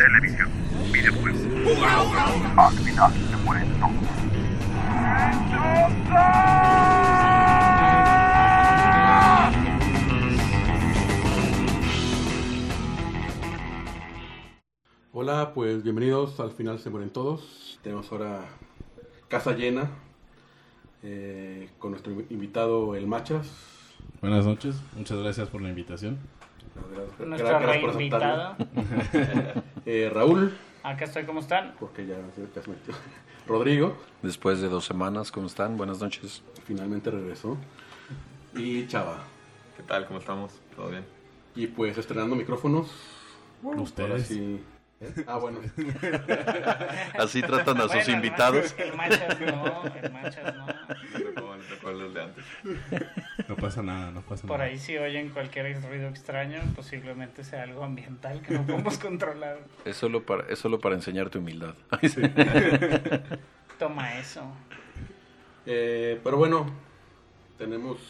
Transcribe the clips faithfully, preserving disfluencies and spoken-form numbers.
televisión, videojuegos. Al final se mueren todos. Hola, pues bienvenidos al final se mueren todos. Tenemos ahora casa llena eh, con nuestro invitado el Machas. Buenas noches, muchas gracias por la invitación. Gracias, Nuestra gracias por reinvitada. eh, Raúl. Acá estoy, ¿cómo están? Porque ya, ya se metió. Rodrigo. Después de dos semanas, ¿cómo están? Buenas noches. Finalmente regresó. Y Chava. ¿Qué tal? ¿Cómo estamos? ¿Todo bien? Y pues estrenando micrófonos. Ustedes. Sí. Ah, bueno. Así tratan a sus Bueno, invitados. El Machas no, el Machas no. Me tocó, me tocó los de antes. No pasa nada, no pasa Por nada. ahí si oyen cualquier ruido extraño, posiblemente sea algo ambiental que no podemos controlar. Es solo para, es solo para enseñarte humildad. Ay, sí. Toma eso. Eh, pero bueno, tenemos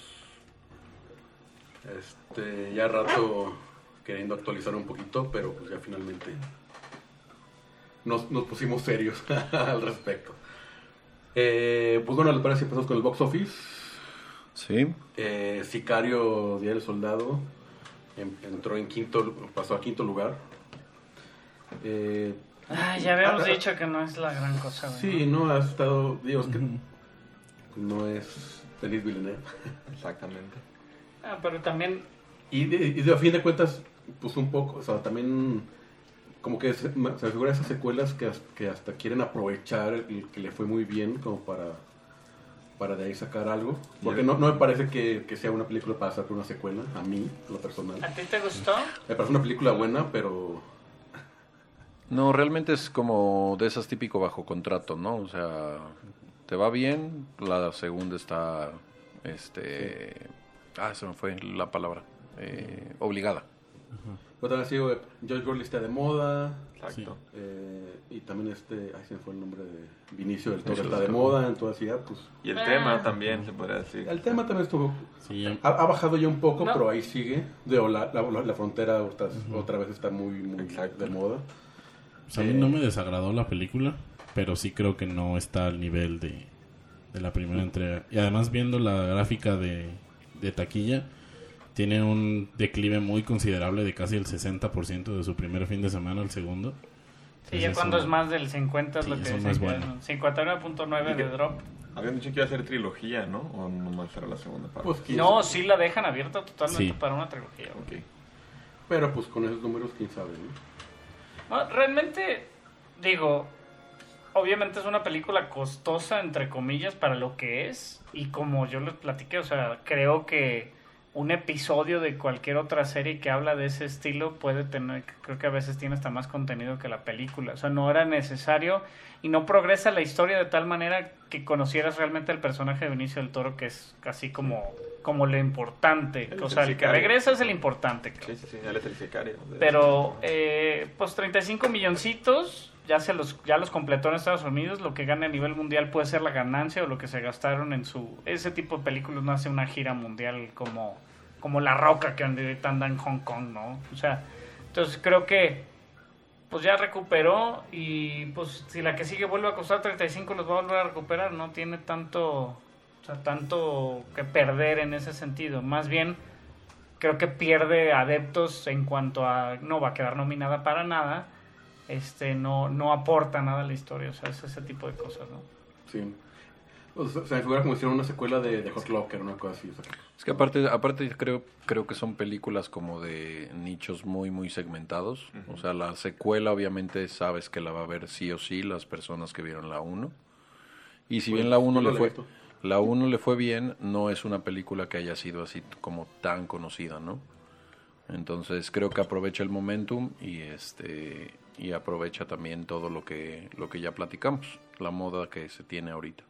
este ya rato queriendo actualizar un poquito, pero pues ya finalmente nos, nos pusimos serios al respecto. Eh, pues bueno, ¿les parece si empezamos con el box office? Sí. Eh, Sicario, Día del Soldado, en- entró en quinto, pasó a quinto lugar. Eh, Ay, ya habíamos Ah, ah, dicho que no es la gran cosa, güey. sí, no, ha estado, digo, es que no es Denis Villeneuve. Exactamente. Ah, pero también, Y de, y de a fin de cuentas, pues un poco, o sea, también como que se, se me figura esas secuelas que, as- que hasta quieren aprovechar el que le fue muy bien como para, para de ahí sacar algo. Porque no, no me parece que, que sea una película para hacer una secuela, a mí, en lo personal. ¿a ti te gustó? Me parece una película buena, pero No, realmente es como de esas típico bajo contrato, ¿no? O sea, te va bien, la segunda está, este, ah, se me fue la palabra, eh, obligada. pero también sigo, Josh Gurley está de moda, Exacto. eh, y también este, ay, se me fue el nombre de Vinicio del Toro, Vinicio está del de Toro. moda, entonces ya, pues, Y el Ah. tema también, se podría decir. el tema también estuvo, Sí, em- ha, ha bajado ya un poco, No. pero ahí sigue, Digo, la, la, la frontera otra, otra vez está muy, muy Exacto. de moda. pues a mí no me desagradó la película, pero sí creo que no está al nivel de, de la primera entrega. Y además viendo la gráfica de, de taquilla, tiene un declive muy considerable de casi el sesenta por ciento de su primer fin de semana al segundo. Sí, Entonces, ya cuando eso- es más del cincuenta es Sí, lo que eso no dicen es que bueno. es cincuenta y nueve punto nueve de drop. Habían dicho que iba a ser trilogía, ¿no? O nomás era la segunda parte. Pues, quién No, sabe. sí la dejan abierta totalmente Sí. para una trilogía. güey. Ok. Pero pues con esos números, quién sabe, ¿no? No, realmente, digo, obviamente es una película costosa, entre comillas, para lo que es. Y como yo les platiqué, o sea, creo que un episodio de cualquier otra serie que habla de ese estilo puede tener, creo que a veces tiene hasta más contenido que la película. O sea, no era necesario y no progresa la historia de tal manera que conocieras realmente el personaje de Benicio del Toro, que es casi como, como lo importante. El O sea, el que sicario. regresa es el importante, creo. Sí, sí, sí, él es el sicario. de- Pero, eh, pues treinta y cinco milloncitos, ya se los ya los completó en Estados Unidos. Lo que gane a nivel mundial puede ser la ganancia o lo que se gastaron en su... Ese tipo de películas no hace una gira mundial como, como La Roca, que ahorita anda en Hong Kong, ¿no? O sea, entonces creo que pues ya recuperó y pues si la que sigue vuelve a costar treinta y cinco los va a volver a recuperar. No tiene tanto, o sea, tanto que perder en ese sentido. Más bien creo que pierde adeptos en cuanto a no va a quedar nominada para nada, este no no aporta nada a la historia, o sea, es ese tipo de cosas, ¿no? Sí. O sea, se me figura como si hiciera una secuela de, de Hot Locker, una cosa así. O sea, Es que aparte, aparte creo, creo que son películas como de nichos muy, muy segmentados. O sea, la secuela obviamente sabes que la va a ver sí o sí las personas que vieron la uno. Y si Pues, bien la uno yo no le la he fue, visto. la uno le fue bien, no es una película que haya sido así como tan conocida, ¿no? Entonces creo que aprovecha el momentum y este y aprovecha también todo lo que lo que ya platicamos, la moda que se tiene ahorita.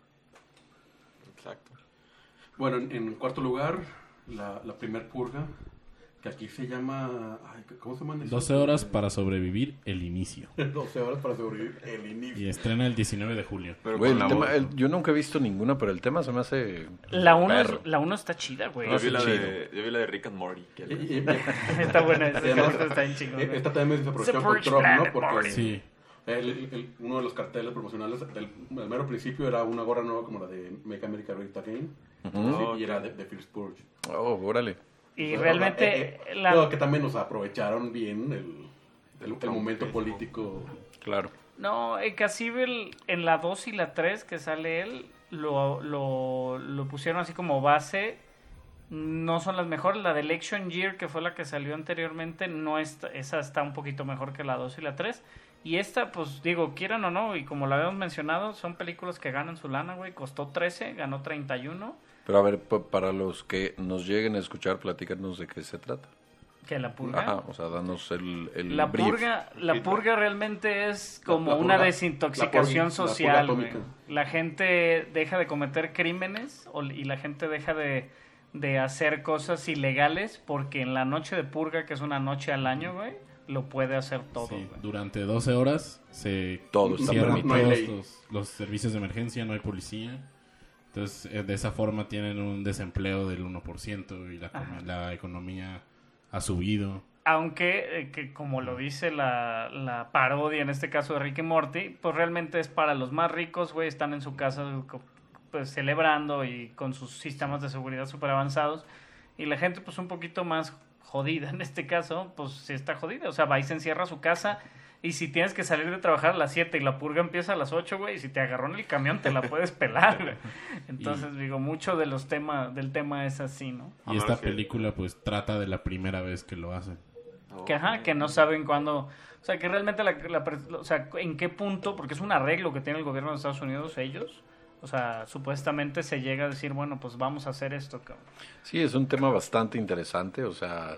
Exacto. Bueno, en, en cuarto lugar, la, la primer purga, Que aquí se llama... Ay, ¿cómo se llama? doce horas para sobrevivir el inicio. doce horas para sobrevivir el inicio. Y estrena el diecinueve de julio. Pero Güey, con el la tema, voz, el- ¿no? yo nunca he visto ninguna, pero el tema se me hace... La uno, es- perro. la uno está chida, güey. Yo vi, la chido. de, yo vi la de Rick and Morty. Que Y- y- y- Está buena, esa Se llama- película está bien chingona. eh, Esta también se aprovechó con Support Trump, ¿no? Planet Porque Morty. Sí. el- el- uno de los carteles promocionales del, del mero principio era una gorra nueva como la de Make America Great Again. Ujú. Sí, y era de, de Phil Spurge. Oh, órale. Y O sea, realmente eh, eh, la... no, que también nos aprovecharon bien el, el, el momento político. Claro. No, en Casibel, en la dos y la tres que sale él, lo, lo, lo pusieron así como base. No son las mejores. La de Election Year, que fue la que salió anteriormente, no está, esa está un poquito mejor que la dos y la tres. Y esta, pues digo, quieran o no, y como lo habíamos mencionado, son películas que ganan su lana, güey. Costó trece, ganó treinta y uno. Pero a ver, pa- para los que nos lleguen a escuchar, platícanos de qué se trata. Que la purga. Ajá, o sea, danos el, el La brief. purga, la purga realmente es como La- la una purga- desintoxicación la purga- la social. purga güey. atómica. La gente deja de cometer crímenes o- y la gente deja de, de hacer cosas ilegales porque en la noche de purga, que es una noche al año, güey, lo puede hacer todo. Sí, güey. durante doce horas se Todo está cierran permitido. No hay todos ley. los, los servicios de emergencia, no hay policía. Entonces, eh, de esa forma tienen un desempleo del uno por ciento y la, Ajá. la economía ha subido. Aunque, eh, que como lo dice la, la parodia, en este caso de Rick y Morty, pues realmente es para los más ricos, güey, están en su casa co- pues celebrando y con sus sistemas de seguridad súper avanzados. Y la gente, pues un poquito más jodida, en este caso, pues sí está jodida. O sea, va y se encierra a su casa. Y si tienes que salir de trabajar a las siete y la purga empieza a las ocho, güey, y si te agarró en el camión te la puedes pelar, güey. Entonces, digo, mucho de los temas, del tema es así, ¿no? Y Ah, esta sí. película pues trata de la primera vez que lo hacen. Que, ajá, que no saben cuándo, o sea, que realmente, la, la pre- o sea, en qué punto, porque es un arreglo que tiene el gobierno de Estados Unidos, ellos, o sea, supuestamente se llega a decir, bueno, pues vamos a hacer esto, cabrón. Sí, es un tema bastante interesante, o sea,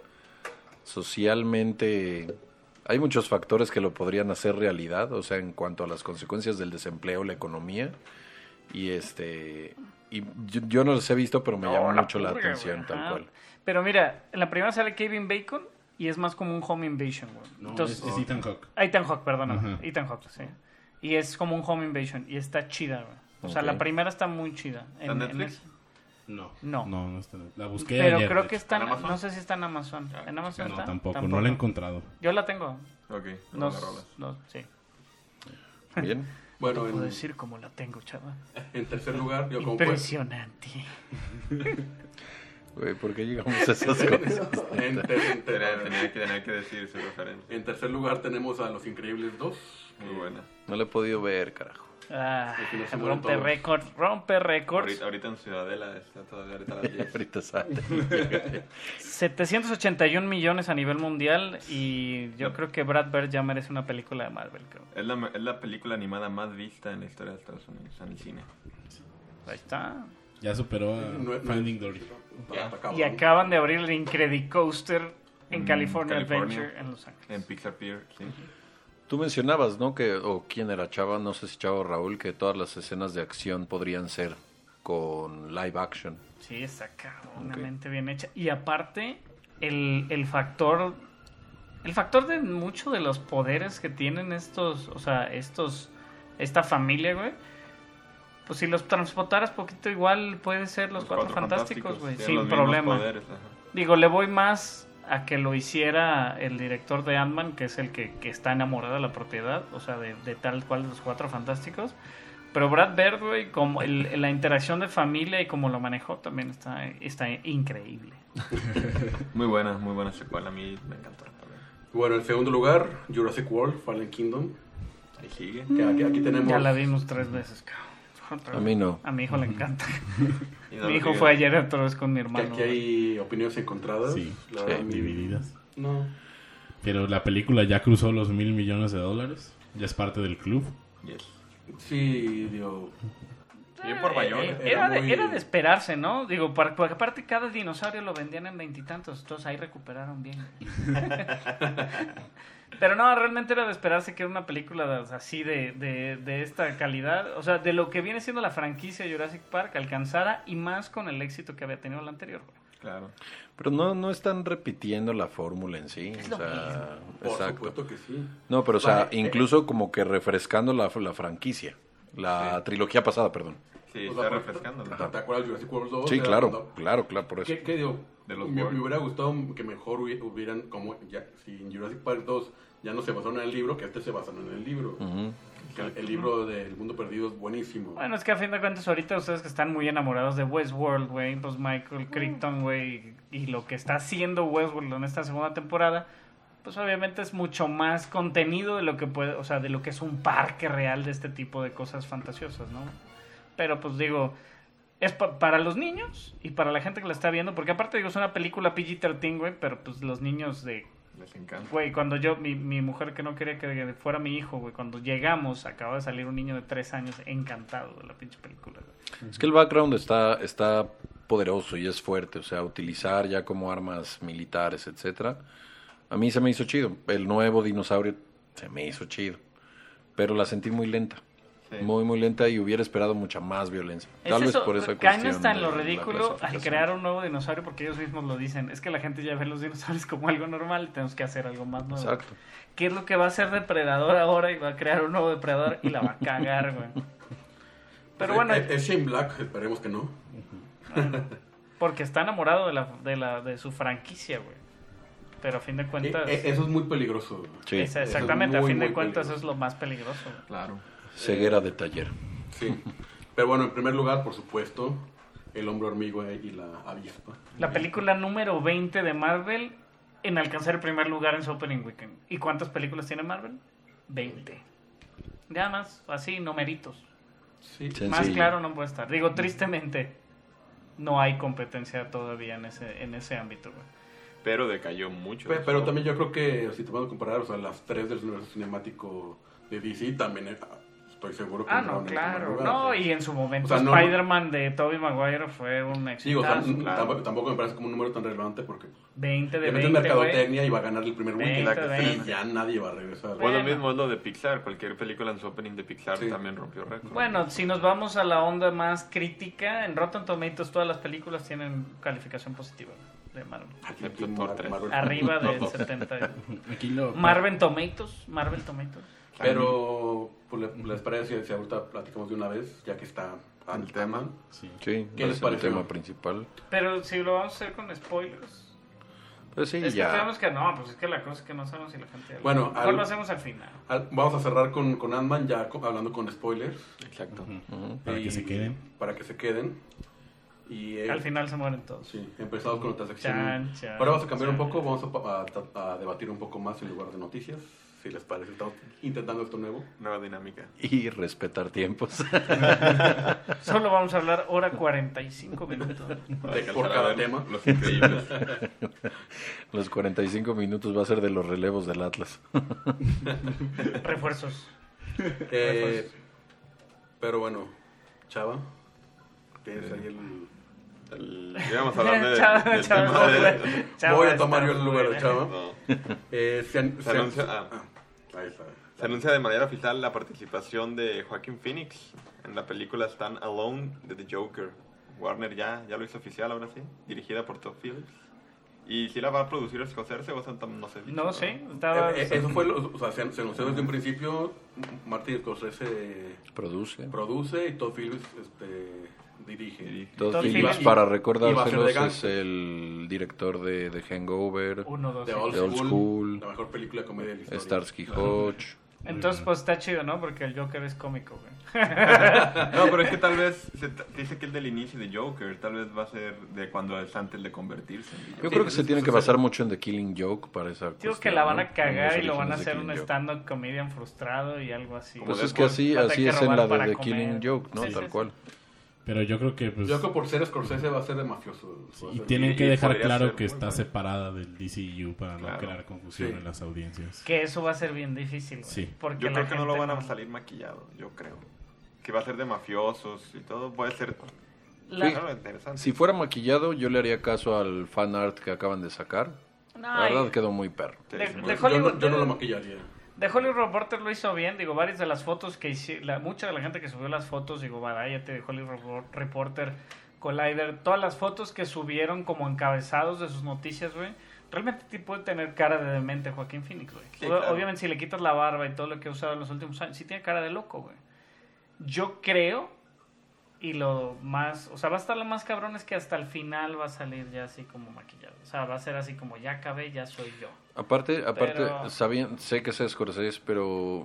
socialmente hay muchos factores que lo podrían hacer realidad, o sea, en cuanto a las consecuencias del desempleo, la economía, y este, y yo, yo no los he visto, pero me No, llama la mucho la purga, atención, güey, tal ajá. cual. Pero mira, en la primera sale Kevin Bacon y es más como un home invasion, güey. No, Entonces, es, es Ethan Hawke. ah, Ethan Hawke, perdón, Ajá. Ethan Hawke, sí. Y es como un home invasion y está chida, güey. O sea, Ok. la primera está muy chida. ¿Está en Netflix? ese- No, No. no, no está. La busqué Pero ayer, creo de que hecho. está en, ¿En Amazon? no sé si está en Amazon. Ah, ¿En Amazon No, está? tampoco, no la he encontrado. Yo la tengo. Ok, No, no, la rolas. no, sí. Bien, Bueno, Puedo en, decir cómo la tengo, chaval. en tercer lugar, yo como pues, Impresionante. güey, ¿por qué llegamos a esas cosas? en, ter- en ter- Tenía, tenía que, tenía que decir su referencia. en tercer lugar tenemos a Los Increíbles dos. Muy buena. No la he podido ver, carajo. Ah, Al final se mueren rompe todos. récord, rompe récords. Ahorita, ahorita en Ciudadela está todavía ahorita a las diez. Ahorita sale. setecientos ochenta y un millones a nivel mundial y yo creo que Brad Bird ya merece una película de Marvel, creo. Es la, es la película animada más vista en la historia de Estados Unidos, en el cine. Ahí está. Ya superó a No- no- Finding Dory. Está- está cabrón. Y acaban de abrir el Incredicoaster en Mm, California, California. Adventure en Los Ángeles. En Pixar Pier, sí. Tú mencionabas, ¿no? Que, o quién era Chava, no sé si Chava o Raúl, que todas las escenas de acción podrían ser con live action. Sí, está cabronamente bien hecha. Y aparte, el, el factor. El factor de muchos de los poderes que tienen estos. O sea, estos. Esta familia, güey. Pues si los transportaras poquito, igual puede ser los, cuatro, fantásticos, güey. tienen Sin los mismos problema. poderes, ajá. Digo, le voy más a que lo hiciera el director de Ant-Man, que es el que, que está enamorado de la propiedad, o sea, de, de tal cual de los cuatro fantásticos. Pero Brad Bird, güey, como el, la interacción de familia y como lo manejó también está, está increíble. Muy buena, muy buena secuela. A mí me encantó también. Bueno, en segundo lugar, Jurassic World, Fallen Kingdom. Ahí sigue. Que aquí, aquí tenemos... Ya la vimos tres veces, cabrón. A mí no. A mi hijo le encanta. Y no Mi lo hijo sigue. fue ayer otra vez con mi Que hermano. aquí hay opiniones encontradas. Sí, La verdad, sí, mi- divididas. No. Pero la película ya cruzó los mil millones de dólares. Ya es parte del club. Yes. Sí, digo... Bien por Bayona. Eh, Era Era, de, muy- era de esperarse, ¿no? Digo, para- porque aparte cada dinosaurio lo vendían en veintitantos, entonces ahí recuperaron bien. Pero no, realmente era de esperarse que era una película de- así de, de, de esta calidad, o sea, de lo que viene siendo la franquicia Jurassic Park alcanzara y más con el éxito que había tenido la anterior. Güey. Claro. Pero no, no están repitiendo la fórmula en sí. Es o lo sea, Por exacto. supuesto que sí. No, pero o sea, Vale, eh, incluso como que refrescando la, la franquicia. La Sí. trilogía pasada, perdón. Sí, O está sea, refrescando. ¿Te acuerdas de Jurassic World dos? Sí, Era claro, cuando- claro, claro, por eso. ¿Qué, qué digo? De los me, World. me hubiera gustado que mejor hubi- hubieran, como ya, si en Jurassic Park dos ya no se basaron en el libro, que este se basaron en el libro. Ujú. Que el, el libro del Mundo Perdido es buenísimo. Bueno, es que a fin de cuentas ahorita ustedes que están muy enamorados de Westworld, güey, pues Michael Crichton, güey, y lo que está haciendo Westworld en esta segunda temporada, pues obviamente es mucho más contenido de lo que puede, o sea, de lo que es un parque real de este tipo de cosas fantasiosas, ¿no? Pero pues digo, es pa- para los niños y para la gente que la está viendo, porque aparte digo, es una película P G trece, güey, pero pues los niños de... Les encanta. Güey, cuando yo, mi, mi mujer que no quería que fuera mi hijo, güey, cuando llegamos, acaba de salir un niño de tres años encantado de la pinche película, güey. Es que el background está, está poderoso y es fuerte. O sea, utilizar ya como armas militares, etcétera. A mí se me hizo chido. El nuevo dinosaurio se me hizo chido. Pero la sentí muy lenta. Sí. Muy, muy lenta y hubiera esperado mucha más violencia. Es Tal vez eso, por esa caen cuestión hasta en de lo la ridículo al clasificación. crear un nuevo dinosaurio porque ellos mismos lo dicen. Es que la gente ya ve los dinosaurios como algo normal y tenemos que hacer algo más nuevo. Exacto. ¿Qué es lo que va a hacer Depredador ahora? Y va a crear un nuevo Depredador y la va a cagar, güey. Pero bueno, Es, es Shane Black, esperemos que no. porque está enamorado de, la, de, la, de su franquicia, güey. Pero a fin de cuentas... Eh, eh, eso es muy peligroso. Sí. es- exactamente, Eso es a fin muy, de muy cuentas peligroso. es lo más peligroso, güey. Claro. Ceguera de taller. Sí. Pero bueno, en primer lugar, por supuesto, el hombre hormiga y la avispa. La película número veinte de Marvel en alcanzar el primer lugar en su opening weekend. ¿Y cuántas películas tiene Marvel? veinte. Ya más, así, numeritos. Sí. Sencillo. Más claro no puede estar. Digo, tristemente, no hay competencia todavía en ese, en ese ámbito, güey. Pero decayó mucho. Pe- Pero también yo creo que si te vas a comparar, o sea, las tres del universo cinemático de D C también eh, estoy seguro que Ah, entraron no, en el primer claro. lugar. No, y en su momento O sea, no- Spider-Man de Tobey Maguire fue un Sí, o sea, éxito. n- claro. tampoco, tampoco me parece como un número tan relevante porque veinte de le metes veinte, güey. mercadotecnia y va a ganar el primer veinte weekend. de Y veinte. ya nadie va a regresar. O lo Bueno. mismo es lo de Pixar. Cualquier película en su opening de Pixar Sí. también rompió récord. Bueno, si nos vamos a la onda más crítica, en Rotten Tomatoes todas las películas tienen calificación positiva de Marvel. Excepto Mar- Thor tres. Marvel. Arriba No, del no. setenta. Aquí lo... Marvel Tomatoes, Marvel Tomatoes. Pero, pues, le- ¿les parece si ahorita platicamos de una vez, ya que está El tema. Sí. Sí, ¿Qué les es el pareció? tema principal. Pero si lo vamos a hacer con spoilers. Pues sí, es que ya. tenemos que no, pues es que la cosa es que no sabemos si la gente... Bueno, mejor al- lo hacemos al final. Al- Vamos a cerrar con, con Ant-Man, ya co- hablando con spoilers. Exacto. Ujú. Para que Y- se queden. Para que se queden. Y, eh, Al final se mueren todos. Sí, empezamos con nuestra sección. Chan, chan, Ahora vamos a cambiar un chan. poco, vamos a, pa- a- a debatir un poco más en lugar de noticias. Si les parece, estamos intentando esto nuevo. Nueva dinámica. Y respetar tiempos. Solo vamos a hablar hora cuarenta y cinco minutos. De- por Para cada ver tema. Los increíbles. Los cuarenta y cinco minutos va a ser de los relevos del Atlas. Refuerzos. Eh, pero bueno, Chava, tienes ahí el... El- íbamos a hablar de, Chava, del Chava, tema de... Chava Voy a está tomar yo el lugar de fuera. Chava. No. Eh, se, an- Se anuncia- ah. ahí está. Se anuncia de manera oficial la participación de Joaquin Phoenix en la película Stand Alone de The Joker. Warner ya, ya lo hizo oficial ahora sí, dirigida por Todd Phillips. ¿Y si la va a producir Scorsese o Santa? No sé. No sé, estaba... Eh, eh, eso fue, lo- o sea, se, se anunció desde un principio. Martin Scorsese Produce. produce y Todd Phillips este, dirige. Dirige. Todd Todd Phillips, Phillips. para Y va a ser recordárselos, de es gangster. el director de The Hangover, Uno, dos, The sí. Old, The Old School, School. la mejor película de comedia de la historia. Starsky Hodge. Entonces, pues está chido, ¿no? Porque el Joker es cómico, güey. No, pero es que tal vez se t- dice que es del inicio de Joker, tal vez va a ser de cuando es antes de convertirse en villano. Yo creo que se tiene que basar mucho en The Killing Joke para esa Digo cuestión, que la van ¿no? a En cagar los y lo van a orígenes de hacer un Killing Joke. stand-up comedian frustrado y algo así. Pues Como es que Deadpool. así, Va a tener así que es en robar la de para The comer. Killing Joke, ¿no? Sí, sí, Tal sí. cual. Pero yo creo que pues... Yo creo que por ser Scorsese va a ser de mafioso. sí, Va a y ser- tienen y- que y dejar podría claro ser que muy está bueno. separada del D C U para no Claro. crear confusión Sí. en las audiencias. Que eso va a ser bien difícil, güey. Sí. Porque Yo la creo que no lo gente van a salir maquillado, yo creo. Que va a ser de mafiosos y todo, puede ser... La- Claro, interesante. Si fuera maquillado, yo le haría caso al fan art que acaban de sacar. No, La verdad y- quedó muy perro. Sí, de- sí, de muy- Yo Hollywood- no, yo no lo maquillaría. The Hollywood Reporter lo hizo bien, digo, varias de las fotos que hicieron, mucha de la gente que subió las fotos, digo, varáyate de Hollywood Repor- Reporter, Collider, todas las fotos que subieron como encabezados de sus noticias, güey, realmente sí puede tener cara de demente Joaquín Phoenix, güey. Sí, claro. Obviamente si le quitas la barba y todo lo que ha usado en los últimos años, sí tiene cara de loco, güey. Yo creo, y lo más, o sea, va a estar lo más cabrón es que hasta el final va a salir ya así como maquillado. O sea, va a ser así como ya acabé, ya soy yo. Aparte, aparte Pero- sabían, sé que es Scorsese, pero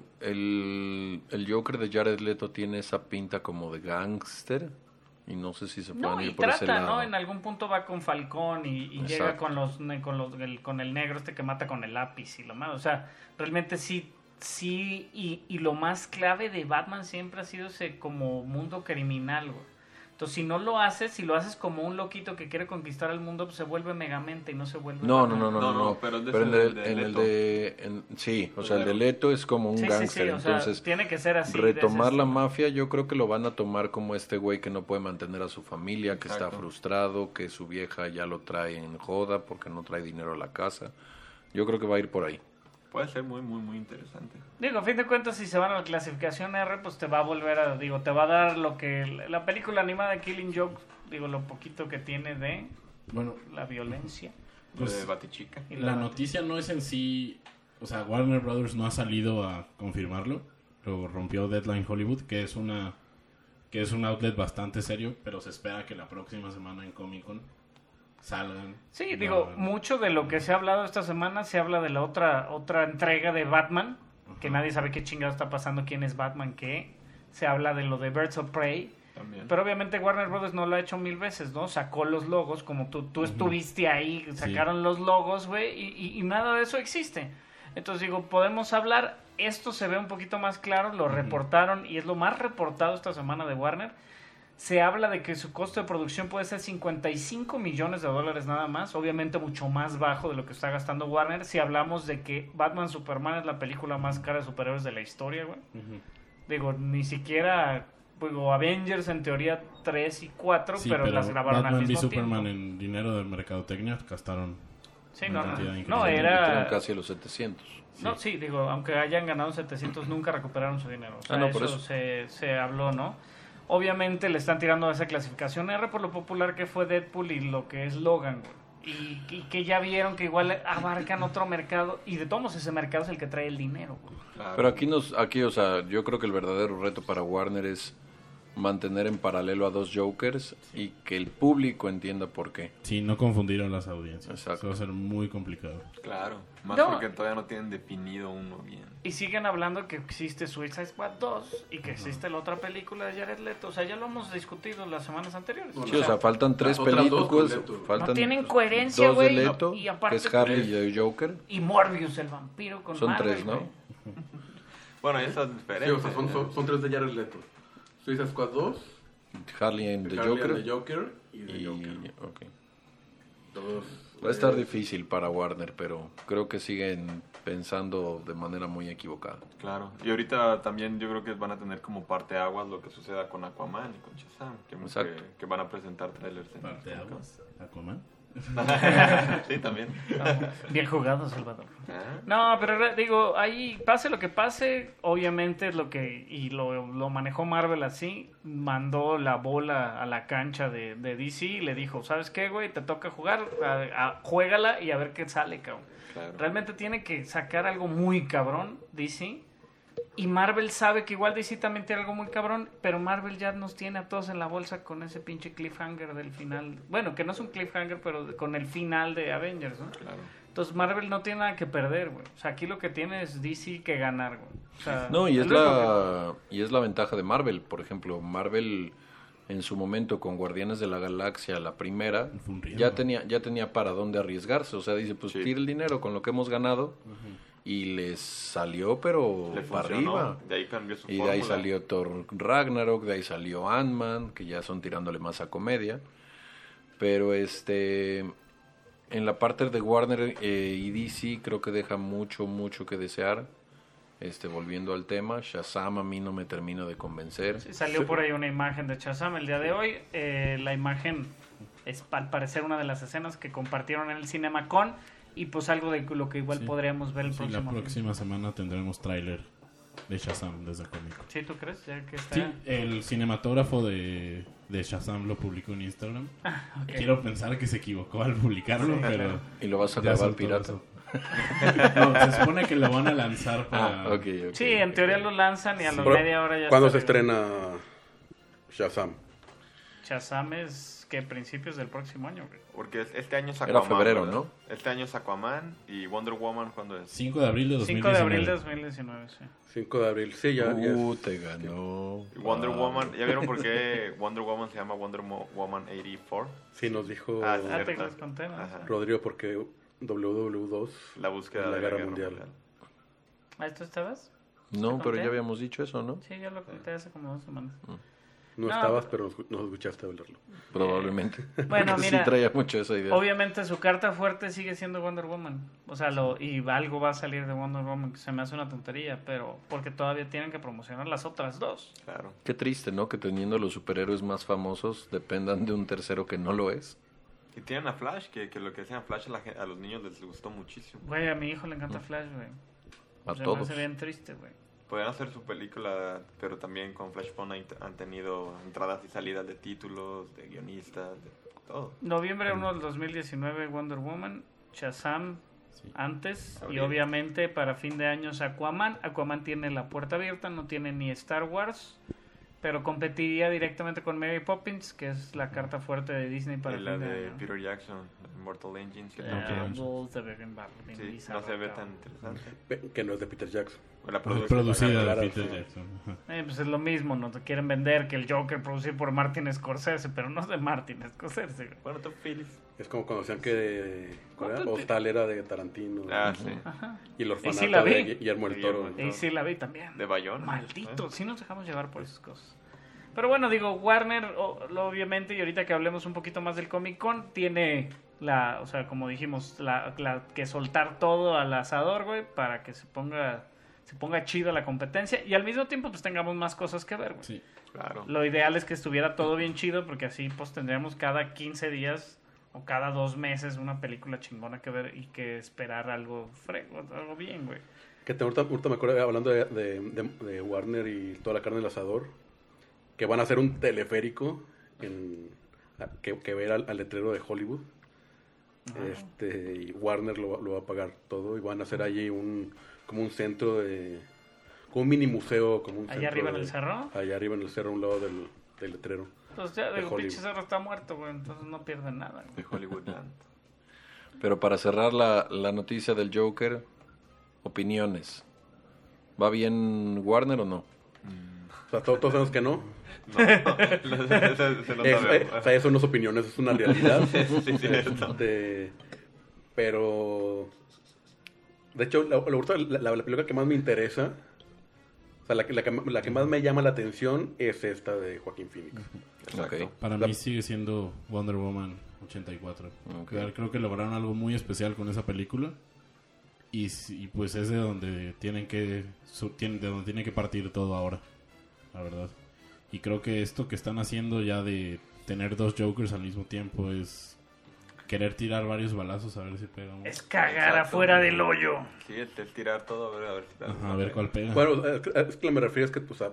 el, el Joker de Jared Leto tiene esa pinta como de gángster. Y no sé si se pueden No, y ir por ese trata, lado. ¿no? En algún punto va con Falcón y, y Exacto. llega con los, con los el, con el negro este que mata con el lápiz y lo más. O sea, realmente sí, sí, y, y lo más clave de Batman siempre ha sido ese como mundo criminal, güey. Entonces, si no lo haces, si lo haces como un loquito que quiere conquistar el mundo, pues se vuelve Megamente y no se vuelve... No, no, Batman. no, no, No, no, no, no. pero es de Pero en ese- el, de en el Leto. de... en- sí, o sea, el de Leto es como un Sí, sí, sí, gángster. o sea, Entonces, tiene que ser así. de retomar ese la estilo. mafia, yo creo que lo van a tomar como este güey que no puede mantener a su familia, que está Exacto. frustrado, que su vieja ya lo trae en joda porque no trae dinero a la casa. Yo creo que va a ir por ahí. Puede ser muy, muy, muy interesante. Digo, a fin de cuentas, si se van a la clasificación R, pues te va a volver a, digo, te va a dar lo que la película animada de Killing Joke, digo, lo poquito que tiene de Bueno, la violencia. pues de Batichica. Y la noticia no es en sí, o sea, Warner Brothers no ha salido a confirmarlo, lo rompió Deadline Hollywood, que es una que es un outlet bastante serio, pero se espera que la próxima semana en Comic Con salgan. Sí, y digo, hagan- mucho de lo que se ha hablado esta semana se habla de la otra otra entrega de Batman, que nadie sabe qué chingado está pasando, quién es Batman, qué. Se habla de lo de Birds of Prey. También. Pero obviamente Warner Brothers no lo ha hecho mil veces, ¿no? Sacó los logos, como tú, tú estuviste ahí, sacaron los logos, güey, y, y- y nada de eso existe. Entonces digo, podemos hablar, esto se ve un poquito más claro, lo reportaron, y es lo más reportado esta semana de Warner. Se habla de que su costo de producción puede ser cincuenta y cinco millones de dólares nada más, obviamente mucho más bajo de lo que está gastando Warner. Si hablamos de que Batman Superman es la película más cara de superhéroes de la historia, güey. Ujú. Digo, ni siquiera, digo, Avengers en teoría tres y cuatro, Sí, pero, las grabaron Batman al v mismo Superman tiempo. en dinero de mercadotecnia gastaron Sí, una no, no, cantidad no, increíble. era... Metieron casi a los setecientos. No, sí, digo, aunque hayan ganado setecientos, nunca recuperaron su dinero. O sea, Ah, no, por eso, eso. Se, se habló, ¿no? Obviamente le están tirando a esa clasificación R por lo popular que fue Deadpool y lo que es Logan, güey. Y, y que ya vieron que igual abarcan otro mercado, y de todos modos ese mercado es el que trae el dinero, güey. Claro. Pero aquí, nos, aquí, o sea, yo creo que el verdadero reto para Warner es mantener en paralelo a dos Jokers y que el público entienda por qué. Sí, no confundieron las audiencias. Exacto. Eso va a ser muy complicado. Claro. Más No. porque todavía no tienen definido uno bien. Y siguen hablando que existe Suicide Squad dos y que existe la otra película de Jared Leto. O sea, ya lo hemos discutido las semanas anteriores. Sí, o sea, faltan tres Las otras dos películas. con Leto. Faltan No tienen coherencia, dos de güey. Leto, Y aparte- que es Harley y el Joker. Y Morbius, el vampiro con Son Marvel, tres, ¿no? güey. Bueno, esas Sí, o diferentes. sea, son, son, son tres de Jared Leto. Suicide Squad dos, Harley and the Harley and Joker. the Joker y The Y, Joker. ok. Todos, Va a estar eh, difícil para Warner, pero creo que siguen pensando de manera muy equivocada. Claro. Y ahorita también yo creo que van a tener como parte aguas lo que suceda con Aquaman y con Shazam. Que, Exacto. que, que van a presentar trailers. en Parte Comic Con. aguas, Aquaman. Sí, también. Bien jugado, Salvador. Ah, No, pero re- digo, ahí pase lo que pase, obviamente lo que, y lo, lo manejó Marvel así, mandó la bola a la cancha de, de D C y le dijo, ¿sabes qué, güey? Te toca jugar, a, a- juégala y a ver qué sale, cabrón. claro. Realmente tiene que sacar algo muy cabrón, D C. Y Marvel sabe que igual D C también tiene algo muy cabrón, pero Marvel ya nos tiene a todos en la bolsa con ese pinche cliffhanger del final. Bueno, que no es un cliffhanger, pero con el final de Avengers, ¿no? Claro. Entonces Marvel no tiene nada que perder, güey. O sea, aquí lo que tiene es D C que ganar, güey. O sea, No, y es lo único la y es la ventaja de Marvel. Por ejemplo, Marvel en su momento con Guardianes de la Galaxia, la primera, Fue un riesgo. ya tenía ya tenía para dónde arriesgarse. O sea, dice, pues Sí. tira el dinero con lo que hemos ganado. Y les salió, pero Le para funcionó. arriba. De ahí cambió su Y de ahí fórmula. salió Thor Ragnarok, de ahí salió Ant-Man, que ya son tirándole más a comedia. Pero este en la parte de Warner eh, y D C creo que deja mucho, mucho que desear. Este, volviendo al tema, Shazam a mí no me termina de convencer. Sí, salió por ahí una imagen de Shazam el día de hoy. Eh, la imagen es al parecer una de las escenas que compartieron en el CinemaCon y pues algo de lo que igual Sí. podríamos ver el Sí, la próximo. próxima semana tendremos tráiler de Shazam desde cómic. ¿Sí, tú crees? Ya que está... Sí, el cinematógrafo de, de Shazam lo publicó en Instagram. Okay. Quiero pensar que se equivocó al publicarlo, Sí, pero... claro. Y lo vas a ya grabar soltó pirata. eso. No, se supone que lo van a lanzar para... Ah, ok, ok. Sí, en teoría lo lanzan y a la Pero, media hora ya ¿cuándo está se arriba. estrena Shazam? Shazam es que principios del próximo año, güey. Porque es- este año es Era Aquaman. febrero, ¿verdad? ¿no? Este año es Aquaman y Wonder Woman, ¿cuándo es? cinco de abril de dos mil cinco de diecinueve. abril de dos mil diecinueve, sí. cinco de abril, sí, ya. ya Uh, es- te ganó. Y Wonder Wow. Woman, ¿ya vieron por qué Wonder Woman se llama Wonder Mo- Woman ochenta y cuatro? Sí, nos dijo Ah, Ah, te Cierto. las conté, ¿no? Ajá. Rodrigo porque doble u doble u dos, La búsqueda en la de guerra mundial. ¿Ah, tú estabas? No, ¿Te pero conté? ya habíamos dicho eso, ¿no? Sí, yo lo conté hace como dos semanas. No, No, estabas, pero- pero nos, nos escuchaste hablarlo. Probablemente. Bueno, Porque mira, sí traía mucho esa idea. Obviamente su carta fuerte sigue siendo Wonder Woman. O sea, lo, y algo va a salir de Wonder Woman que se me hace una tontería, pero porque todavía tienen que promocionar las otras dos. Claro. Qué triste, ¿no? Que teniendo los superhéroes más famosos dependan de un tercero que no lo es. Y tienen a Flash, que, que lo que hacen a Flash a, la gen- a los niños les gustó muchísimo. Güey, a mi hijo le encanta Flash, güey. A Se me todos. hace bien triste, güey. Podrían hacer su película, pero también con Flashpoint han- han tenido entradas y salidas de títulos, de guionistas, de todo. Noviembre uno del dos mil diecinueve, Wonder Woman, Shazam Sí. antes, y Abril. obviamente para fin de año es Aquaman. Aquaman tiene la puerta abierta, no tiene ni Star Wars, pero competiría directamente con Mary Poppins, que es la carta fuerte de Disney para y fin la de, de año. Peter Jackson, Immortal Engines, que Eh, también Bull, se ve bien bar- bien sí, bizarro, no se ve cabrón. tan interesante. Pe- Que no es de Peter Jackson. O la Pues producción, producida claro, de Peter sí. Jackson. Ajá. Eh, pues es lo mismo, no te quieren vender que el Joker producido por Martin Scorsese, pero no es de Martin Scorsese. güey. Bueno, Top Phillips. Es como cuando decían que ¿cuál era? Hostal era de Tarantino. Ah, sí. Y el orfanato sí la vi. de Guillermo del Toro. Guillermo. Y sí la vi también. De Bayona. Maldito, ¿Eh? sí nos dejamos llevar por esas cosas. Pero bueno, digo, Warner, o- lo- obviamente, y ahorita que hablemos un poquito más del Comic Con, tiene la, o sea, como dijimos, la, la- que soltar todo al asador, güey, para que se ponga, se ponga chida la competencia y al mismo tiempo, pues tengamos más cosas que ver, güey. Sí. Claro. Lo ideal es que estuviera todo bien chido, porque así, pues, tendríamos cada quince días o cada dos meses una película chingona que ver y que esperar algo frego, algo bien, güey. Que te, ahorita, ahorita me acuerdo hablando de, de, de- de Warner y toda la carne del asador, que van a hacer un teleférico en, que, que ver al, al letrero de Hollywood. Este, y Warner lo, lo va a pagar todo y van a hacer allí un como un centro de como un mini museo, como un Allá centro arriba en de- el cerro. allá arriba en el cerro a un lado del, del letrero. Pues ya, De digo, Hollywood. pinche cerro está muerto, güey, entonces no pierden nada, güey. De Hollywoodland. Pero para cerrar la, la noticia del Joker, opiniones. ¿Va bien Warner o no? O sea, todos, todos sabemos que no. No, se, se- se lo Es, sabemos. eh, o sea, eso no es opiniones, es una realidad. Sí, cierto. Este, pero, de hecho, la, la, la- la película que más me interesa, o sea, la, que- la, que, la que más me llama la atención es esta de Joaquín Phoenix. Exacto. Ok. Para La- mí sigue siendo Wonder Woman ochenta y cuatro. Ok. Creo- Creo que lograron algo muy especial con esa película. Y, si- y pues es de donde tienen que su- tienen- de donde tiene que partir todo ahora, la verdad. Y creo que esto que están haciendo ya de tener dos Jokers al mismo tiempo es querer tirar varios balazos a ver si pega uno. Es cagar Exacto. afuera del hoyo. Sí, es, es tirar todo a ver, a ver si Ajá, a ver cuál pega. Bueno, es que, es que me refiero es que, o sea,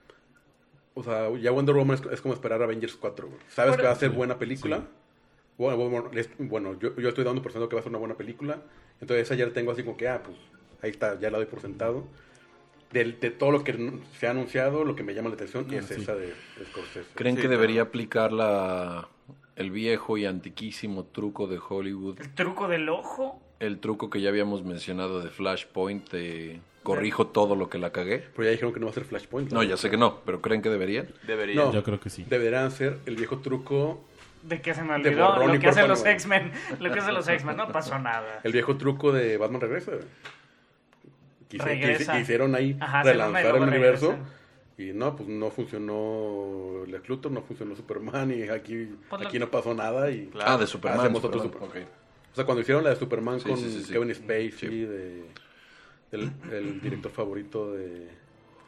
o sea, ya Wonder Woman es, es como esperar Avengers cuatro, güey. Sabes Pero- que va a ser Sí, buena película. sí. Bueno, bueno, es- bueno, yo, yo estoy dando por sentado que va a ser una buena película. Entonces esa ya la tengo así como que, ah, pues ahí está, ya la doy por sentado. Del- De, todo lo que n- se ha anunciado, lo que me llama la atención Ah, es sí. esa de, de Scorsese. ¿Creen Sí, que claro. debería aplicar la, el viejo y antiquísimo truco de Hollywood? El truco del ojo. El truco que ya habíamos mencionado de Flashpoint, de corrijo todo lo que la cagué. Pero ya dijeron que no va a ser Flashpoint. No, ya sé que no, pero ¿creen que deberían? Debería. No. Yo creo que sí. Deberán ser el viejo truco, De que se me De olvidó borrón lo y que hacen cuenta los nueva. X-Men. Lo que hacen los X-Men. No pasó nada. el viejo truco de Batman Regresa. güey. Que hice- que hice- Regresa. que hicieron ahí Ajá, se relanzar llama y el luego universo. regresa. Y no, pues no funcionó Lex Luthor, no funcionó Superman y aquí, Pues lo- aquí no pasó nada. Y, Claro. Ah, de Superman. Hacemos otro Superman, Super- ok. O sea, cuando hicieron la de Superman Sí, con sí, sí, sí. Kevin Spacey, Sí. de, el, el director favorito de...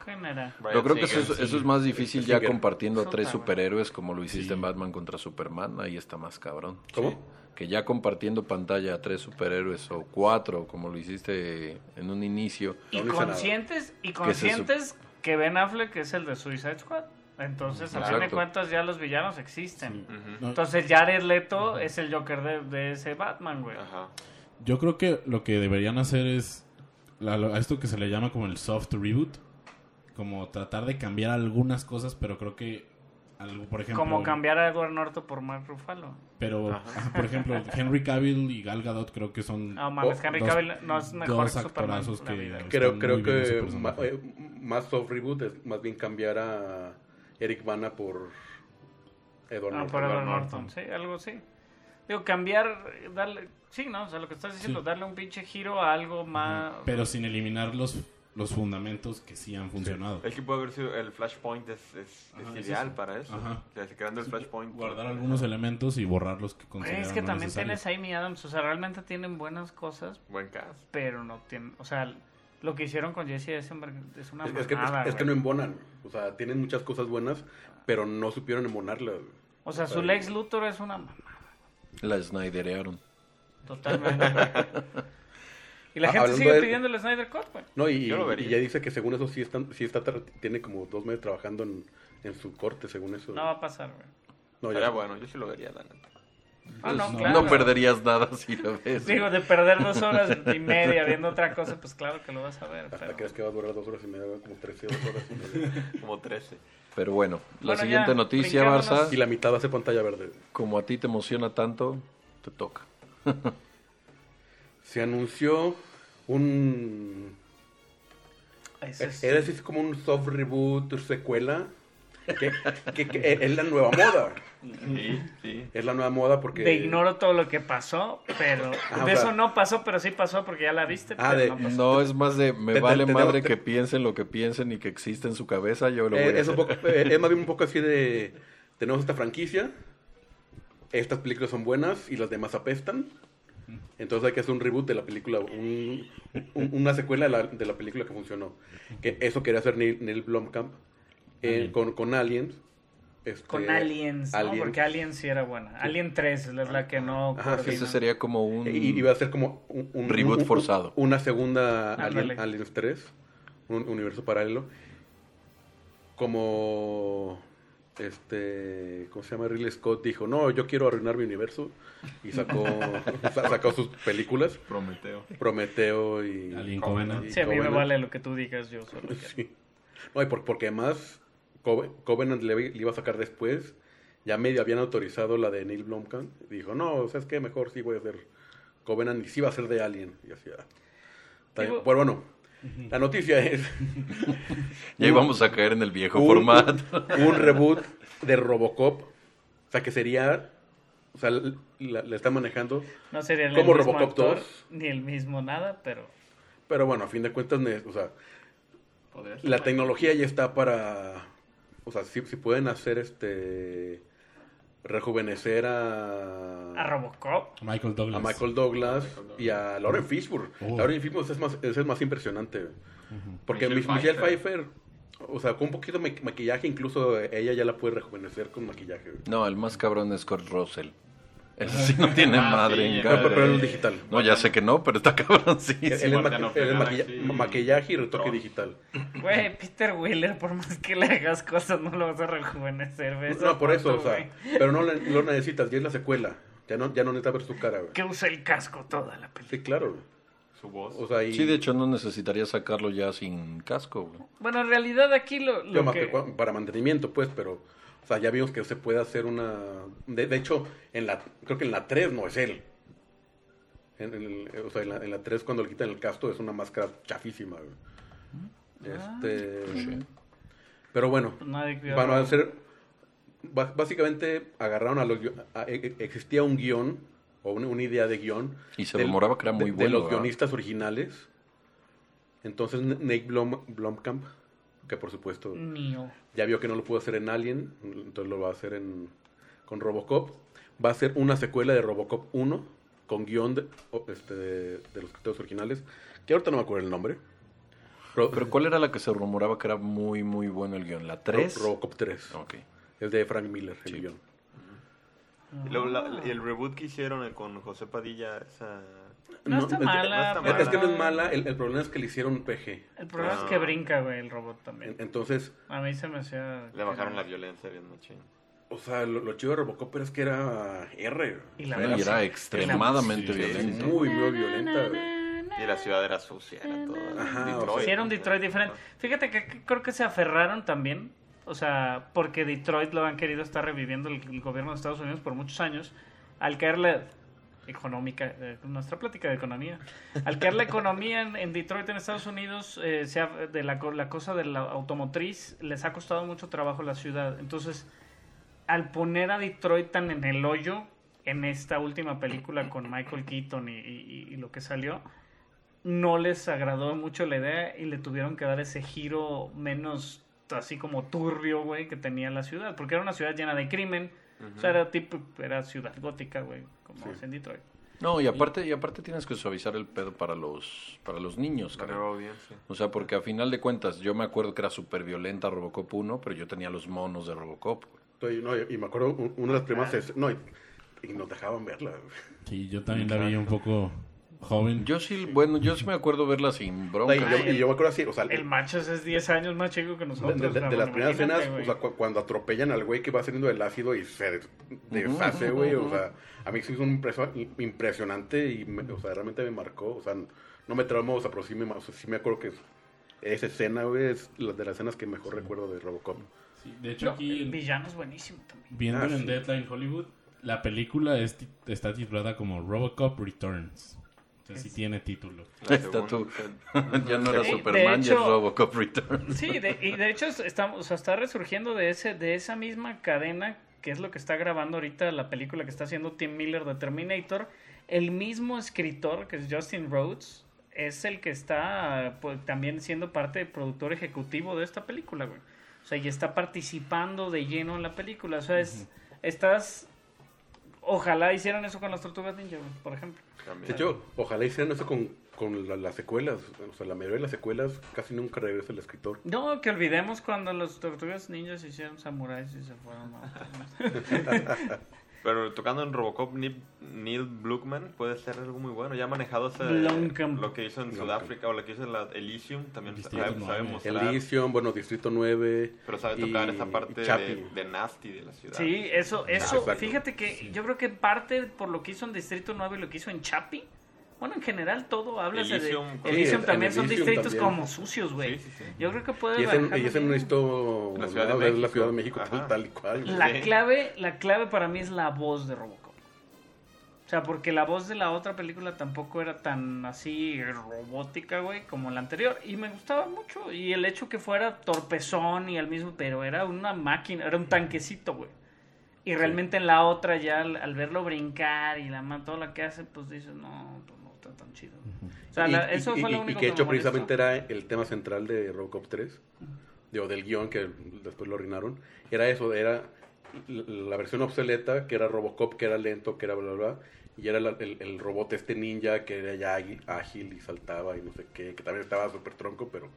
¿Quién era? Yo creo que Singer. eso, es- eso es más difícil ya Singer. compartiendo a tres Puta, superhéroes como lo hiciste Sí. en Batman contra Superman. Ahí está más cabrón. ¿Cómo? Que ya compartiendo pantalla a tres superhéroes o cuatro como lo hiciste en un inicio. Y No hice nada. conscientes, y se conscientes que Ben Affleck es el de Suicide Squad. Entonces, a fin de Exacto. cuentas, ya los villanos existen. Ujú. No, Entonces, Jared Leto es el Joker de, de ese Batman, güey. Ajá. yo creo que lo que deberían hacer es la- lo- a esto que se le llama como el soft reboot, como tratar de cambiar algunas cosas, pero creo que algo, por ejemplo, Como cambiar a Edward Norton por Mark Ruffalo. pero ajá, por ejemplo, Henry Cavill y Gal Gadot creo que son No mames, Oh, Henry dos- Cavill no es mejor dos que Superman. actorazos en la que vida. están Creo, muy creo bien en su que personaje. ma- eh, más soft reboot es más bien cambiar a Eric Bana por Edward Ah, Norton. por Edward Norton. Norton, sí, algo así. Digo, cambiar, darle, sí, ¿no? O sea, lo que estás diciendo, Sí. darle un pinche giro a algo más... pero sin eliminar los los fundamentos que sí han funcionado. Es que puede haber sido el Flashpoint es, es, Ajá, es es ideal eso. para eso. Ajá. O sea, creando el Flashpoint. Guardar algunos elementos y borrar los que Güey, consideran es que no también necesarios. tienes a Amy Adams, o sea, realmente tienen buenas cosas, Buen cast. pero no tienen, o sea, lo que hicieron con Jesse Eisenberg es una Es, es que, mamada, es, es que no güey. embonan. O sea, tienen muchas cosas buenas, pero no supieron embonarlas. O sea, su Lex Luthor es una mamada, La Snyderearon. totalmente. Y la Ah, gente hablando sigue de- pidiendo el Snyder Cut, güey. No, y, Yo lo vería. y ya dice que según eso sí, están, sí está, tra- tiene como dos meses trabajando en, en su corte, según eso. No va a pasar, güey. No, ya- Sería bueno, yo sí lo vería, la neta. Ah, no, no, claro. No perderías nada si lo ves. Digo, de perder dos horas y media viendo otra cosa, pues claro que lo vas a ver. Hasta Pero... crees que va a durar dos horas y media, como trece horas y media. Como trece. Pero bueno, la Bueno, siguiente ya, noticia, brincándonos. Barça, Y la mitad va a ser pantalla verde. como a ti te emociona tanto, te toca. Se anunció un... Ese es- Es decir, como un soft reboot, secuela, que, que- que es la nueva moda. Sí, sí. Es la nueva moda porque... De ignoro todo lo que pasó, pero Ah, de o sea- eso no pasó, pero sí pasó porque ya la viste. Ah, pero de- no pasó. No, es más de me Te- te- vale te- madre te- que piensen lo que piensen y que existe en su cabeza, yo lo voy Eh, a es, un hacer. poco, eh, es más bien un poco así de... Tenemos esta franquicia, estas películas son buenas y las demás apestan. Entonces hay que hacer un reboot de la película, un- un- una secuela de la, de la película que funcionó. Que eso quería hacer Neil, Neil Blomkamp eh, Alien. con, con Aliens. este, Con Aliens, ¿no? Alien. Porque Aliens sí era buena. Alien tres es la que no Ajá, sí, coordina. Ese sería como un... Y iba a ser como un, un- Reboot un- un- forzado. Una segunda Alien, Ándale. Aliens tres, un universo paralelo. Como este, ¿cómo se llama? Ridley Scott dijo, no, yo quiero arruinar mi universo. Y sacó, sa- sacó sus películas, Prometeo. Prometeo y... Alien Covenant. y Sí, a mí me Covenant. vale lo que tú digas, yo solo quiero. Sí. No, y por- porque además Cove- Covenant le, le iba a sacar después. Ya medio habían autorizado la de Neil Blomkamp. Dijo, no, ¿sabes qué? Mejor sí voy a hacer Covenant y sí va a ser de Alien. Y así, ah. Está bien. Digo- Pero bueno, la noticia es Ya íbamos a caer en el viejo un, formato. un reboot de Robocop. O sea, que sería... O sea, la, la está manejando. No sería el Como mismo Robocop actor, dos. ni el mismo nada, pero... Pero bueno, a fin de cuentas, ne- o sea, Podría ser la bueno. tecnología ya está para... O sea, si, si pueden hacer este... Rejuvenecer a... A Robocop. Michael a Douglas. Michael Douglas y a Lauren Fishburne. Oh. Lauren Fishburne es más, es más impresionante. Porque Michelle Michelle, Michelle Pfeiffer. Pfeiffer, o sea, con un poquito de ma- maquillaje, incluso ella ya la puede rejuvenecer con maquillaje. No, el más cabrón es Kurt Russell. Ese sí no tiene Ah, madre sí, en pero- Pero, cara. pero en el digital. No, ya sé que no, pero está cabrón, sí. Él, sí. él es, porque maqui- no él es pega maquilla- así. maquillaje y retoque Tron. digital. Güey, Peter Wheeler, por más que le hagas cosas, no lo vas a rejuvenecer, ¿ves? No, por eso, o Güey. sea, pero no le- lo necesitas, ya es la secuela. Ya no, ya no necesitas ver su cara, güey. Que usa el casco toda la película. Sí, claro. Su voz. O sea, y... Sí, de hecho no necesitaría sacarlo ya sin casco, güey. Bueno, en realidad aquí lo, lo Yo más que... que cua- para mantenimiento, pues, pero... O sea, ya vimos que se puede hacer una... De, de hecho, en la creo que en la tres no es él. En, en el- o sea, en la, en la tres cuando le quitan el casco es una máscara chafísima, güey. Este... Pero bueno, Pues nadie vio van a Robocop. hacer... ba- Básicamente agarraron a los... guio- a- e- existía un guión, o una, una idea de guión... Y se del- rumoraba que era muy de, bueno, de los ¿verdad? guionistas originales. Entonces Nate Blom, Blomkamp, que por supuesto Neo. ya vio que no lo pudo hacer en Alien, entonces lo va a hacer en, con Robocop. Va a ser una secuela de Robocop uno, con guión de, o- este, de, de los escritores originales, que ahorita no me acuerdo el nombre. Ro- Pero ¿cuál era la que se rumoraba que era muy, muy bueno el guión? ¿La tres? Ro- Robocop tres. Ok. Es de Frank Miller, el Sí. guión. Y luego la- y el reboot que hicieron con José Padilla, esa... No está es- mala, no está Es, mala. es que no es mala, el, el problema es que le hicieron P G. El problema Ah. es que brinca, güey, el robot también. En- Entonces, A mí se me hacía... Le bajaron la violencia bien machín. o sea, lo, lo chido de Robocop es que era R. Y la No, y velocidad- era y extremadamente Sí, violenta. muy, muy violenta. güey. Y la ciudad era sucia, era todo. Ajá, Detroit. o sea, Sí, era un Detroit diferente. Fíjate que, que creo que se aferraron también, o sea, porque Detroit lo han querido estar reviviendo el, el gobierno de Estados Unidos por muchos años, al caer la económica, eh, nuestra plática de economía, al caer la economía en, en Detroit, en Estados Unidos, eh, se ha- de la, co- la cosa de la automotriz, les ha costado mucho trabajo la ciudad. Entonces, al poner a Detroit tan en el hoyo, en esta última película con Michael Keaton y, y- y lo que salió, no les agradó mucho la idea y le tuvieron que dar ese giro menos así como turbio, güey, que tenía la ciudad, porque era una ciudad llena de crimen, o sea, era tipo, era ciudad gótica, güey, como es en Detroit. No, y aparte, y aparte tienes que suavizar el pedo para los, para los niños, La cara. nueva audiencia. O sea, porque a final de cuentas, yo me acuerdo que era súper violenta Robocop uno, pero yo tenía los monos de Robocop. güey. Estoy- no, y y me acuerdo, un- una de las primeras es, no, y, y nos dejaban verla. güey. Sí, yo también la vi un poco joven. Yo sí, bueno, yo sí me acuerdo verla sin Y bronca. yo, y yo me acuerdo así, o sea, El Machos es diez años más chico que de, nosotros. de- de- cabrón, de las primeras imagínate, escenas, o güey. sea, cu- cuando atropellan al güey que va saliendo del ácido y se des- deshace, güey, o sea, a mí sí es un impreso- impresionante y, me- o sea, realmente me marcó, o sea, no me traumó, o sea, pero sí me, o sea, sí me acuerdo que esa escena, güey, es la de las escenas que mejor recuerdo de Robocop. Sí, de hecho, No, aquí el villano es buenísimo también. viendo Ah, en sí. Deadline Hollywood, la película es ti- está titulada como Robocop Returns. O sea, sí tiene título. La Está tú. segunda. Ya no era Sí, de Superman, ya hecho- es Robocop Returns. Sí, de- y de hecho estamos, o sea, está resurgiendo de ese, de esa misma cadena que es lo que está grabando ahorita la película que está haciendo Tim Miller de Terminator. El mismo escritor, que es Justin Rhodes, es el que está pues, también siendo parte del productor ejecutivo de esta película, güey. O sea, y está participando de lleno en la película. O sea, es, estás... Ojalá hicieran eso con las Tortugas Ninja, güey, por ejemplo. También. De hecho, ojalá hicieran eso con, con la- las secuelas, o sea, la mayoría de las secuelas casi nunca regresa el escritor. No, que olvidemos cuando las Tortugas Ninjas hicieron samuráis y se fueron a... Pero tocando en Robocop, Neil, Neil Blomkamp puede ser algo muy bueno. Ya ha manejado ese, Blomkamp. lo que hizo en Blomkamp. Sudáfrica o lo que hizo en la Elysium. También Distrito sabe, sabe nueve. mostrar. Elysium, bueno, Distrito nueve. Pero sabe y- tocar esa parte y Chappie. de, de nasty de la ciudad. Sí, eso, eso, exacto. fíjate que yo creo que parte por lo que hizo en Distrito nueve y lo que hizo en Chapi, bueno, en general todo habla de... Elysium. Elysium Sí, también en son Elysium distritos también. como sucios, güey. Sí, sí, sí. Yo creo que puede... Y ese, manejarlo y ese no bien. necesito La Ciudad de nada, es la México. Ciudad de México Ajá. tal, tal y cual. La Sí. clave, la clave para mí es la voz de Robocop. O sea, porque la voz de la otra película tampoco era tan así robótica, güey, como la anterior. Y me gustaba mucho. Y el hecho que fuera torpezón y al mismo... Pero era una máquina, era un tanquecito, güey. Y realmente en la otra ya al, al verlo brincar y la ma- todo lo que hace, pues dices, no, pues no está tan chido. O sea, Y- la- y- eso y- fue lo y- único y que de hecho me molestó. precisamente era el tema central de Robocop tres, digo, del guión que después lo arruinaron, era eso, era l- la versión obsoleta, que era Robocop, que era lento, que era bla, bla, bla, y era la- el, el robot este ninja, que era ya águi- ágil y saltaba y no sé qué, que también estaba súper tronco, pero...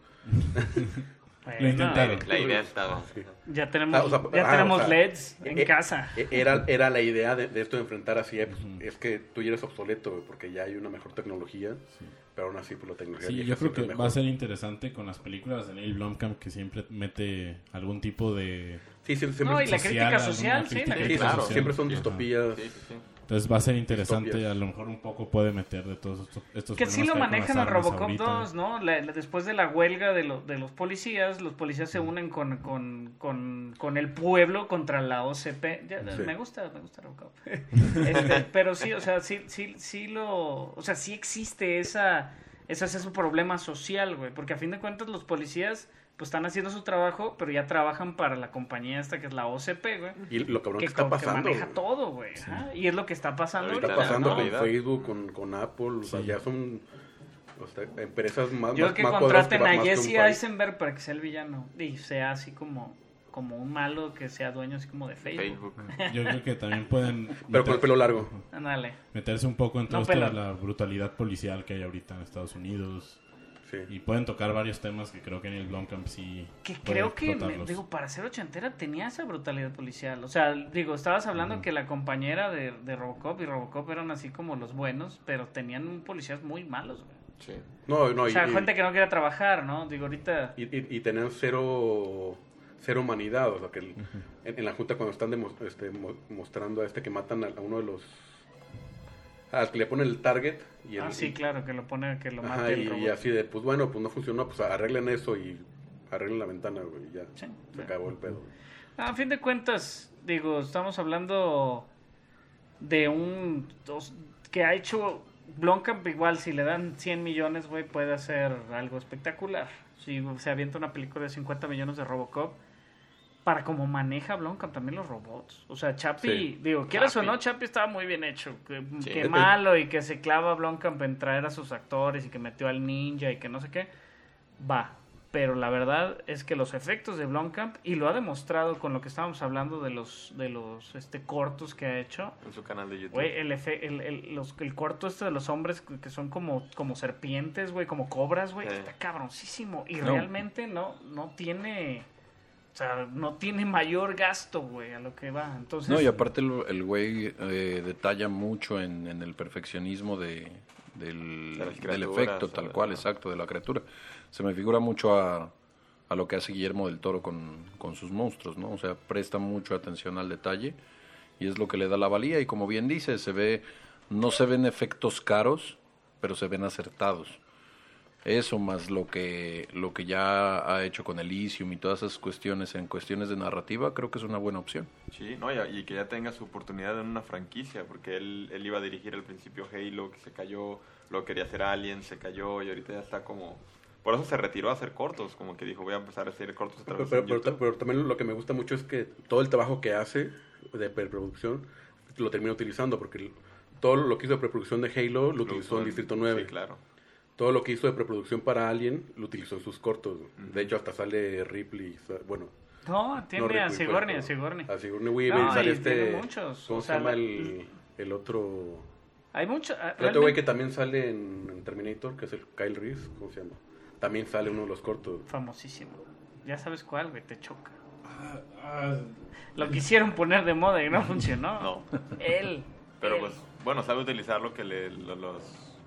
Bueno, Lo intentaron. La idea estaba. Ya tenemos, Ah, o sea, ya ah, tenemos o sea, L E Ds en eh, casa. eh, Era, era la idea de, de esto de enfrentar así, eh, pues, es que tú ya eres obsoleto, güey, porque ya hay una mejor tecnología, pero aún así pues la tecnología Sí, vieja yo creo siempre que es va a mejor. ser interesante con las películas de Neil Blomkamp, que siempre mete algún tipo de... Sí, sí, siempre, No, y la social, crítica alguna social, sí, crítica la sí, crítica claro, sí, siempre son Ajá. distopías. Sí, sí, sí. Entonces va a ser interesante, Distopias. a lo mejor un poco puede meter de todos estos, estos Que sí problemas lo hay con manejan las en armas Robocop ahorita. dos, ¿no? La- la- después de la huelga de, lo- de los policías, los policías se unen con, con, con, con el pueblo contra la O C P. Ya, Sí. Me gusta, me gusta Robocop. Este, pero sí, o sea, sí, sí, sí lo... O sea, sí existe esa... Ese es un problema social, güey. Porque a fin de cuentas los policías pues están haciendo su trabajo, pero ya trabajan para la compañía esta que es la O C P, güey. Y lo cabrón Que, que está como que pasando. maneja güey. todo, güey. Ajá. Y es lo que está pasando Ahorita Está ahorita, pasando ¿no? con realidad. Facebook, con, con Apple, o sea, Sí. ya son o sea, empresas más Yo más, que más poderosas contraten que- a más que un Jesse país. Eisenberg para que sea el villano y sea así como, como un malo que sea dueño así como de Facebook. Facebook. Yo creo que también pueden Pero con el meter- pelo largo. Ándale. meterse un poco en todo No esto de pela. la brutalidad policial que hay ahorita en Estados Unidos. Sí. Y pueden tocar varios temas que creo que en el Blomkamp sí Que puede creo que, me- explotarlos. digo, para ser ochentera tenía esa brutalidad policial. O sea, digo, estabas hablando Ujú. que la compañera de, de Robocop y Robocop eran así como los buenos, pero tenían policías muy malos, güey. Sí. No, no, O y, sea, y- gente que no quería trabajar, ¿no? Digo, ahorita... y, y, y tenían cero, cero humanidad. O sea, que el- en, en la junta cuando están demo- este, mo- mostrando a este que matan a, a uno de los... Al que le ponen el target. Y el, Ah, sí, y- claro, que lo pone, que lo Ajá, mate el y, robot. y así de, pues bueno, pues no funcionó, pues arreglen eso y arreglen la ventana, güey, y ya. Sí, Se sí. acabó el pedo. A fin de cuentas, digo, estamos hablando de un... dos- que ha hecho... Blomkamp igual, si le dan cien millones, güey, puede hacer algo espectacular. Si se avienta una película de cincuenta millones de Robocop, para como maneja Blomkamp también los robots. O sea, Chappie, Sí. digo, quieras o Chappie. no, Chappie estaba muy bien hecho. Que, Sí. que Eh, eh. malo y que se clava Blomkamp en traer a sus actores y que metió al ninja y que no sé qué. Va. Pero la verdad es que los efectos de Blomkamp, y lo ha demostrado con lo que estábamos hablando de los de los este cortos que ha hecho, En su canal de YouTube. güey, el, efe- el, el, los- el corto este de los hombres que que son como, como serpientes, güey, como cobras, güey, Sí. está cabroncísimo. Y No. realmente no, no tiene, o sea, no tiene mayor gasto, güey, a lo que va. Entonces, No, y aparte el el güey eh, detalla mucho en, en el perfeccionismo de, del, De las del criaturas, efecto, tal o de- cual, exacto, de la criatura. Se me figura mucho a, a lo que hace Guillermo del Toro con, con sus monstruos, ¿no? O sea, presta mucho atención al detalle y es lo que le da la valía. Y como bien dice, se ve, no se ven efectos caros, pero se ven acertados. Eso más lo que lo que ya ha hecho con Elysium y todas esas cuestiones en cuestiones de narrativa, creo que es una buena opción. Sí, no, y, y que ya tenga su oportunidad en una franquicia, porque él, él iba a dirigir al principio Halo, que se cayó, luego quería hacer Alien, se cayó, y ahorita ya está como... Por eso se retiró a hacer cortos, como que dijo, voy a empezar a hacer cortos otra Pero, vez pero, en pero, YouTube. pero también lo que me gusta mucho es que todo el trabajo que hace de preproducción lo termina utilizando, porque el- todo lo que hizo de preproducción de Halo lo utilizó en Distrito nueve. Sí, claro. Todo lo que hizo de preproducción para Alien lo utilizó en sus cortos. De hecho, hasta sale Ripley, sa- bueno... no, tiene no a Ripley, Sigourney, a pero- Sigourney. A Sigourney Weaver, No, sale y este... tiene muchos, ¿Cómo o se sea, llama la- el, el otro...? Hay mucho... El otro güey que también sale en, en Terminator, que es el Kyle Reese, ¿cómo se llama? También sale uno de los cortos. famosísimo. Ya sabes cuál, güey, te choca. Ah, ah, Lo quisieron poner de moda y no funcionó. No. Él. Pero él. pues, bueno, sabe utilizar lo que le, lo- los,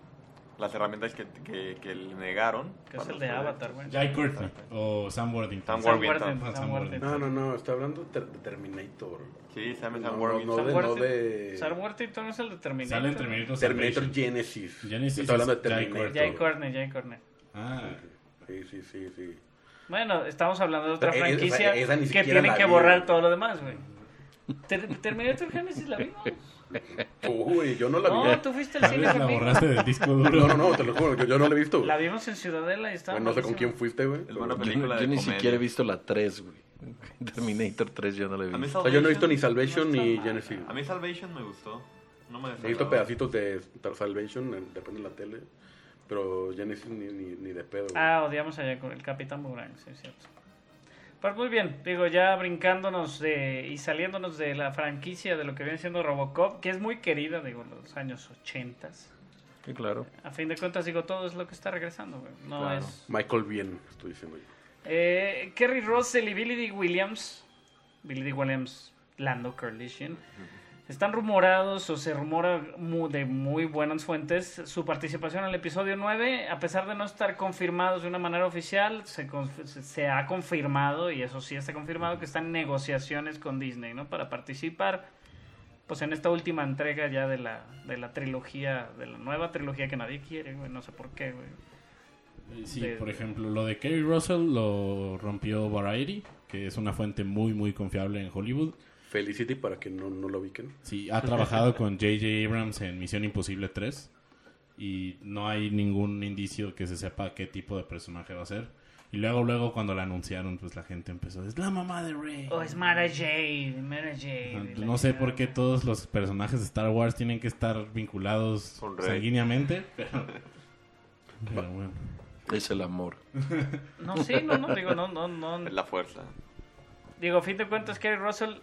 las herramientas que, que, que le negaron. Que es para el de los Avatar, proyectos. güey. Jai Courtney o Sam Worthington. Sam Sam Worthington. Worthington, Ah, Sam Sam Worthington. No, no, no, está hablando ter- de Terminator. Sí, se llama No, Sam no, Worthington. no de- Sam no Worthington. de- Sam Worthington es el de Terminator. Sale en Terminator Terminator Salvation. Genesis. Genesis Está hablando de es Jai Terminator. Jay Courtney, Jay Courtney. Ah, Sí, sí, sí, sí. Bueno, estamos hablando de otra Pero esa- franquicia esa ni que siquiera tiene la que vi, borrar güey. todo lo demás, güey. Ter- Terminator Genesis la vimos. Uy, yo no la vi. No, tú fuiste al tal cine vez la conmigo. borraste del disco duro. No, no, no, te lo juro, yo, yo no la he visto. La vimos en Ciudadela y estaba Bueno, no sé con malísima. quién fuiste, güey. Es buena Yo, película yo de ni comedia. siquiera he visto la tres, güey. Terminator tres yo no la he A mí visto. O sea, yo no he visto ni Salvation Salvation no ni está mal. Genesis. A mí Salvation me gustó. No me He visto desagradó. pedacitos de Salvation, en- depende de la tele. Pero Genesis ni, ni, ni de pedo. güey. Ah, odiamos allá con el Capitán Boomerang, sí, es cierto. Pero muy bien, digo, ya brincándonos de, y saliéndonos de la franquicia de lo que viene siendo Robocop, que es muy querida, digo, los años ochentas. Sí, claro. A fin de cuentas, digo, todo es lo que está regresando, güey. No Claro. es... Michael Bien, estoy diciendo yo. Eh, Kerry Russell y Billy D. Williams, Billy D. Williams, Lando Calrissian, están rumorados o se rumora mu- de muy buenas fuentes su participación en el episodio nueve, a pesar de no estar confirmados de una manera oficial, se, conf- se- se ha confirmado, y eso sí está confirmado, que están en negociaciones con Disney, ¿no? Para participar pues en esta última entrega ya de la, de la trilogía, de la nueva trilogía que nadie quiere, güey, no sé por qué, güey. Sí, de- por ejemplo, lo de Kerry Russell lo rompió Variety, que es una fuente muy, muy confiable en Hollywood. Felicity para que no, no lo ubiquen. Sí, ha trabajado con J J Abrams en Misión Imposible tres y no hay ningún indicio que se sepa qué tipo de personaje va a ser. Y luego, luego cuando la anunciaron, pues la gente empezó, es la mamá de Rey. Oh, es Mara Jade, Mara Jade. Ajá, y la No sé por chingada. qué todos los personajes de Star Wars tienen que estar vinculados Con Rey. sanguíneamente, pero, pero bueno. Es el amor. No, sí, no, no, digo, no, no, no. Es la fuerza. Digo, a fin de cuentas, Kerry Russell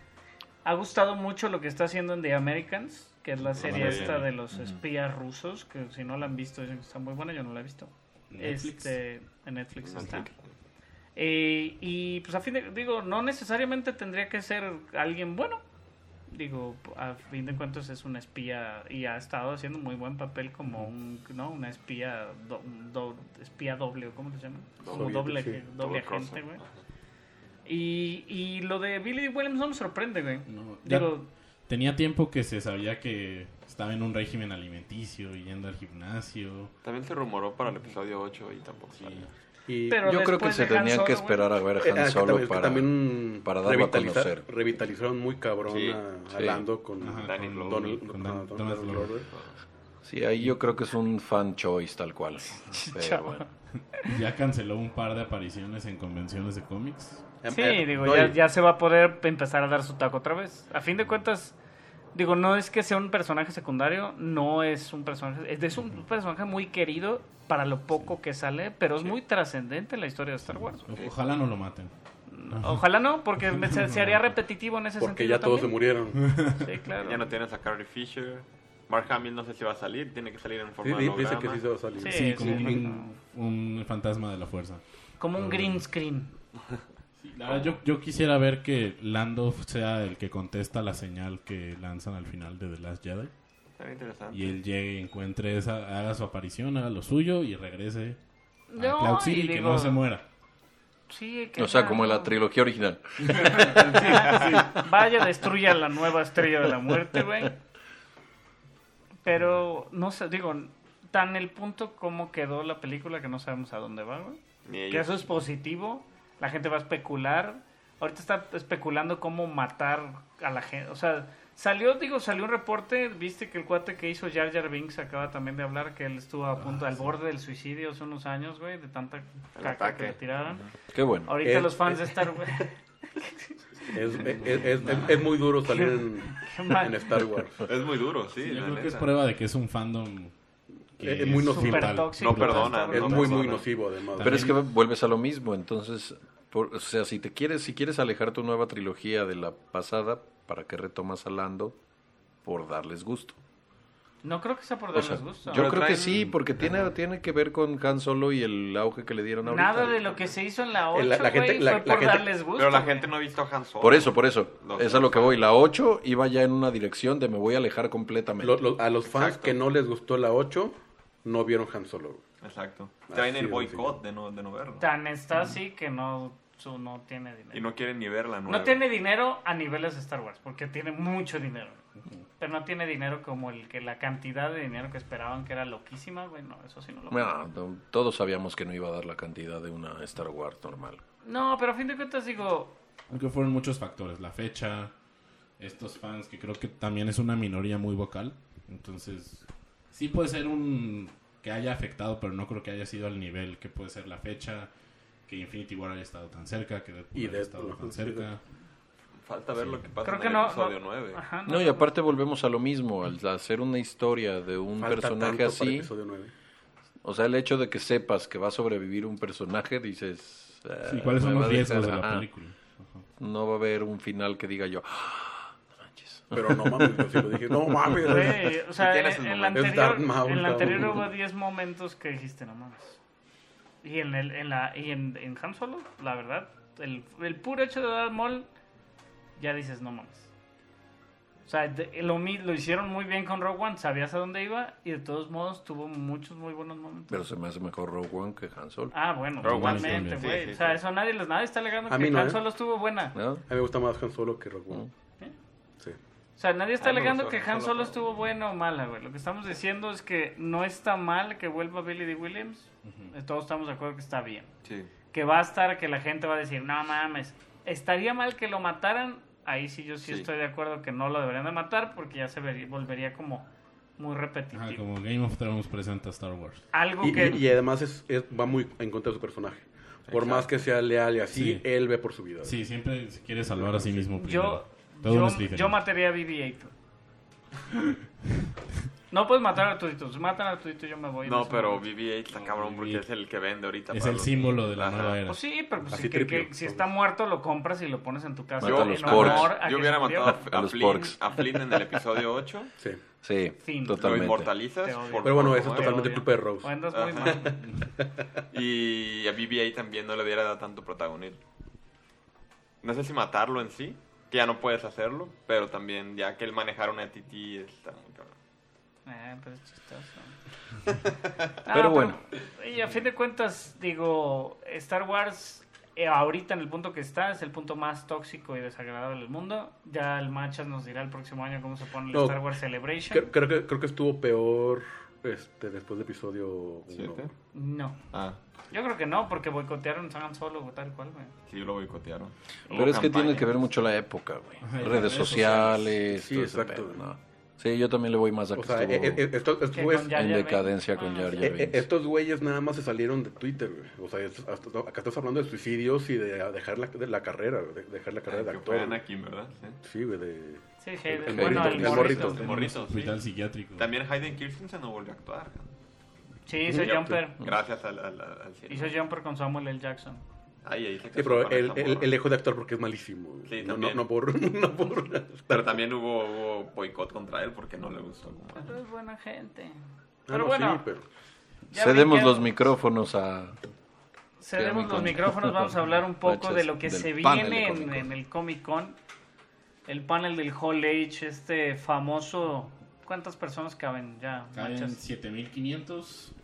ha gustado mucho lo que está haciendo en The Americans, que es la serie Ah, esta bien. de los espías rusos, que si no la han visto dicen que está muy buena, yo no la he visto. Netflix. Este, en Netflix está. Netflix. Eh, y pues a fin de, digo, no necesariamente tendría que ser alguien bueno. Digo, a fin de cuentas es un espía y ha estado haciendo muy buen papel como un, ¿no? Una espía, do, do, espía doble, ¿cómo se llama? Como doble, Sí, doble todo agente, cross. güey. Y, y lo de Billy Williams no me sorprende, güey. No, ya Digo, tenía tiempo que se sabía que estaba en un régimen alimenticio y yendo al gimnasio. También se rumoró para el episodio ocho y tampoco Sí. sale. Y Pero Yo creo que después se de Han tenían que Solo, esperar a ver Eh, a es Han que Solo también, es que para, también para darlo a revitaliza- conocer. revitalizaron muy cabrón Sí, a, a sí. Lando con Ajá, Danny con, Glover. Donald, con con Dan- Donald Donald Glover. Glover. Sí, ahí yo creo que es un fan choice tal cual. Pero bueno. Ya canceló un par de apariciones en convenciones de cómics. sí, Eh, digo, no, ya, y- ya se va a poder empezar a dar su taco otra vez. A fin de cuentas, digo, no es que sea un personaje secundario, no es un personaje, es, es un personaje muy querido para lo poco que sale, pero es muy trascendente en la historia de Star Wars. O- Ojalá no lo maten. Ojalá no, porque me- se, se haría repetitivo en ese Porque sentido ya todos se también. murieron. Sí, claro. Ya no tienes a Carrie Fisher. Mark Hamill no sé si va a salir, tiene que salir en Sí, forma de di- holograma. dice que sí se va a salir. Sí. Sí, como sí, un, un fantasma de la fuerza. Como un green screen. La verdad, yo, yo quisiera ver que Lando sea el que contesta la señal que lanzan al final de The Last Jedi. Estaría interesante. Y él llegue, encuentre esa, haga su aparición, haga lo suyo y regrese a No, Cloud y City, que digo- no se muera. Sí, que O sea, ya como en no- la trilogía original. Vaya, destruya la nueva estrella de la muerte, güey. Pero, no sé, digo, tan el punto como quedó la película que no sabemos a dónde va, güey. Ni Que ellos. eso es positivo. La gente va a especular. Ahorita está especulando cómo matar a la gente. O sea, salió, digo, salió un reporte. Viste que el cuate que hizo Jar Jar Binks acaba también de hablar que él estuvo a punto, al borde del suicidio hace unos años, güey, de tanta El caca ataque. que le tiraron. Qué bueno. Ahorita Es- los fans de Star Wars. Es, es, es- es- es muy duro salir en, Qué mal. en Star Wars. Es muy duro, sí. Yo la creo que es neta. prueba de que es un fandom que Es muy nocivo. Súper brutal. tóxico. No perdona, Es no muy, muy perdona. nocivo, además. Pero es que vuelves a lo mismo, entonces, por- o sea, si te quieres, si quieres alejar tu nueva trilogía de la pasada, ¿para qué retomas a Lando? Por darles gusto. No creo que sea por O darles sea, gusto. yo Pero creo que traen- sí, porque tiene, tiene que ver con Han Solo y el auge que le dieron ahorita. Nada de lo que se hizo en la ocho, La- la gente- güey, la- fue la por gente- darles gusto. Pero la güey. gente no ha visto a Han Solo. Por eso, por eso. Los- Es a lo que voy. La ocho iba ya en una dirección de me voy a alejar completamente. Lo- lo- a los fans Exacto. que no les gustó la ocho, no vieron Han Solo. Exacto. Traen Así el de boicot de no, de no verlo. Tan está así que no, su, no tiene dinero. Y no quieren ni ver la nueva. No tiene dinero a niveles de Star Wars, porque tiene mucho dinero. Pero no tiene dinero como el que la cantidad de dinero que esperaban, que era loquísima, güey. No, eso sí no lo No, no, todos sabíamos que no iba a dar la cantidad de una Star Wars normal. No, pero a fin de cuentas digo, Aunque fueron muchos factores. La fecha, estos fans, que creo que también es una minoría muy vocal. Entonces, sí puede ser un que haya afectado, pero no creo que haya sido al nivel que puede ser la fecha, que Infinity War haya estado tan cerca, que Deadpool Y haya estado Deadpool, tan sí, cerca. Falta ver lo que pasa creo en que el no. episodio no- nueve. Ajá, No, y aparte volvemos a lo mismo. Al hacer una historia de un Falta personaje tanto para así, episodio nueve. o sea, el hecho de que sepas que va a sobrevivir un personaje, dices... eh, Sí, ¿cuáles son me va los a riesgos dejar- de la ajá. película? Ajá. No va a haber un final que diga yo... "Ah, no manches". Pero no mames, yo sí lo dije. No mames. Güey, o sea, Sí tienes en, el en la momento. Es Darth anterior, Maul, en la anterior cabrón. hubo diez momentos que dijiste, no mames. Y en el, en la y en, en Han Solo, la verdad, el, el puro hecho de Darth Maul, ya dices, no mames. O sea, de- lo, mi- lo hicieron muy bien con Rogue One, sabías a dónde iba y de todos modos tuvo muchos muy buenos momentos. Pero se me hace mejor Rogue One que Han Solo. Ah, bueno, Rogue One igualmente, también. güey. Sí, sí, o sea, sí. eso nadie, les- nadie está alegando A que mí no, Han ¿eh? Solo estuvo buena. ¿No? A mí me gusta más Han Solo que Rogue One. Sí. O sea, nadie está Ah, me alegando gustó que Han Han Solo, Solo pero- estuvo buena o mala, güey. Lo que estamos diciendo es que no está mal que vuelva Billy Dee Williams. Eh, Todos estamos de acuerdo que está bien. Sí. Que va a estar, que la gente va a decir, no mames, estaría mal que lo mataran. Ahí sí yo sí, Sí. estoy de acuerdo que no lo deberían de matar porque ya se vería- volvería como muy repetitivo. Ajá, como Game of Thrones presenta Star Wars. Algo Y, que... y- y además es, es- va muy en contra de su personaje. Por más que sea leal y así, Sí. él ve por su vida. Sí, siempre se quiere salvar a sí mismo primero. yo, Todo un yo, Slytherin. yo mataría a B B ocho. No puedes matar a Arturito. Si matan a Arturito, yo me voy. No, ese pero momento. B B ocho está cabrón porque es el que vende ahorita. Es para el los símbolo niños. de la Ajá. nueva era. Pues sí, pero pues Así sí, que, tripio, que si todo. está muerto lo compras y lo pones en tu casa. Mata a en los honor porks. a Yo que hubiera se murió. matado a, A a, los Flynn, porks. a Flynn en el episodio ocho. Sí, Fin. Lo totalmente. inmortalizas. Te odio. por- Pero bueno, por eso es cómo totalmente odio. culpa de Rose. O andas muy Ajá. mal. Y a B B ocho también no le hubiera dado tanto protagonismo. No sé si matarlo en sí, que ya no puedes hacerlo, pero también ya que él manejara una T T está muy cabrón. Eh, pero es chistoso. Ah, Pero bueno. Y a fin de cuentas, digo, Star Wars, eh, ahorita en el punto que está, es el punto más tóxico y desagradable del mundo. Ya el Machas nos dirá el próximo año cómo se pone el No, Star Wars Celebration. Creo, creo que, creo que estuvo peor este, después del episodio uno. ¿Siete? No. Ah, Yo creo que no, porque boicotearon Han Solo tal cual, güey. sí, lo boicotearon. Pero es que tiene que ver mucho la época, güey. Ajá, y las Redes redes sociales. Sí, todo ese exacto. pedo, ¿no? Sí, yo también le voy más a que O sea, estuvo eh, eh, estos, estos Que güeyes, con Jar en Jar decadencia Binks. con Ah, Jar sí. Jar eh, eh, Binks. estos güeyes nada más se salieron de Twitter, güey. O sea, es- hasta- acá estás hablando de suicidios y de dejar la, de la carrera, de dejar la carrera de Que actor. fue güey. Anakin, ¿verdad? Sí. Sí, güey, de... Sí, El- Hayden. el Bueno, morrito, el el morrito. morrito. El morrito, Hospital sí. psiquiátrico. También Hayden Christensen no volvió a actuar. Sí, hizo Ujú. Jumper. Gracias al, al, al cine. Hizo Jumper con Samuel L. Jackson. Ahí, ahí se Sí, casó pero con él, esa él, morra. él dejó de actuar porque es malísimo. güey. Sí, no, no, también. no por... No por Pero también hubo, hubo boicot contra él porque no le gustó. Como Pero es buena gente. Ah, Pero no, bueno, sí, pero... ya Cedemos brinqué- los micrófonos a... Cedemos Comic los Con. micrófonos, vamos a hablar un poco Machas de lo que del se panel de viene en, Comic Con. en el Comic Con. El panel del Hall H, este famoso... ¿Cuántas personas caben ya? Caen Machas? siete mil quinientos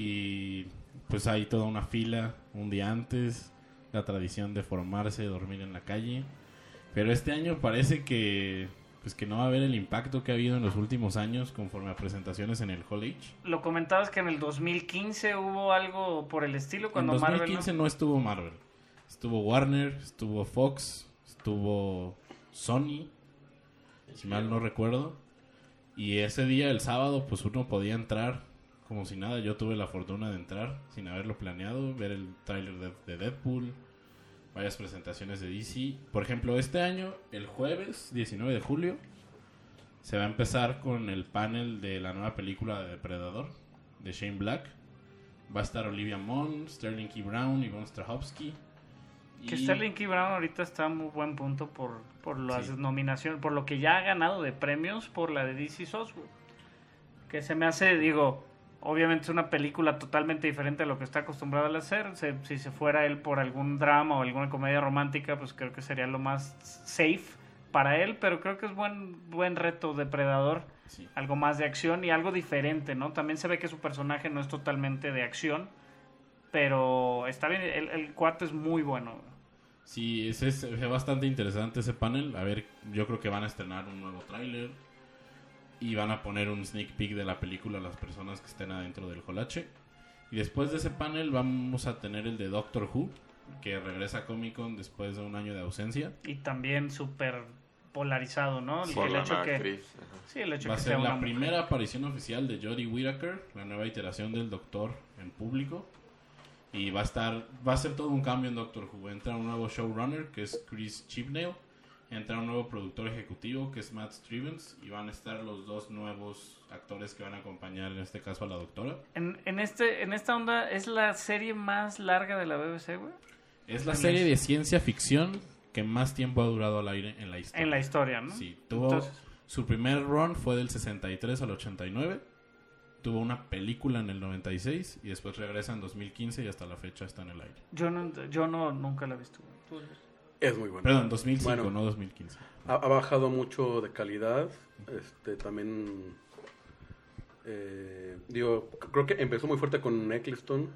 y pues hay toda una fila un día antes, la tradición de formarse, dormir en la calle. Pero este año parece que pues que no va a haber el impacto que ha habido en los últimos años conforme a presentaciones en el Hall H. Lo comentabas que en el dos mil quince hubo algo por el estilo cuando en dos mil Marvel... quince ¿no? no estuvo Marvel. Estuvo Warner, estuvo Fox, estuvo Sony, si mal no recuerdo. Y ese día, el sábado, pues uno podía entrar como si nada. Yo tuve la fortuna de entrar sin haberlo planeado, ver el tráiler de, de Deadpool, varias presentaciones de D C. Por ejemplo, este año, el jueves diecinueve de julio, se va a empezar con el panel de la nueva película de Depredador, de Shane Black. Va a estar Olivia Munn, Sterling K. Brown y Von Strahovski. Que Y- Sterling K. Brown ahorita está a muy buen punto por, por las Sí. nominaciones, por lo que ya ha ganado de premios por la de D C Software. Que se me hace, digo, obviamente es una película totalmente diferente a lo que está acostumbrado a hacer. Se- si se fuera él por algún drama o alguna comedia romántica, pues creo que sería lo más safe para él, pero creo que es buen, buen reto Depredador. Sí. Algo más de acción y algo diferente, ¿no? También se ve que su personaje no es totalmente de acción, pero está bien, el, el cuarto es muy bueno. Sí, es, es, es bastante interesante ese panel. A ver, yo creo que van a estrenar un nuevo tráiler y van a poner un sneak peek de la película a las personas que estén adentro del Holache. Y después de ese panel vamos a tener el de Doctor Who, que regresa a Comic Con después de un año de ausencia. Y también súper polarizado, ¿no? El, Por el la hecho nueva que actriz. Ajá. sí, el hecho Va a que ser sea una la mujer. primera aparición oficial de Jodie Whittaker, la nueva iteración del Doctor en público. Y va a estar, va a ser todo un cambio en Doctor Who. Entra un nuevo showrunner que es Chris Chibnall. Entra un nuevo productor ejecutivo que es Matt Stevens. Y van a estar los dos nuevos actores que van a acompañar en este caso a la doctora. En, en este en esta onda es la serie más larga de la B B C, güey. Es la En serie la- de ciencia ficción que más tiempo ha durado al aire en la historia. En la historia, ¿no? Sí, tuvo Entonces- su primer run fue del sesenta y tres al ochenta y nueve. Tuvo una película en el noventa y seis y después regresa en dos mil quince y hasta la fecha está en el aire. Yo no yo no nunca la he visto, güey. ¿Tú la has visto? Es muy bueno. Perdón, dos mil cinco, Bueno. no dos mil quince. Ha, ha bajado mucho de calidad. Este, también... eh, digo, c- creo que empezó muy fuerte con Eccleston.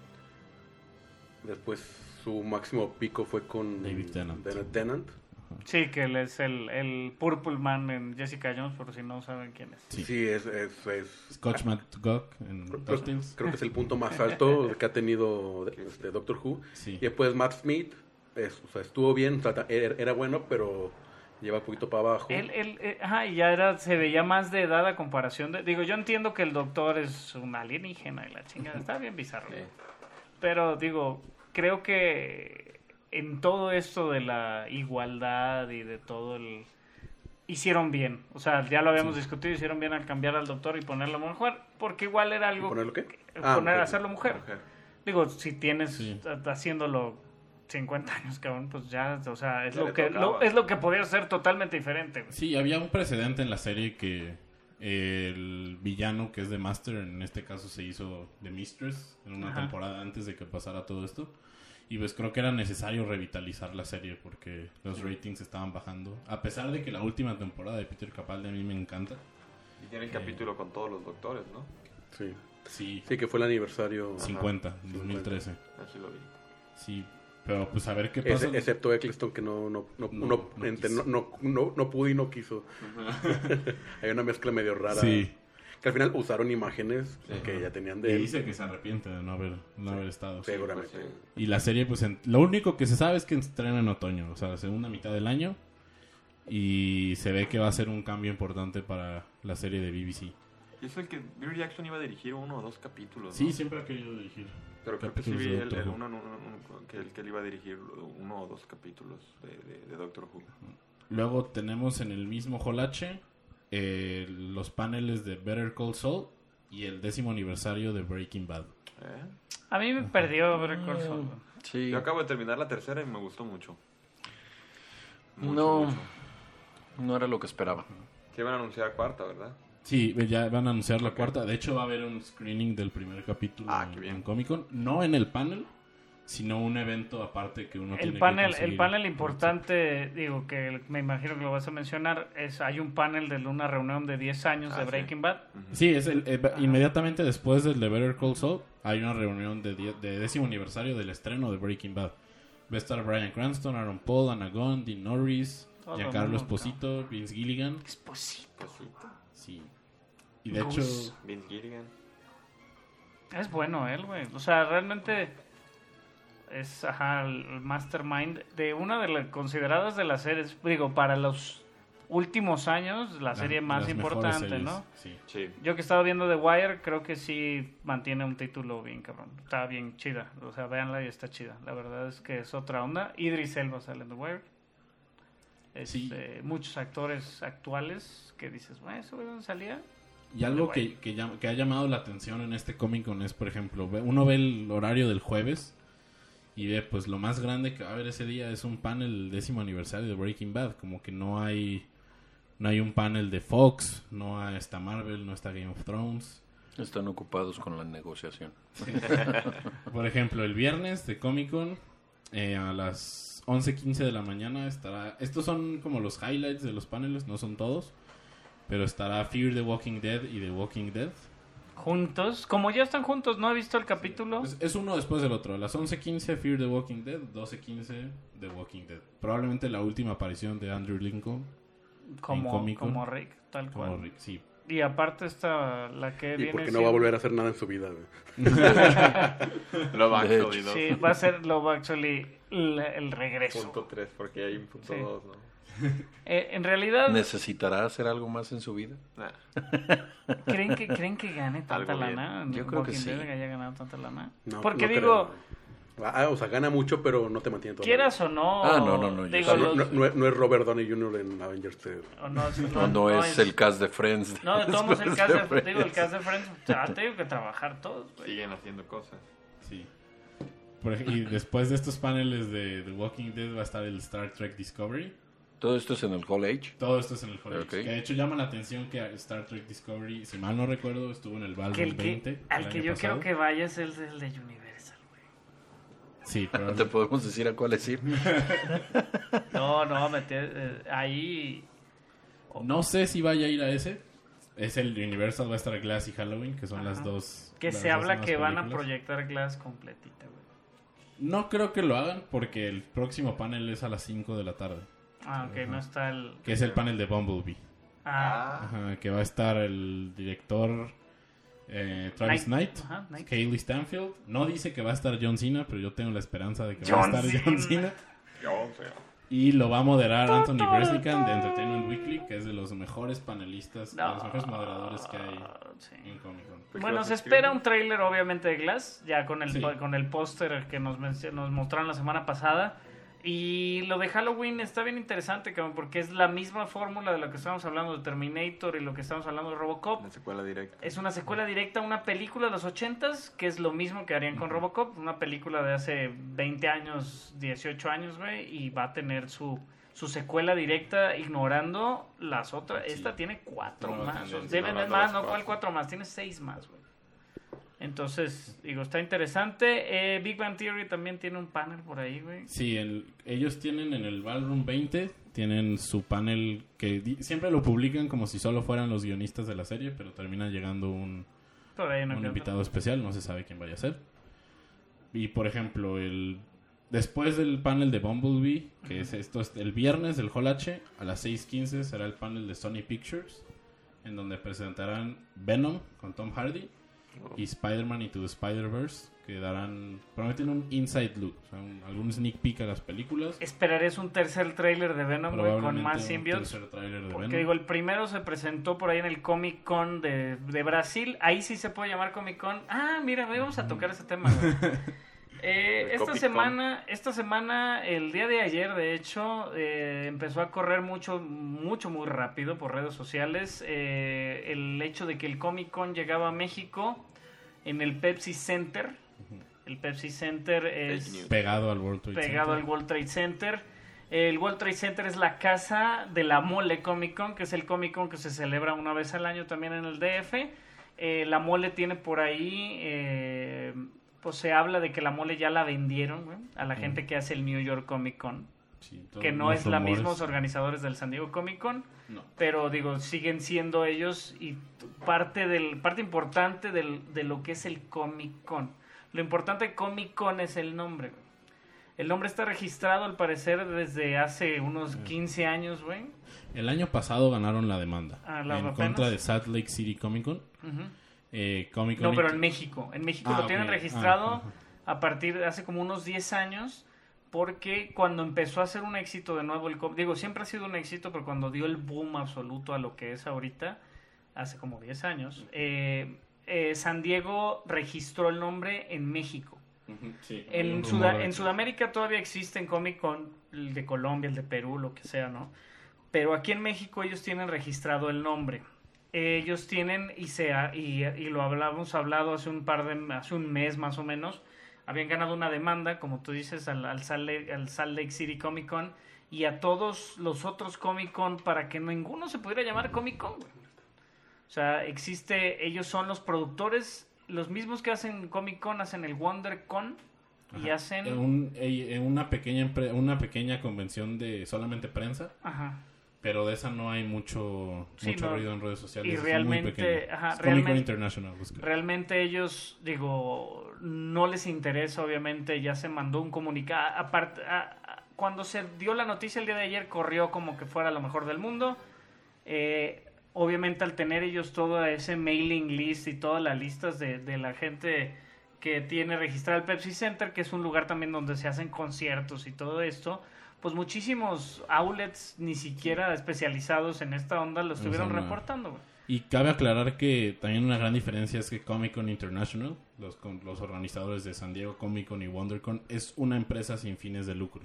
Después su máximo pico fue con David Tennant. David Tennant. Sí, que él es el, el Purple Man en Jessica Jones, por si no saben quién es. Sí. Sí, es... es, es Scotch McGock en creo, DuckTales. creo que es el punto más alto que ha tenido este, Doctor Who. Sí. Y después Matt Smith, es, o sea, estuvo bien, o sea, era, era bueno, pero lleva un poquito para abajo. Él, él, eh, ajá, y ya era, se veía más de edad a comparación de... Digo, yo entiendo que el doctor es un alienígena y la chingada, está bien bizarro. Sí. Pero, digo, creo que en todo esto de la igualdad y de todo el... hicieron bien. O sea, ya lo habíamos Sí. discutido, hicieron bien al cambiar al doctor y ponerlo mujer, porque igual era algo... ¿Ponerlo qué? que- Ah, poner, mujer. hacerlo mujer. Mujer. Digo, si tienes Sí. a- haciéndolo cincuenta años, cabrón, pues ya, o sea, es Ya lo le que tocaba. lo, es lo que podría ser totalmente diferente, güey. Sí, había un precedente en la serie que el villano que es de Master, en este caso se hizo de Mistress en una Ajá. temporada antes de que pasara todo esto. Y pues creo que era necesario revitalizar la serie porque los ratings estaban bajando. A pesar de que la última temporada de Peter Capaldi a mí me encanta. Y tienen capítulo con todos los doctores, ¿no? Sí. Sí, Sí, que fue el aniversario. cincuenta, dos mil trece. Así lo vi. Sí, pero pues a ver qué pasa. Ex- excepto Eccleston, que no no no, No, no, no ente- quiso. no, no, no- no pudo y no quiso. Hay una mezcla medio rara. Sí. Que al final usaron imágenes Sí. que ya tenían Y de él. dice que se arrepiente de no haber, no haber estado. Seguramente. Pues, sí. Y la serie, pues, en- lo único que se sabe es que estrena en otoño, o sea, la segunda mitad del año. Y se ve que va a ser un cambio importante para la serie de B B C. Y es el que Peter Jackson iba a dirigir uno o dos capítulos, ¿no? Sí, siempre ha querido dirigir. Pero creo que sí capítulos vi de el, Doctor el Who. uno, uno- uno- que, el, que él iba a dirigir uno o dos capítulos de, de, de Doctor Who. Luego tenemos en el mismo Holache eh, los paneles de Better Call Saul y el décimo aniversario de Breaking Bad. ¿Eh? A mí me perdió ver Call Saul, güey. Sí. Yo acabo de terminar la tercera y me gustó mucho. Mucho, No. mucho. No era lo que esperaba. Que iban a anunciar cuarta, ¿verdad? Sí, ya van a anunciar la cuarta. De hecho, va a haber un screening del primer capítulo Ah, en- qué bien. en Comic Con. No en el panel, sino un evento aparte que uno tiene El que panel, conseguir. el panel importante, digo que me imagino que lo vas a mencionar, es hay un panel de una reunión de diez años Ah, de sí. Breaking Bad. Sí, es el, eh, inmediatamente después del de Better Call Saul hay una reunión de, die- de décimo aniversario del estreno de Breaking Bad. Va a estar Bryan Cranston, Aaron Paul, Anna Gunn, Dean Norris, Todo Giancarlo mundo, Esposito, Vince Gilligan. Esposito. Cosita. Sí. Y de Goose. hecho, Vince Gilligan. Es bueno él, güey. O sea, realmente es ajá, el el mastermind de una de las consideradas de las series, digo, para los últimos años, la serie de más las mejores importante, series, ¿no? Sí. Sí. Yo que he estado viendo The Wire, creo que sí mantiene un título bien cabrón. Está bien chida. O sea, véanla y está chida. La verdad es que es otra onda. Idris Elba sale en The Wire. Sí. Este, muchos actores actuales que dices, bueno, ¿eso de dónde salía? Y algo Guay. que, que, llam- que ha llamado la atención en este Comic Con es, por ejemplo, ve- uno ve el horario del jueves y ve, pues lo más grande que va a haber ese día es un panel del décimo aniversario de Breaking Bad. Como que no hay no hay un panel de Fox, no hay- está Marvel, no está Game of Thrones. Están ocupados con la negociación. Por ejemplo, el viernes de Comic Con eh, a las once quince de la mañana estará... Estos son como los highlights de los paneles, no son todos. Pero estará Fear the Walking Dead y The Walking Dead. Juntos. Como ya están juntos, no he visto el capítulo. Es, es uno después del otro. A las once quince Fear the Walking Dead, doce quince The Walking Dead. Probablemente la última aparición de Andrew Lincoln Como, Comic Con. como Rick, tal como cual. Rick. Sí. Y aparte está la que Y viene porque no va a siendo- volver a hacer nada en su vida. güey. Love De Actually hecho. dos. Sí, va a ser Love Actually el, el regreso. Punto tres, porque hay un punto Sí. dos, ¿no? Eh, en realidad, ¿Necesitará hacer algo más en su vida? Nah. ¿creen que, ¿creen que gane tanta Algo bien. lana? Yo creo que Walking sí. Dead haya ganado tanta lana. No, Porque no digo, creo. Ah, o sea, gana mucho, pero no te mantiene todo. quieras o no. Ah, no, no, no, yo Digo, sé. no, los- no, no es- no es Robert Downey junior en Avengers tres. o no, sí, No, no es el cast de Friends. No, de todos modos, el después cast de, Friends. digo, el cast de Friends, o sea, te digo que trabajar todos, güey. Siguen haciendo cosas. Sí. Por ej- y después de estos paneles de The Walking Dead va a estar el Star Trek Discovery. Todo esto es en el Hall H. Todo esto es en el Hall H. Ok. Que de hecho llama la atención que Star Trek Discovery, si mal no recuerdo, estuvo en el Que Baldwin el que, veinte. al el que año yo pasado. quiero que vaya es el, el de Universal, güey. Sí, pero... No te podemos decir a cuál es ir. No, no, meter eh, ahí. No sé si vaya a ir a ese. Es el Universal, va a estar Glass y Halloween, que son las Ajá. dos. Que las se dos habla nuevas que van a películas. proyectar Glass completita, güey. No creo que lo hagan porque el próximo panel es a las cinco de la tarde. Ah, ok, no está el. Que es el panel de Bumblebee. Ah, Ajá, que va a estar el director eh, Travis Knight, Knight. Ajá, Knight. Kaylee Stanfield. No dice que va a estar John Cena, pero yo tengo la esperanza de que John va a estar John Cena. Cena. Yo, o sea. Y lo va a moderar Anthony Bresnikan de Entertainment Weekly, que es de los mejores panelistas, de los mejores moderadores que hay Sí. en Comic Con. Pues Bueno, Glass se es espera que- un tráiler obviamente de Glass, ya con el Sí. po- con el póster que nos, menc- nos mostraron la semana pasada. Y lo de Halloween está bien interesante, cabrón, porque es la misma fórmula de lo que estamos hablando de Terminator y lo que estamos hablando de Robocop. Una secuela directa. Es una secuela directa a una película de los ochentas, que es lo mismo que harían con Robocop, una película de hace veinte años, dieciocho años, güey, y va a tener su, su secuela directa ignorando las otras. Sí. Esta tiene cuatro Nueva más. tendencia. Deben de Ignorando más, las no, cuatro. ¿cuál cuatro más? Tiene seis más, güey. Entonces, digo, está interesante. Eh, Big Bang Theory también tiene un panel por ahí, güey. Sí, el, ellos tienen en el Ballroom veinte, tienen su panel que di- siempre lo publican como si solo fueran los guionistas de la serie, pero termina llegando un, Por ahí no un creo. invitado especial, no se sabe quién vaya a ser. Y por ejemplo, el después del panel de Bumblebee, que es esto es el viernes del Hall H, a las seis quince será el panel de Sony Pictures, en donde presentarán Venom con Tom Hardy y Spider-Man Into the Spider-Verse, que darán, prometen un inside look, o sea, un- algún sneak peek a las películas. Esperaré un tercer tráiler de Venom, güey, con Probablemente más un symbiotes. tercer tráiler de Porque Venom. digo, el primero se presentó por ahí en el Comic Con de, de Brasil. Ahí sí se puede llamar Comic Con. Ah, mira, güey, vamos a tocar ese tema, güey. Eh, El esta Comic semana, esta semana, el día de ayer, de hecho, eh, empezó a correr mucho, mucho, muy rápido por redes sociales. Eh, el hecho de que el Comic Con llegaba a México en el Pepsi Center. El Pepsi Center es Fake news. Pegado al World Trade pegado al Center. World Trade Center. El World Trade Center es la casa de la Mole Comic Con, que es el Comic Con que se celebra una vez al año también en el D F. Eh, la Mole tiene por ahí, eh, pues se habla de que la Mole ya la vendieron, güey, a la gente que hace el New York Comic Con, Sí, todos que no los es la rumores. misma organizadores del San Diego Comic Con. No. Pero digo, siguen siendo ellos y t- parte del parte importante del, de lo que es el Comic Con. Lo importante de Comic Con es el nombre, güey. El nombre está registrado al parecer desde hace unos quince años, güey. El año pasado ganaron la demanda Ah, la- en apenas. contra de Salt Lake City Comic Con. Ujú. Eh, Comic Con No, y- pero en México. En México Ah, lo tienen ok. registrado Ah, ajá. a partir de hace como unos diez años. Porque cuando empezó a ser un éxito de nuevo el cómic, digo, siempre ha sido un éxito, pero cuando dio el boom absoluto a lo que es ahorita, hace como diez años, eh, eh, San Diego registró el nombre en México. Ujú, sí, hay En, un Suda- rumor de en que- Sudamérica todavía existen Comic Con, el de Colombia, el de Perú, lo que sea, ¿no? Pero aquí en México ellos tienen registrado el nombre. Ellos tienen, y, se ha- y, y lo hablamos hablado hace un par de, hace un mes más o menos, habían ganado una demanda, como tú dices, al, al, Salt Lake, al Salt Lake City Comic Con y a todos los otros Comic Con para que ninguno se pudiera llamar Comic Con, güey. O sea, existe, ellos son los productores, los mismos que hacen Comic Con, hacen el WonderCon y Ajá. hacen... En, un- en una pequeña empre- una pequeña convención de solamente prensa, Ajá. pero de esa no hay mucho Sí, mucho no. ruido en redes sociales. Y es muy realmente, pequeño. ajá, Es Comic Con realmente- International, busca. Realmente ellos, digo, no les interesa, obviamente, ya se mandó un comunicado. Aparte, a- a- cuando se dio la noticia el día de ayer, corrió como que fuera lo mejor del mundo. Eh, obviamente, al tener ellos todo ese mailing list y todas las listas de, de la gente que tiene registrado el Pepsi Center, que es un lugar también donde se hacen conciertos y todo esto, pues muchísimos outlets, ni siquiera especializados en esta onda, lo estuvieron O sea, no. reportando, güey. Y cabe aclarar que también una gran diferencia es que Comic Con International, los, con- los organizadores de San Diego Comic Con y WonderCon, es una empresa sin fines de lucro.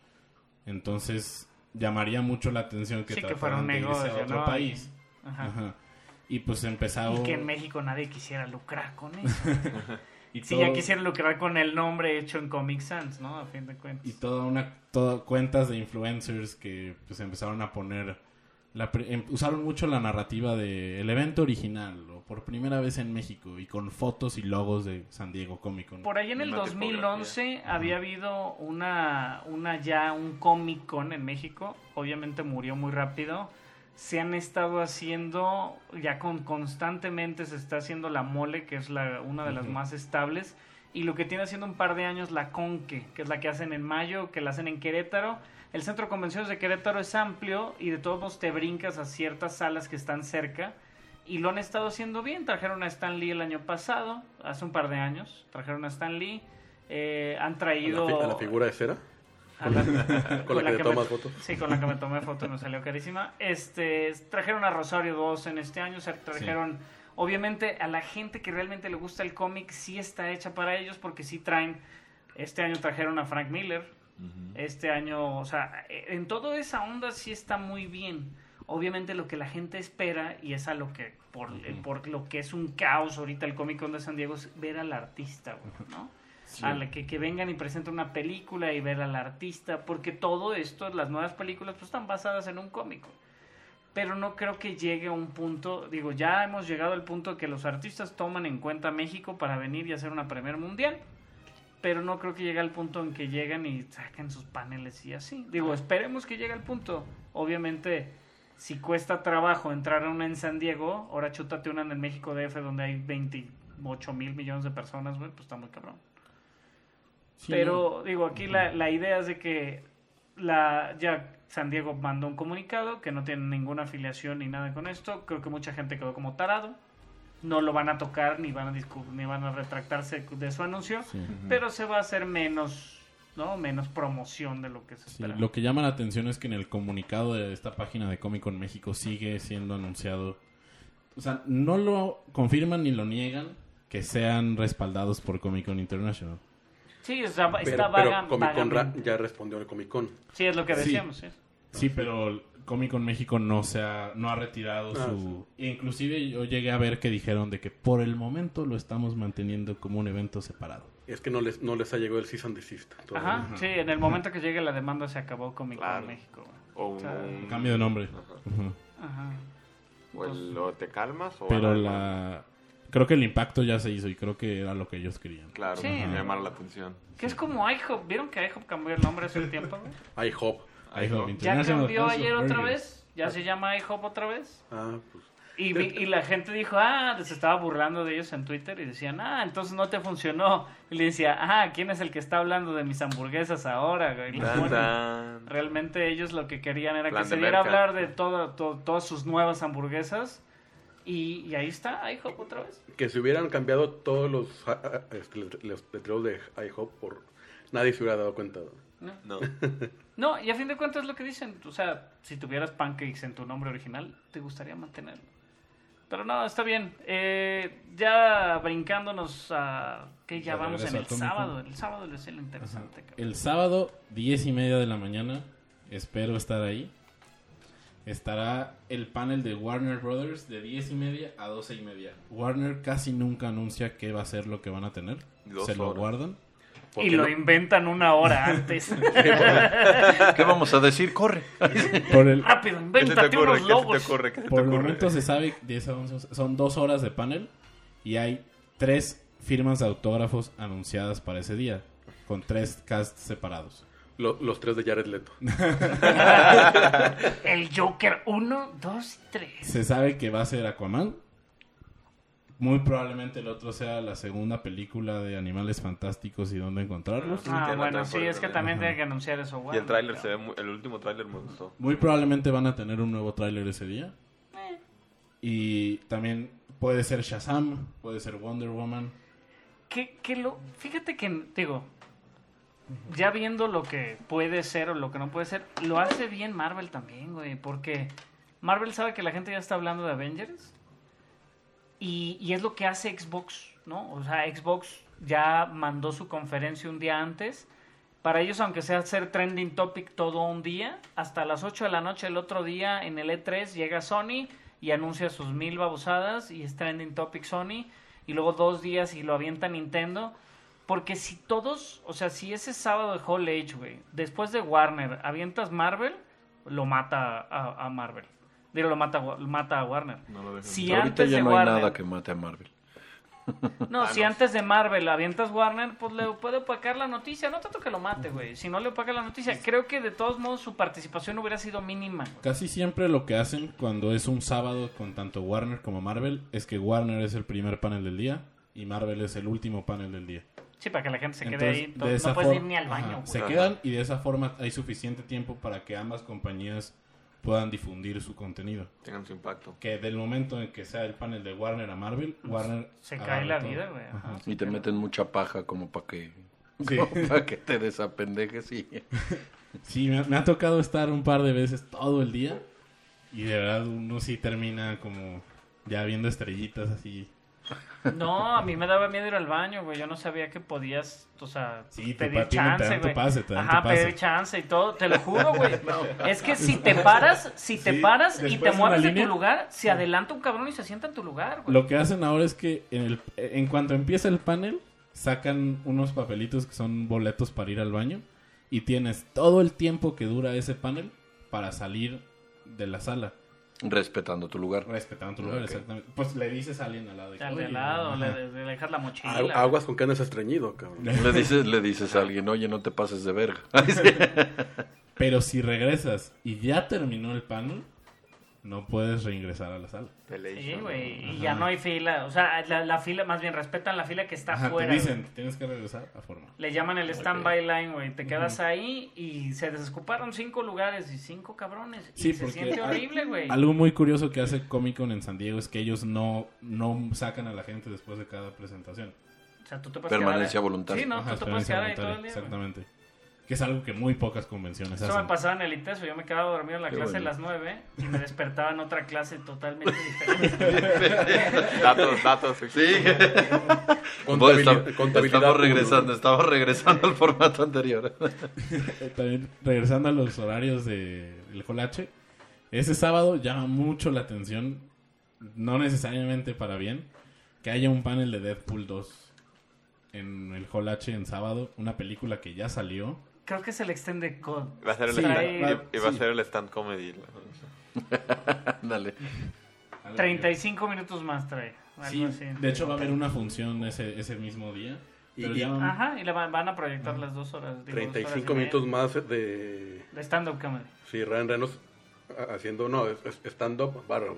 Entonces, llamaría mucho la atención que Sí, que trataran fuera un de irse negocio, a otro ¿no? país. Ajá. Ajá. Y pues empezado... Y que en México nadie quisiera lucrar con eso. y Si todo- ya quisiera lucrar con el nombre hecho en Comic Sans, ¿no? A fin de cuentas. Y toda una toda, cuentas de influencers que pues empezaron a poner la, pri- em- usaron mucho la narrativa de el evento original o por primera vez en México y con fotos y logos de San Diego Comic Con. Por ahí en el Una dos mil once tipografía. había habido una, una ya un Comic Con en México. Obviamente murió muy rápido. Se han estado haciendo, ya con constantemente se está haciendo la Mole, que es la, una de las Ujú. más estables. Y lo que tiene haciendo un par de años la Conque, que es la que hacen en mayo, que la hacen en Querétaro. El centro de convenciones de Querétaro es amplio y de todos modos te brincas a ciertas salas que están cerca. Y lo han estado haciendo bien. Trajeron a Stan Lee el año pasado, hace un par de años. Trajeron a Stan Lee. Eh, han ¿A traído... la, fi- a la figura de cera? a la- ¿Con la que te me- tomas fotos? Sí, con la que me tomé foto y me salió carísima. Este, trajeron a Rosario Dawson este año, o sea, trajeron... Obviamente a la gente que realmente le gusta el cómic sí está hecha para ellos porque sí traen... Este año trajeron a Frank Miller, Uh-huh. Este año, o sea, en toda esa onda sí está muy bien. Obviamente lo que la gente espera, y es a lo que, por, uh-huh. por lo que es un caos ahorita el Comic Con de San Diego, es ver al artista, ¿no? Sí. A la que, que vengan y presenten una película y ver al artista, porque todo esto, las nuevas películas, pues están basadas en un cómic. Pero no creo que llegue a un punto, digo, ya hemos llegado al punto que los artistas toman en cuenta México para venir y hacer una premier mundial, pero no creo que llegue al punto en que llegan y sacan sus paneles y así. Digo, esperemos que llegue al punto. Obviamente, si cuesta trabajo entrar a una en San Diego, ahora chútate una en el México D F donde hay veintiocho mil millones de personas, güey, pues está muy cabrón. Sí, pero, no. digo, aquí uh-huh. la, la idea es de que la ya San Diego mandó un comunicado que no tiene ninguna afiliación ni nada con esto. Creo que mucha gente quedó como tarado. No lo van a tocar ni van a discu- ni van a retractarse de su anuncio, sí. uh-huh. pero se va a hacer menos, ¿no? Menos promoción de lo que se espera. Sí, lo que llama la atención es que en el comunicado de esta página de Comic Con México sigue siendo anunciado, o sea, no lo confirman ni lo niegan que sean respaldados por Comic Con International. Sí, o sea, pero, está vaga, pero Comic Con ra- ya respondió al Comic Con. Sí, es lo que decíamos, sí. Sí, sí, pero Comic Con México no se ha, no ha retirado ah, su... Sí. Inclusive yo llegué a ver que dijeron de que por el momento lo estamos manteniendo como un evento separado. Es que no les no les ha llegado el cease and desist. Ajá, Ajá, sí, en el momento que llegue la demanda se acabó Comic Con claro. México. O un... o sea, un cambio de nombre. Ajá. Ajá. O el, o te calmas o... Pero la... Creo que el impacto ya se hizo y creo que era lo que ellos querían. Claro, sí. me llamaron la atención. Que sí. Es como iHop. ¿Vieron que iHop cambió el nombre hace un tiempo? iHop. iHop. ¿Ya cambió ayer otra vez? ¿Ya se llama iHop otra vez? Ah, pues... Y, y la gente dijo, ah, se estaba burlando de ellos en Twitter y decían, ah, entonces no te funcionó. Y le decía, ah, ¿quién es el que está hablando de mis hamburguesas ahora? Güey? Dan, dan. Realmente ellos lo que querían era Plan que se diera a hablar de todo, todo, todas sus nuevas hamburguesas. Y, y ahí está iHop otra vez. Que si hubieran cambiado todos los, este, los letreros de iHop, por nadie se hubiera dado cuenta. No. No. No, y a fin de cuentas es lo que dicen. O sea, si tuvieras Pancakes en tu nombre original, te gustaría mantenerlo. Pero no, está bien. Eh, ya brincándonos a... que ya, ya vamos en el sábado. El sábado es el interesante. El sábado, diez y media de la mañana. Espero estar ahí. Estará el panel de Warner Brothers de diez y media a doce y media. Warner casi nunca anuncia qué va a ser lo que van a tener. Dos Se lo horas. guardan. Y lo no? inventan una hora antes. ¿Qué vamos a decir? Corre. Por el... Rápido, invéntate unos logos. Por el momento se sabe que son dos horas de panel y hay tres firmas de autógrafos anunciadas para ese día, con tres casts separados. Los, los tres de Jared Leto. El Joker uno, dos y tres. Se sabe que va a ser Aquaman. Muy probablemente el otro sea la segunda película de Animales Fantásticos y dónde encontrarlos. Ah, ah bueno, sí, es que también tiene que anunciar eso. Bueno, y el tráiler se ve muy, el último tráiler me gustó. Muy probablemente van a tener un nuevo tráiler ese día. Eh. Y también puede ser Shazam, puede ser Wonder Woman. Que, que lo, fíjate que, digo, ya viendo lo que puede ser o lo que no puede ser, lo hace bien Marvel también, güey, porque Marvel sabe que la gente ya está hablando de Avengers. Y, y es lo que hace Xbox, ¿no? O sea, Xbox ya mandó su conferencia un día antes. Para ellos, aunque sea hacer trending topic todo un día, hasta las ocho de la noche el otro día en el E tres llega Sony y anuncia sus mil babosadas y es trending topic Sony. Y luego dos días y lo avienta Nintendo. Porque si todos, o sea, si ese sábado de Hall Age, güey, después de Warner, avientas Marvel, lo mata a, a Marvel. Digo, lo mata, lo mata a Warner. No lo si Ahorita antes ya de no Warner, hay nada que mate a Marvel. No, ah, si no. antes de Marvel avientas Warner, pues le puede opacar la noticia. No tanto que lo mate, güey. Si no le opaca la noticia, creo que de todos modos su participación hubiera sido mínima. Wey. Casi siempre lo que hacen cuando es un sábado con tanto Warner como Marvel es que Warner es el primer panel del día y Marvel es el último panel del día. Sí, para que la gente se Entonces, quede ahí. No, no puedes for- ir ni al baño. Ajá, se quedan y de esa forma hay suficiente tiempo para que ambas compañías puedan difundir su contenido. Tengan su impacto. Que del momento en que sea el panel de Warner a Marvel, Warner... Se cae la todo. vida, güey. Y te meten mucha paja como para que... Sí. Para que te desapendejes y... Sí, me, me ha tocado estar un par de veces todo el día y de verdad uno sí termina como ya viendo estrellitas así No, a mí me daba miedo ir al baño, güey. Yo no sabía que podías, o sea, Sí, te pedir pa- tienen- te chance, dan tu güey. pase, te dan Ajá, tu pase. pedir chance y todo. Te lo juro, güey. Es que si te paras, si te Sí, paras y después te en mueves la de tu línea. lugar, se adelanta un cabrón y se sienta en tu lugar, güey. Lo que hacen ahora es que en, el, en cuanto empieza el panel, sacan unos papelitos que son boletos para ir al baño y tienes todo el tiempo que dura ese panel para salir de la sala. Respetando tu lugar. Respetando tu lugar, Ok. exactamente. Pues le dices a alguien al lado. de que, Al "Oye, de lado, ajá". le, le dejas la mochila. Agu- Aguas con que andes estreñido, cabrón. Le dices, le dices a alguien, oye, no te pases de verga. Pero si regresas y ya terminó el panel, no puedes reingresar a la sala. Sí, güey. Y ya no hay fila. O sea, la, la fila, más bien, respetan la fila que está Ajá, afuera. te dicen, güey. tienes que regresar a forma. Le llaman el stand-by line, güey. Te quedas ahí y se desocuparon cinco lugares y cinco cabrones. Y Sí, se porque siente al- horrible, güey. Algo muy curioso que hace Comic Con en San Diego es que ellos no, no sacan a la gente después de cada presentación. O sea, tú te puedes Permanencia quedar ahí. voluntaria. Sí, no, Ajá, tú te puedes experiencia quedar ahí todo el voluntaria, día. güey. exactamente. Que es algo que muy pocas convenciones Eso hacen. me pasaba en el ITESO. Yo me quedaba dormido en la Qué clase bueno. a las nueve y me despertaba en otra clase totalmente diferente. Datos, datos. Sí. Contabilidad- Estamos- contabilidad estamos pura, regresando, ¿no? estamos regresando al formato anterior. También regresando a los horarios de- del Hall H, ese sábado llama mucho la atención, no necesariamente para bien, que haya un panel de Deadpool dos en el Hall H en sábado, una película que ya salió. Creo que es el Extended Code. Va a ser el Sí, stand, va- y, y va a sí. ser el stand comedy. Dale. treinta y cinco minutos más trae. Algo Sí, así. de hecho va a haber una función ese, ese mismo día. Pero Y- ya Ajá, y le van, van a proyectar las dos horas. digo, treinta y dos horas cinco media minutos más de... de stand-up comedy. Sí, Ryan Reynolds a- haciendo, no, es- es stand-up barrel.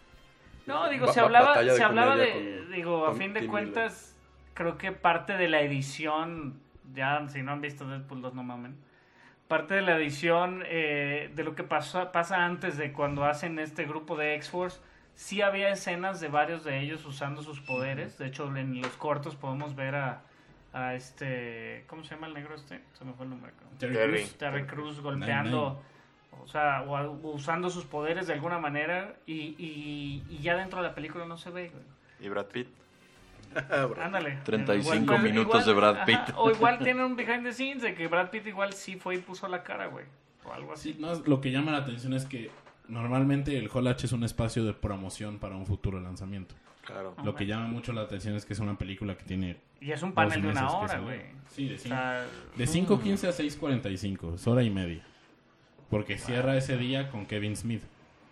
No, digo, Ba- se ba- hablaba, batalla de se hablaba comedia de, con- digo, a con fin de Tim cuentas, creo que parte de la edición, ya si no han visto Deadpool dos, no mamen, parte de la edición eh, de lo que pasa, pasa antes de cuando hacen este grupo de X-Force, sí había escenas de varios de ellos usando sus poderes. De hecho, en los cortos podemos ver a, a este, ¿cómo se llama el negro este? Se me fue el nombre. cabrón. Terry Terry. Crews. Terry Crews golpeando, o sea, o a- usando sus poderes de alguna manera y, y, y ya dentro de la película no se ve, güey. Y Brad Pitt. Ándale. treinta y Igual- cinco igual- minutos de Brad ajá, Pitt. o igual tiene un behind the scenes de que Brad Pitt igual sí fue y puso la cara, güey. O algo así. Sí, no, lo que llama la atención es que normalmente el Hall H es un espacio de promoción para un futuro lanzamiento. Claro. Lo que llama mucho la atención es que es una película que tiene Y es un dos panel de una meses que hora, salió. güey. Sí, de O cinco, sea, de cinco quince a seis cuarenta y cinco, es hora y media. Porque cierra ese día con Kevin Smith.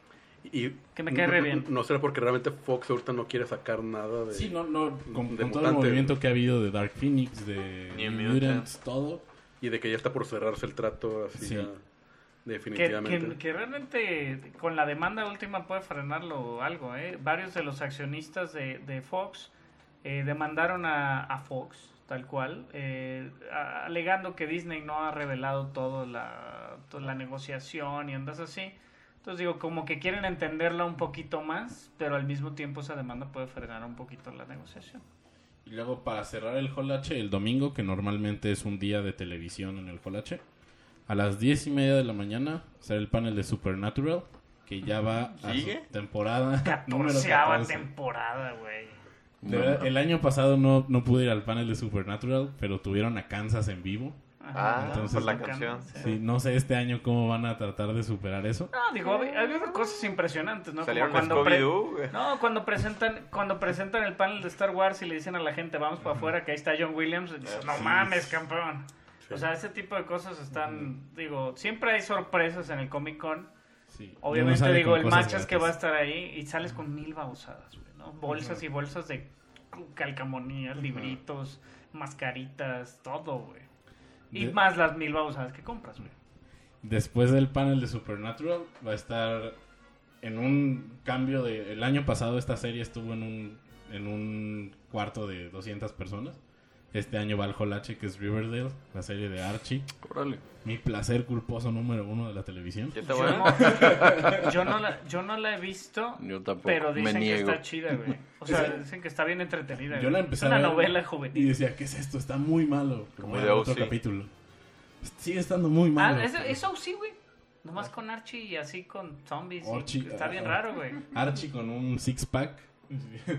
Y Que me cae re bien. No, no será porque realmente Fox ahorita no quiere sacar nada de... Sí, no, no, con, de con todo el mutante. movimiento que ha habido de Dark Phoenix, de New New Mutants. Mutants, todo. Y de que ya está por cerrarse el trato así Sí. ya, que, definitivamente. que, que realmente con la demanda última puede frenarlo algo, ¿eh? Varios de los accionistas de, de Fox eh, demandaron a, a Fox, tal cual, eh, a- alegando que Disney no ha revelado toda la, toda la negociación y andas así. Entonces digo, como que quieren entenderla un poquito más, pero al mismo tiempo esa demanda puede frenar un poquito la negociación. Y luego para cerrar el Hall H, el domingo, que normalmente es un día de televisión en el Hall H, a las diez y media de la mañana será el panel de Supernatural, que ya va a ¿Sigue? su temporada número Catorceava catorce. temporada, güey. De verdad, el año pasado no, no pude ir al panel de Supernatural, pero tuvieron a Kansas en vivo. Ah, Entonces, por la Bacán, canción. sí. Sí, no sé este año cómo van a tratar de superar eso. No, digo, ha ha habido cosas impresionantes, ¿no? Salieron Como cuando pre- Scooby-Doo, güey. No, cuando presentan, cuando presentan el panel de Star Wars y le dicen a la gente, vamos para afuera, que ahí está John Williams, y dices, no mames, campeón. O sea, ese tipo de cosas están, digo, siempre hay sorpresas en el Comic Con. Sí. Obviamente, Uno sale digo, con el cosas match es que gratis. va a estar ahí y sales con mil babosadas, güey, ¿no? Bolsas y bolsas de calcamonías, libritos, mascaritas, todo, güey. Y De- más las mil babosadas que compras, güey. Después del panel de Supernatural va a estar en un cambio de... El año pasado esta serie estuvo en un, en un cuarto de doscientas personas. Este año va al Hall H, que es Riverdale, la serie de Archie. Órale. Mi placer culposo número uno de la televisión. ¿Y está Yo bueno? no, yo, no la, yo no la he visto, Yo tampoco. pero Me dicen que niego. está chida, güey. O sea, dicen que está bien entretenida. Yo güey. la empecé es una a ver novela y juvenil. decía, ¿qué es esto? Está muy malo. Como Como de otro O C. capítulo. Sigue estando muy malo. Ah, eso, eso sí, güey. Nomás con Archie y así con zombies. y Archie, está bien ah, raro, güey. Archie con un six pack.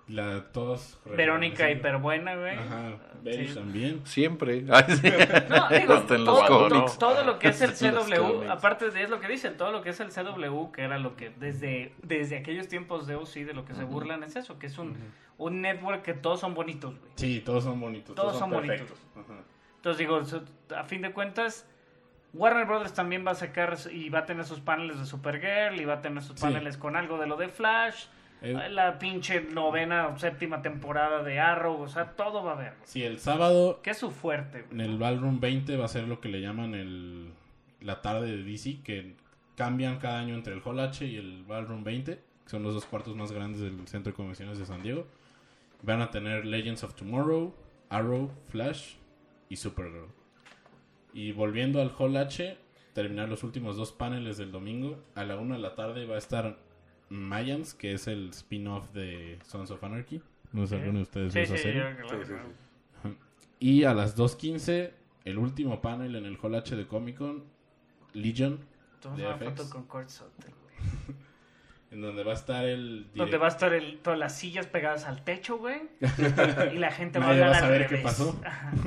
La, todos Verónica hiperbuena, güey. Ajá, Beige Sí. también. Siempre. Ay, sí. No, digo, Hasta en los todo, cómics. todo lo que es el Hasta en los C W, cómics. aparte de es lo que dicen, todo lo que es el C W, que era lo que desde, desde aquellos tiempos de O C, de lo que se burlan es eso, que es un, un network que todos son bonitos, güey. Sí, todos son bonitos. Todos son perfectos. Entonces digo, so- a fin de cuentas, Warner Brothers también va a sacar y va a tener sus paneles de Supergirl y va a tener sus Sí. paneles con algo de lo de Flash, Eh, la pinche novena o séptima temporada de Arrow, o sea, todo va a haber. Sí, el sábado Que es su fuerte, en güey. el Ballroom veinte va a ser lo que le llaman el la tarde de D C, que cambian cada año entre el Hall H y el Ballroom veinte, que son los dos cuartos más grandes del Centro de Convenciones de San Diego. Van a tener Legends of Tomorrow, Arrow, Flash y Supergirl. Y volviendo al Hall H, terminar los últimos dos paneles del domingo. A la una de la tarde va a estar Mayans, que es el spin-off de Sons of Anarchy. No sé si alguno de ustedes Sí, vio esa sí, serie. yo- claro, Sí, sí, claro. Y a las dos quince, el último panel en el Hall H de Comic Con, Legion, Tomamos de una F X, foto con Kurt Sutter, güey. en donde va a estar el Donde va a estar el, todas las sillas pegadas al techo, güey. Y la gente va a Nadie hablar va a al saber qué revés. pasó.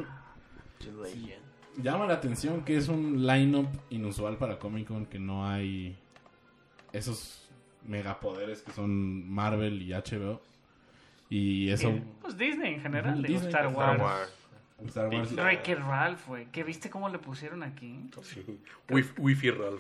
Llama la atención que es un line-up inusual para Comic Con, que no hay esos megapoderes que son Marvel y H B O. Y eso, Y, pues Disney en general, Ujú, digo, Disney, Star Star Wars. Wars. Star Wars. Pixar. Wreck-It Ralph, güey. ¿Qué viste cómo le pusieron aquí? Sí. Wi- Wi-Fi Ralph.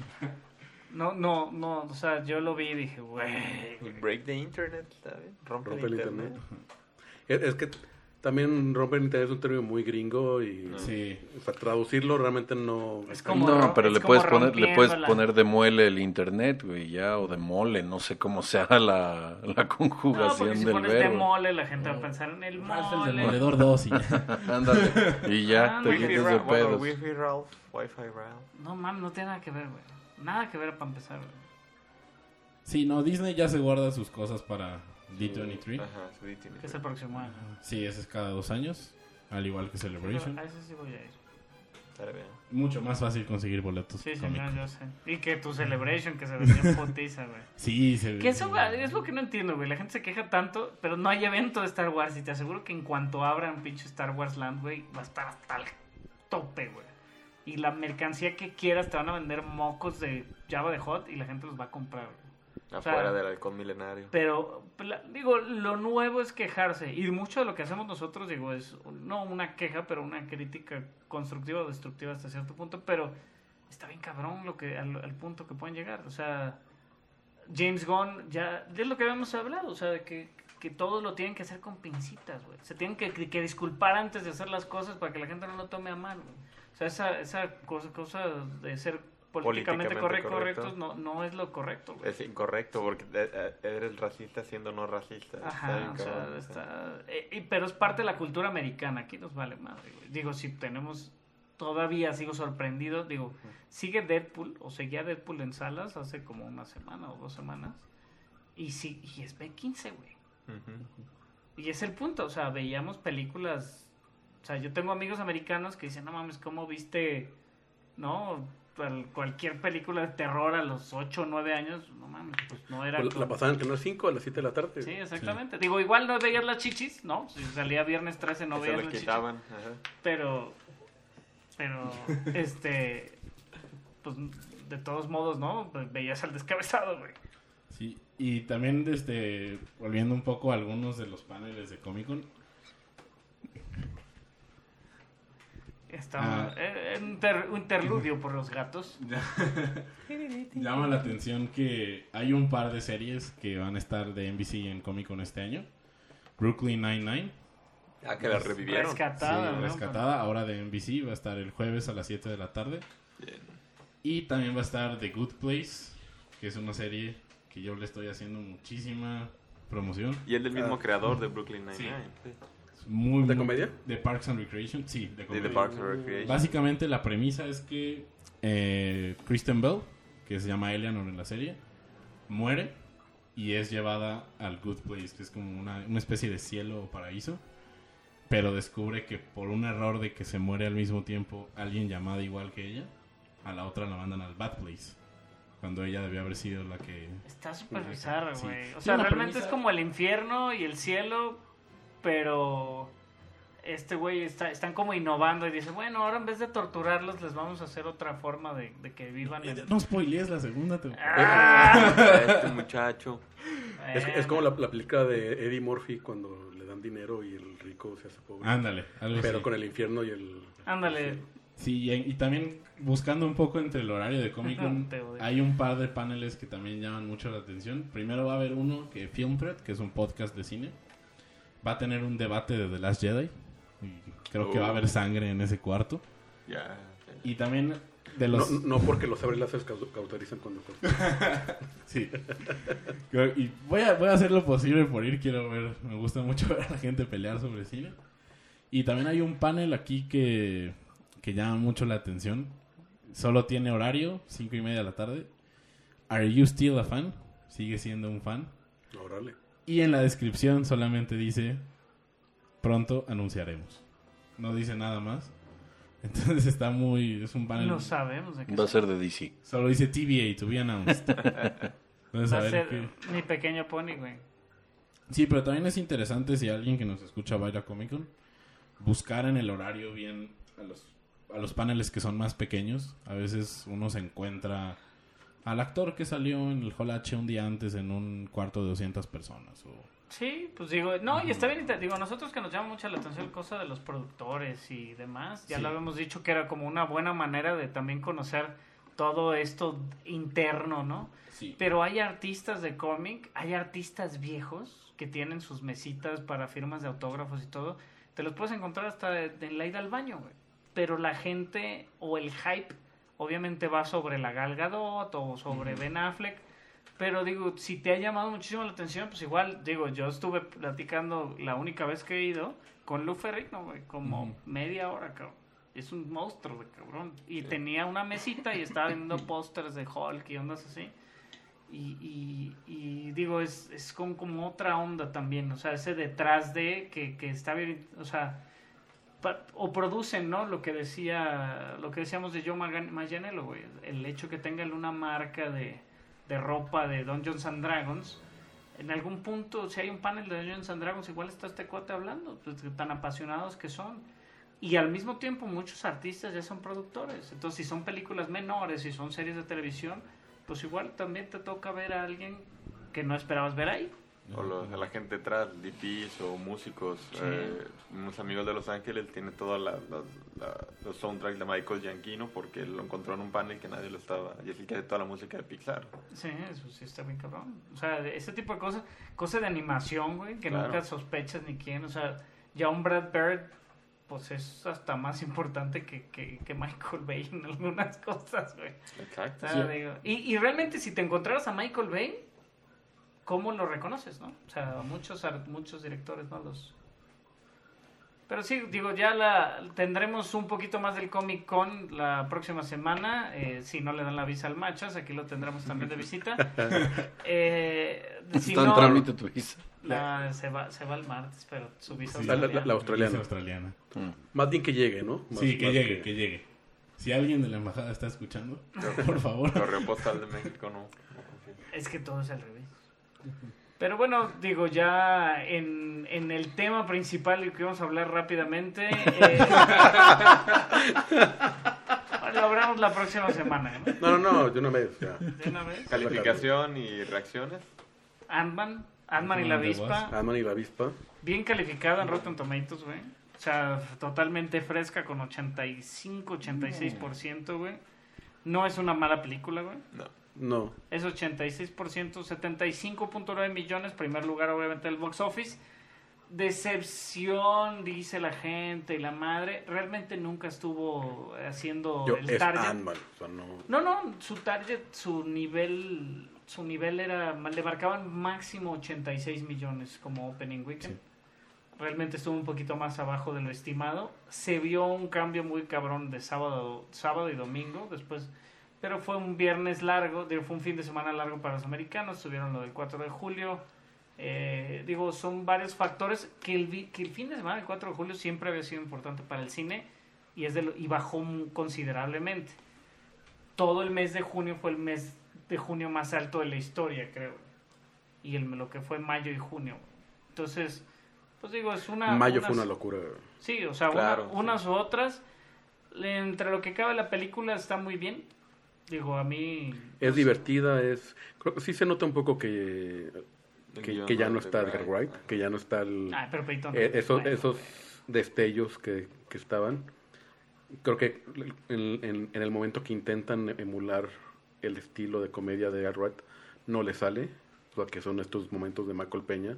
No, no, no, o sea, yo lo vi y dije, güey. Break the internet, ¿sabes? Rompe, Rompe el el internet. internet. Es, es que también romper el internet es un término muy gringo y Sí. para traducirlo realmente no... Es como No, ro- pero es le como puedes poner, le puedes rompiéndola. poner de muele el internet, güey, ya, o de mole, no sé cómo sea la, la No, porque conjugación si del pones de verbo. mole, la gente va a pensar en el Ralph el mole. Demoledor dos y ya. Ándale, y ya, Ah, te Wi-Fi Wi-Fi quitas de Ralph, bueno, pedos. Wi-Fi Ralph, Wi-Fi Ralph. No, mames, no tiene nada que ver, güey. Nada que ver para empezar, güey. Sí, no, Disney ya se guarda sus cosas para D veintitrés. Ajá, su D Que es el próximo año. Sí, ese es cada dos años, al igual que Celebration. A ese sí voy a ir. Estaré bien. Mucho más fácil conseguir boletos. Sí, Comic. señor, yo sé. Y que tu Celebration, que se vendió en putiza, güey. Sí, se Que eso güey, es lo que no entiendo, güey. La gente se queja tanto, pero no hay evento de Star Wars. Y te aseguro que en cuanto abran pinche Star Wars Land, güey, va a estar hasta el tope, güey. Y la mercancía que quieras te van a vender mocos de Java de Hot y la gente los va a comprar, güey. O sea, Afuera del halcón milenario. Pero, la- digo, lo nuevo es quejarse. Y mucho de lo que hacemos nosotros, digo, es no una queja, pero una crítica constructiva o destructiva hasta cierto punto. Pero está bien cabrón lo que al, al punto que pueden llegar. O sea, James Gunn ya es lo que habíamos hablado. O sea, de que, que todo lo tienen que hacer con pincitas, güey. Se tienen que, que disculpar antes de hacer las cosas para que la gente no lo tome a mal, güey. O sea, esa, esa cosa, cosa de ser políticamente, Políticamente correcto, correcto. correctos no, no es lo correcto, güey. Es incorrecto porque eh, eh, eres racista siendo no racista. Está Ajá, bien o sea, cabrón, sí. está... eh, y- pero es parte de la cultura americana, aquí nos vale madre, güey. Digo, si tenemos, todavía sigo sorprendido, digo, sigue Deadpool, o seguía Deadpool en salas hace como una semana o dos semanas, y sí, y es B quince, güey. Ujú. Y es el punto, o sea, veíamos películas, o sea, yo tengo amigos americanos que dicen, no mames, ¿cómo viste, no, Cual- cualquier película de terror a los ocho o nueve años? No mames, pues no era... Pues la como- pasaban en Canal cinco a las siete de la tarde. Sí, exactamente. Digo, igual no veías las chichis, ¿no? Si salía viernes trece no Que se veías le las chichis. quitaban. Ajá. Pero, pero, este, pues de todos modos, ¿no? Pues veías al descabezado, güey. Sí, y también desde volviendo un poco a algunos de los paneles de Comic Con. Está Ah. eh, un, inter- un interludio por los gatos. Llama la atención que hay un par de series que van a estar de N B C en Comic Con este año. Brooklyn Nine-Nine, Ah, que la revivieron. Rescatada, sí, ¿no? rescatada, ahora de N B C, va a estar el jueves a las siete de la tarde. Bien. Y también va a estar The Good Place, que es una serie que yo le estoy haciendo muchísima promoción. Y es del mismo Ah. creador de Brooklyn Nine-Nine. Sí. Es muy, ¿De muy- comedia? De Parks and Recreation, sí, de De comedia. The Parks and Recreation. Básicamente la premisa es que eh, Kristen Bell, que se llama Eleanor en la serie, muere y es llevada al Good Place, que es como una, una especie de cielo o paraíso, pero descubre que por un error de que se muere al mismo tiempo alguien llamada igual que ella, a la otra la mandan al Bad Place. cuando ella debió haber sido la que... Está súper bizarro, Sí. güey. O Sí, sea, una realmente premisa- es como el infierno y el cielo, pero este güey está, están como innovando y dice, bueno, ahora en vez de torturarlos les vamos a hacer otra forma de, de que vivan en... No spoilees la segunda temporada. ¡Ah! Este muchacho. Es, es como la, la película de Eddie Murphy cuando le dan dinero y el rico se hace pobre. Ándale, algo Pero así. con el infierno y el... Ándale. Sí, y, y también buscando un poco entre el horario de Comic Con, Te odio. hay un par de paneles que también llaman mucho la atención. Primero va a haber uno que Film Thread, que es un podcast de cine. Va a tener un debate de The Last Jedi. Y creo que va a haber sangre en ese cuarto. Ya. Y también de No, los... no porque los sabres láser cau- cauterizan cuando cortan. Sí. Y voy a, voy a hacer lo posible por ir. Quiero ver, me gusta mucho ver a la gente pelear sobre cine. Y también hay un panel aquí que, que llama mucho la atención. Solo tiene horario, cinco y media de la tarde. Are you still a fan? Sigue siendo un fan. Órale. Y en la descripción solamente dice, pronto anunciaremos. No dice nada más. Entonces está muy... Es un panel... No sabemos de qué Va a se- ser de D C. Solo dice T V A, to be announced. Entonces, Va a a ver ser qué... mi pequeño pony, güey. Sí, pero también es interesante si alguien que nos escucha va a ir a Comic Con, buscar en el horario bien a los, a los paneles que son más pequeños. A veces uno se encuentra al actor que salió en el Hall H un día antes en un cuarto de doscientas personas. O... Sí, pues digo, no, y está bien, te- digo, nosotros que nos llama mucho la atención cosa de los productores y demás, ya Sí. lo habíamos dicho que era como una buena manera de también conocer todo esto interno, ¿no? Sí. Pero hay artistas de cómic, hay artistas viejos que tienen sus mesitas para firmas de autógrafos y todo, te los puedes encontrar hasta de- en la ida al baño, güey. Pero la gente o el hype obviamente va sobre la Gal Gadot o sobre Ben Affleck. Pero digo, si te ha llamado muchísimo la atención, pues igual, digo, yo estuve platicando la única vez que he ido con Lou Ferrigno, güey, como Ujú. media hora, cabrón. Es un monstruo de cabrón. Y tenía una mesita y estaba viendo pósters de Hulk y ondas así. Y, y, y digo, es, es como, como otra onda también, o sea, ese detrás de que, que está bien, o sea, pa- o producen, ¿no? Lo que decía, lo que decíamos de Joe Magan- Manganiello, güey, el hecho que tengan una marca de de ropa de Dungeons and Dragons, en algún punto, si hay un panel de Dungeons and Dragons, igual está este cuate hablando, pues, tan apasionados que son. Y al mismo tiempo, muchos artistas ya son productores. Entonces, si son películas menores, si son series de televisión, pues igual también te toca ver a alguien que no esperabas ver ahí. O los, a la gente detrás, D Ps o músicos. Sí. Eh, unos amigos de Los Ángeles tiene todos la, la- la- los soundtracks de Michael Giacchino porque lo encontró en un panel que nadie lo estaba. Y es el que hace toda la música de Pixar. Sí, eso sí está bien cabrón. O sea, de- ese tipo de cosas, cosas de animación, güey, que Claro. nunca sospechas ni quién. O sea, ya un Brad Bird, pues es hasta más importante que, que, que Michael Bay en algunas cosas, güey. Exacto. O sea, digo, y, y realmente si te encontraras a Michael Bay, ¿cómo lo reconoces, no? O sea, muchos ar- muchos directores no los... Pero sí, digo, ya la tendremos un poquito más del Comic Con la próxima semana. Eh, si no le dan la visa al Machas, aquí lo tendremos también de visita. Eh, si Está en no, trámite tu visa. la- se, va, se va el martes, pero su visa Sí. La, la- australiana. la australiana. Es australiana. Mm. Más bien que llegue, ¿no? Más- Sí, que más llegue, que llegue. Si alguien de la embajada está escuchando, por favor. Correo postal de México no. no confío. Es que todo es al revés. Pero bueno, digo, ya en, en el tema principal y que vamos a hablar rápidamente, eh, lo hablamos la próxima semana, ¿no? No, no, no, de una vez, ya. De una vez. Calificación y reacciones. Ant-Man, Ant-Man y la Ant-Man de avispa, Ant-Man y la avispa. bien calificada en Rotten Tomatoes, güey. O sea, totalmente fresca con ochenta y cinco, ochenta y seis por ciento, güey. No es una mala película, güey. No. No. Es ochenta y seis por ciento, setenta y cinco punto nueve millones, primer lugar obviamente del box office. Decepción, dice la gente y la madre. Realmente nunca estuvo haciendo Yo, el es target. Ant-Man, o sea, no. No, no, su target, su nivel, su nivel era, le marcaban máximo ochenta y seis millones como opening weekend. Sí. Realmente estuvo un poquito más abajo de lo estimado. Se vio un cambio muy cabrón de sábado, sábado y domingo después. Pero fue un viernes largo, digo, fue un fin de semana largo para los americanos, tuvieron lo del cuatro de julio. Eh, digo, son varios factores que el, vi- que el fin de semana del cuatro de julio siempre había sido importante para el cine y, es de lo- y bajó mu- considerablemente. Todo el mes de junio fue el mes de junio más alto de la historia, creo. Y el, lo que fue mayo y junio. Entonces, pues digo, es una... Mayo unas, fue una locura. Sí, o sea, Claro, una, unas u otras. Entre lo que cabe la película está muy bien. Digo, a mí... Es divertida, es... Creo que sí se nota un poco que... Que, que ya no está Edgar Wright, que ya no está el, Ah, pero Peyton, eh, esos, bueno, esos destellos que, que estaban. Creo que en, en, en el momento que intentan emular el estilo de comedia de Edgar Wright, no le sale, o sea, que son estos momentos de Michael Peña.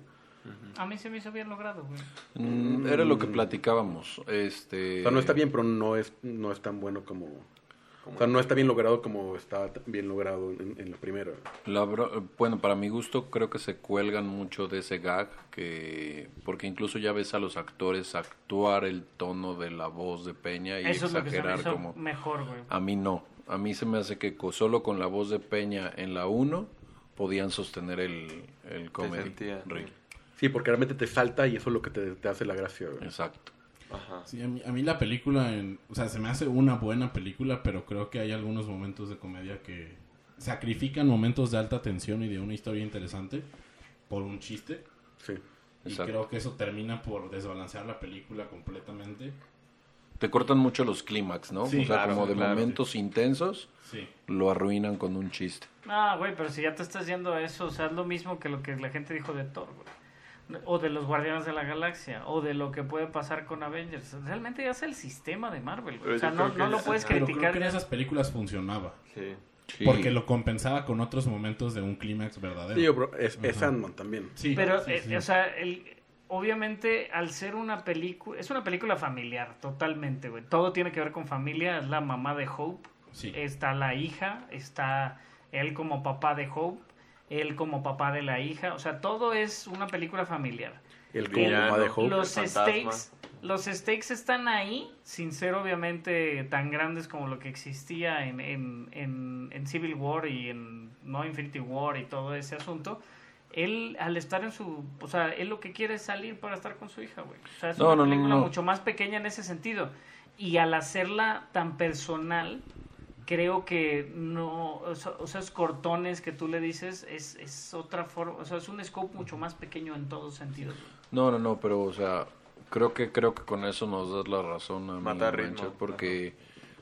A mí se me hizo bien logrado, güey. Mm, era lo que platicábamos. Este... O sea, no está bien, pero no es, no es tan bueno como... O sea, no está bien logrado como está bien logrado en, en la primera. La bro- bueno, para mi gusto creo que se cuelgan mucho de ese gag, que porque incluso ya ves a los actores actuar el tono de la voz de Peña y Eso es lo que se me exagerar hizo como... mejor, güey. A mí no, a mí se me hace que co- solo con la voz de Peña en la uno podían sostener el, el comedy sentía, reel. sí. Sí, porque realmente te salta y eso es lo que te, te hace la gracia. güey. Exacto. Ajá. Sí, a mí, a mí la película, en, o sea, se me hace una buena película, pero creo que hay algunos momentos de comedia que sacrifican momentos de alta tensión y de una historia interesante por un chiste. Sí. Y Exacto. creo que eso termina por desbalancear la película completamente. Te cortan mucho los clímax, ¿no? Sí, o sea, claro, como de claro, momentos intensos, Sí. lo arruinan con un chiste. Ah, güey, pero si ya te estás yendo a eso, o sea, es lo mismo que lo que la gente dijo de Thor, güey. O de los Guardianes de la Galaxia, o de lo que puede pasar con Avengers. Realmente ya es el sistema de Marvel, güey. Pero O sea, yo no, creo que no lo es- puedes ajá. Pero criticar. creo que en esas películas funcionaba. Sí. Sí. Porque lo compensaba con otros momentos de un clímax verdadero. Sí, bro, es, es Ajá. Ant-Man también. Sí, Pero, sí, eh, sí. o sea, el, obviamente, al ser una película, es una película familiar, totalmente, güey. Todo tiene que ver con familia. Es la mamá de Hope, Sí. está la hija, está él como papá de Hope, él como papá de la hija. O sea, todo es una película familiar. El El como villano. mamá de Hope. Los el fantasma. stakes, los stakes están ahí, sin ser obviamente tan grandes como lo que existía en, en, en, en Civil War y en no Infinity War y todo ese asunto. Él, al estar en su... O sea, él lo que quiere es salir para estar con su hija, güey. O sea, es No, una no, no, película no. mucho más pequeña en ese sentido. Y al hacerla tan personal, creo que no... O sea, o sea, esos cortones que tú le dices es, es otra forma... O sea, es un scope mucho más pequeño en todos sentidos, güey. No, no, no, pero, o sea, creo que creo que con eso nos das la razón a mí, Mata ritmo, Rancher, porque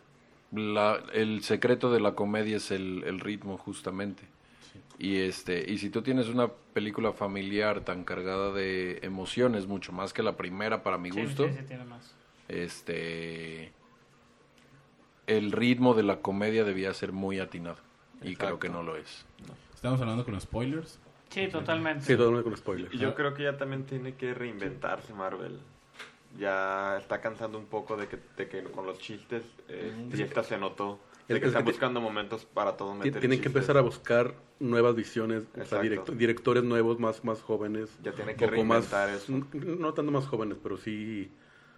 la, el secreto de la comedia es el, el ritmo, justamente. Y este y si tú tienes una película familiar tan cargada de emociones, mucho más que la primera para mi Sí, gusto, sí, sí, tiene más. este el ritmo de la comedia debía ser muy atinado. Y Exacto. creo que no lo es. Estamos hablando con spoilers. Sí, totalmente. Sí, todo el mundo con spoilers. Y yo creo que ya también tiene que reinventarse Marvel. Ya está cansando un poco de que, de que con los chistes, eh, y esta se notó, de Es que que están ti- buscando momentos para todo Ti- meter Tienen que chistes. empezar a buscar nuevas visiones, o sea, Exacto. directo- directores nuevos, más, más jóvenes. Ya tiene que un poco más, reinventar eso. n- No tanto más jóvenes, pero sí...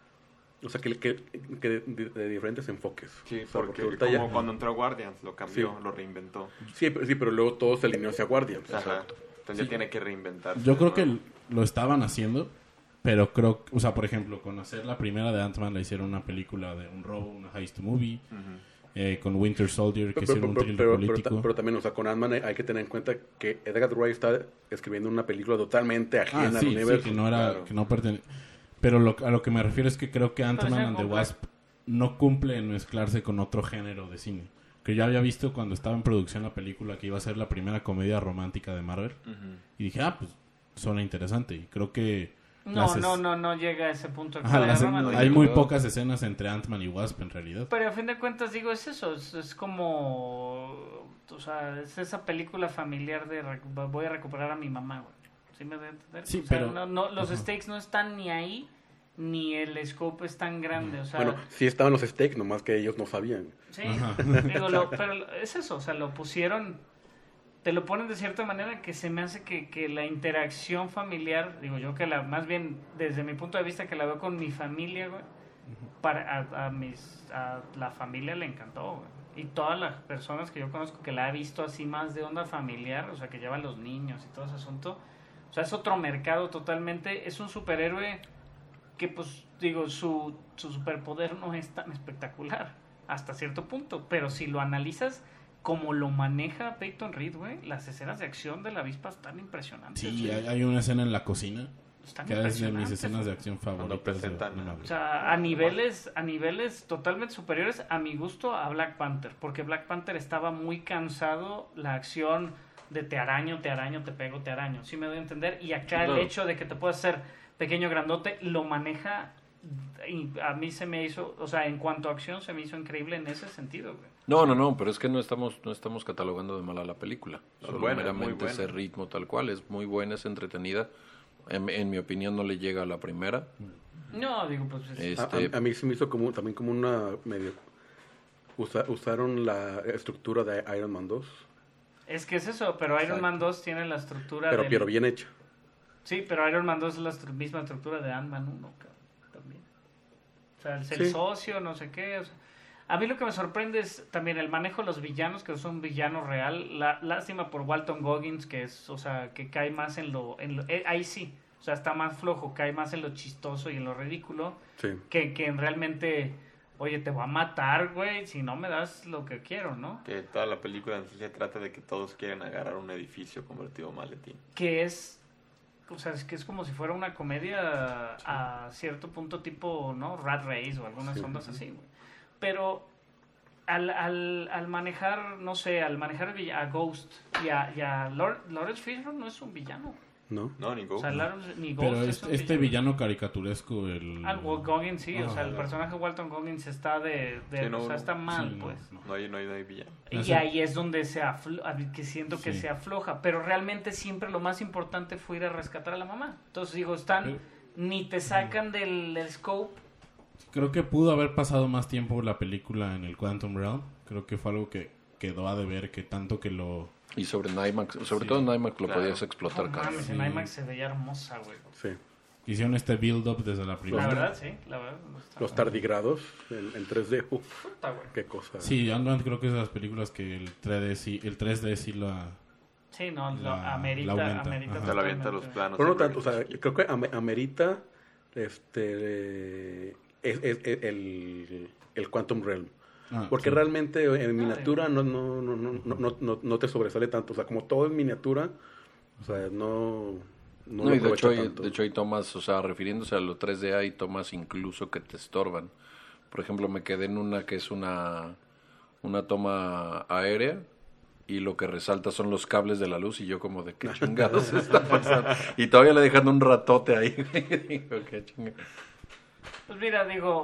O sea, que, que, que de, de diferentes enfoques. Sí, O sea, porque, ahorita como ya- cuando entró Guardians, lo cambió, Sí. lo reinventó. Sí, pero, sí, pero luego todo se alineó hacia Guardians. Ajá. Entonces ya tiene que reinventarse. Yo de creo que nuevo. lo estaban haciendo, pero creo, o sea, por ejemplo, con hacer la primera de Ant-Man, la hicieron una película de un robo, una heist movie, Ujú. eh, con Winter Soldier, que Pero, hicieron un pero- thriller pero- pero político. ta- pero también, o sea, con Ant-Man hay, hay que tener en cuenta que Edgar Wright está escribiendo una película totalmente ajena Ah, al sí, sí, universo. que no era, claro. que no pertene- Pero lo, a lo que me refiero es que creo que Ant-Man Parece and the complejo. Wasp no cumple en mezclarse con otro género de cine. Que yo había visto cuando estaba en producción la película que iba a ser la primera comedia romántica de Marvel. Ujú. Y dije, ah, pues suena interesante. Y creo que... No, las es- no, no, no llega a ese punto. de Ajá, comedia las- romántica. hay muy ¿verdad? pocas escenas entre Ant-Man y Wasp en realidad. Pero a fin de cuentas, digo, es eso. Es, es como. O sea, es esa película familiar de rec- voy a recuperar a mi mamá, güey. ¿Sí me voy a entender? Sí, O sea, pero- no, no, los Ajá. stakes no están ni ahí, ni el scope es tan grande. O sea, Bueno, sí estaban los stakes, nomás que ellos no sabían. sí. Ajá. Digo, lo- pero es eso. O sea, lo pusieron. Te lo ponen de cierta manera que se me hace que, que la interacción familiar, digo yo que la, más bien desde mi punto de vista que la veo con mi familia, güey, para, a, a mis, a la familia le encantó, güey. Y todas las personas que yo conozco que la ha visto así más de onda familiar, o sea, que llevan los niños y todo ese asunto, o sea, es otro mercado totalmente, es un superhéroe que pues, digo, su, su superpoder no es tan espectacular, hasta cierto punto, pero si lo analizas, como lo maneja Peyton Reed, güey, las escenas de acción de la avispa están impresionantes. Sí, güey. hay, hay una escena en la cocina Están que es de mis impresionantes, escenas de güey. acción Cuando favoritas. de- presentan- de Marvel. O sea, a niveles, a niveles totalmente superiores a mi gusto a Black Panther, porque Black Panther estaba muy cansado la acción de te araño, te araño, te pego, te araño, ¿sí me doy a entender? Y acá Claro. el hecho de que te puedas hacer pequeño, grandote, lo maneja y a mí se me hizo, o sea, en cuanto a acción se me hizo increíble en ese sentido, güey. No, no, no, pero es que no estamos no estamos catalogando de mala la película. Es Solo buena, muy meramente buena. ese ritmo tal cual. Es muy buena, es entretenida. En, en mi opinión no le llega a la primera. No, digo, pues... es- A, Este, a- a mí se me hizo como, también como una medio... usa- usaron la estructura de Iron Man dos, Es que es eso, pero Iron Exacto. Man dos tiene la estructura pero, del- pero bien hecha. Sí, pero Iron Man dos es la estru- misma estructura de Ant-Man uno, cabrón, también. O sea, el, el Sí. socio, no sé qué. O sea, a mí lo que me sorprende es también el manejo de los villanos, que son villanos real. La, lástima por Walton Goggins, que es, o sea, que cae más en lo, en lo- eh, ahí sí, o sea, está más flojo, cae más en lo chistoso y en lo ridículo, Sí. que, que en realmente, oye, te va a matar, güey, si no me das lo que quiero, ¿no? Que toda la película en sí se trata de que todos quieren agarrar un edificio convertido en maletín. Que es, o sea, es que es como si fuera una comedia a cierto punto tipo, ¿no? Rat Race o algunas Sí. ondas así, güey. Pero al, al, al manejar, no sé, al manejar a vill- a Ghost y a, y a Lord, Lawrence Fishburne no es un villano. ¿No? No, ni O Ghost. sea, Lawrence- ni Ghost Pero es este, un este villano caricaturesco, el... Ah, Walt Goggins sí, o sea, el Ah. personaje de Walton Goggins está de, de Sí, no, o sea, no. está mal, Sí, no, pues. no. No hay, no hay, no hay villano. Y Ese- ahí es donde se aflo- que siento que Sí. se afloja, pero realmente siempre lo más importante fue ir a rescatar a la mamá. Entonces digo, están, Pero- ni te sacan del, del scope. Creo que pudo haber pasado más tiempo la película en el Quantum Realm. Creo que fue algo que quedó a deber, que tanto que lo... y sobre IMAX, sobre Sí. todo en IMAX lo Claro. podías explotar, No cabrón. mames, Sí. en IMAX se veía hermosa, güey. Sí. Hicieron este build-up desde la La primera. verdad, sí, la verdad. no está- Los tardigrados en, en tres D. Uf, Puta, güey. qué cosa. Sí, Ant-Man creo que es de las películas que el tres D sí, el tres D sí la... Sí, no, lo La- amerita, la aumenta, amerita ajá. Te lo avienta totalmente. los planos. Pero no en tanto, o sea, Reddit. creo que ame- amerita este es, es- es el, el Quantum Realm. Ah, Porque sí. realmente en miniatura no, no, no, no, no, no, no, no te sobresale tanto. O sea, como todo en miniatura, o sea, no, no, No, lo y de aprovecha hecho, hay, tanto. de hecho hay tomas, o sea, refiriéndose a lo tres D, hay tomas incluso que te estorban. Por ejemplo, me quedé en una que es una, una toma aérea y lo que resalta son los cables de la luz y yo como de qué chingados está pasando. Y todavía le dejan un ratote ahí. Digo, qué chingados. Pues mira, digo,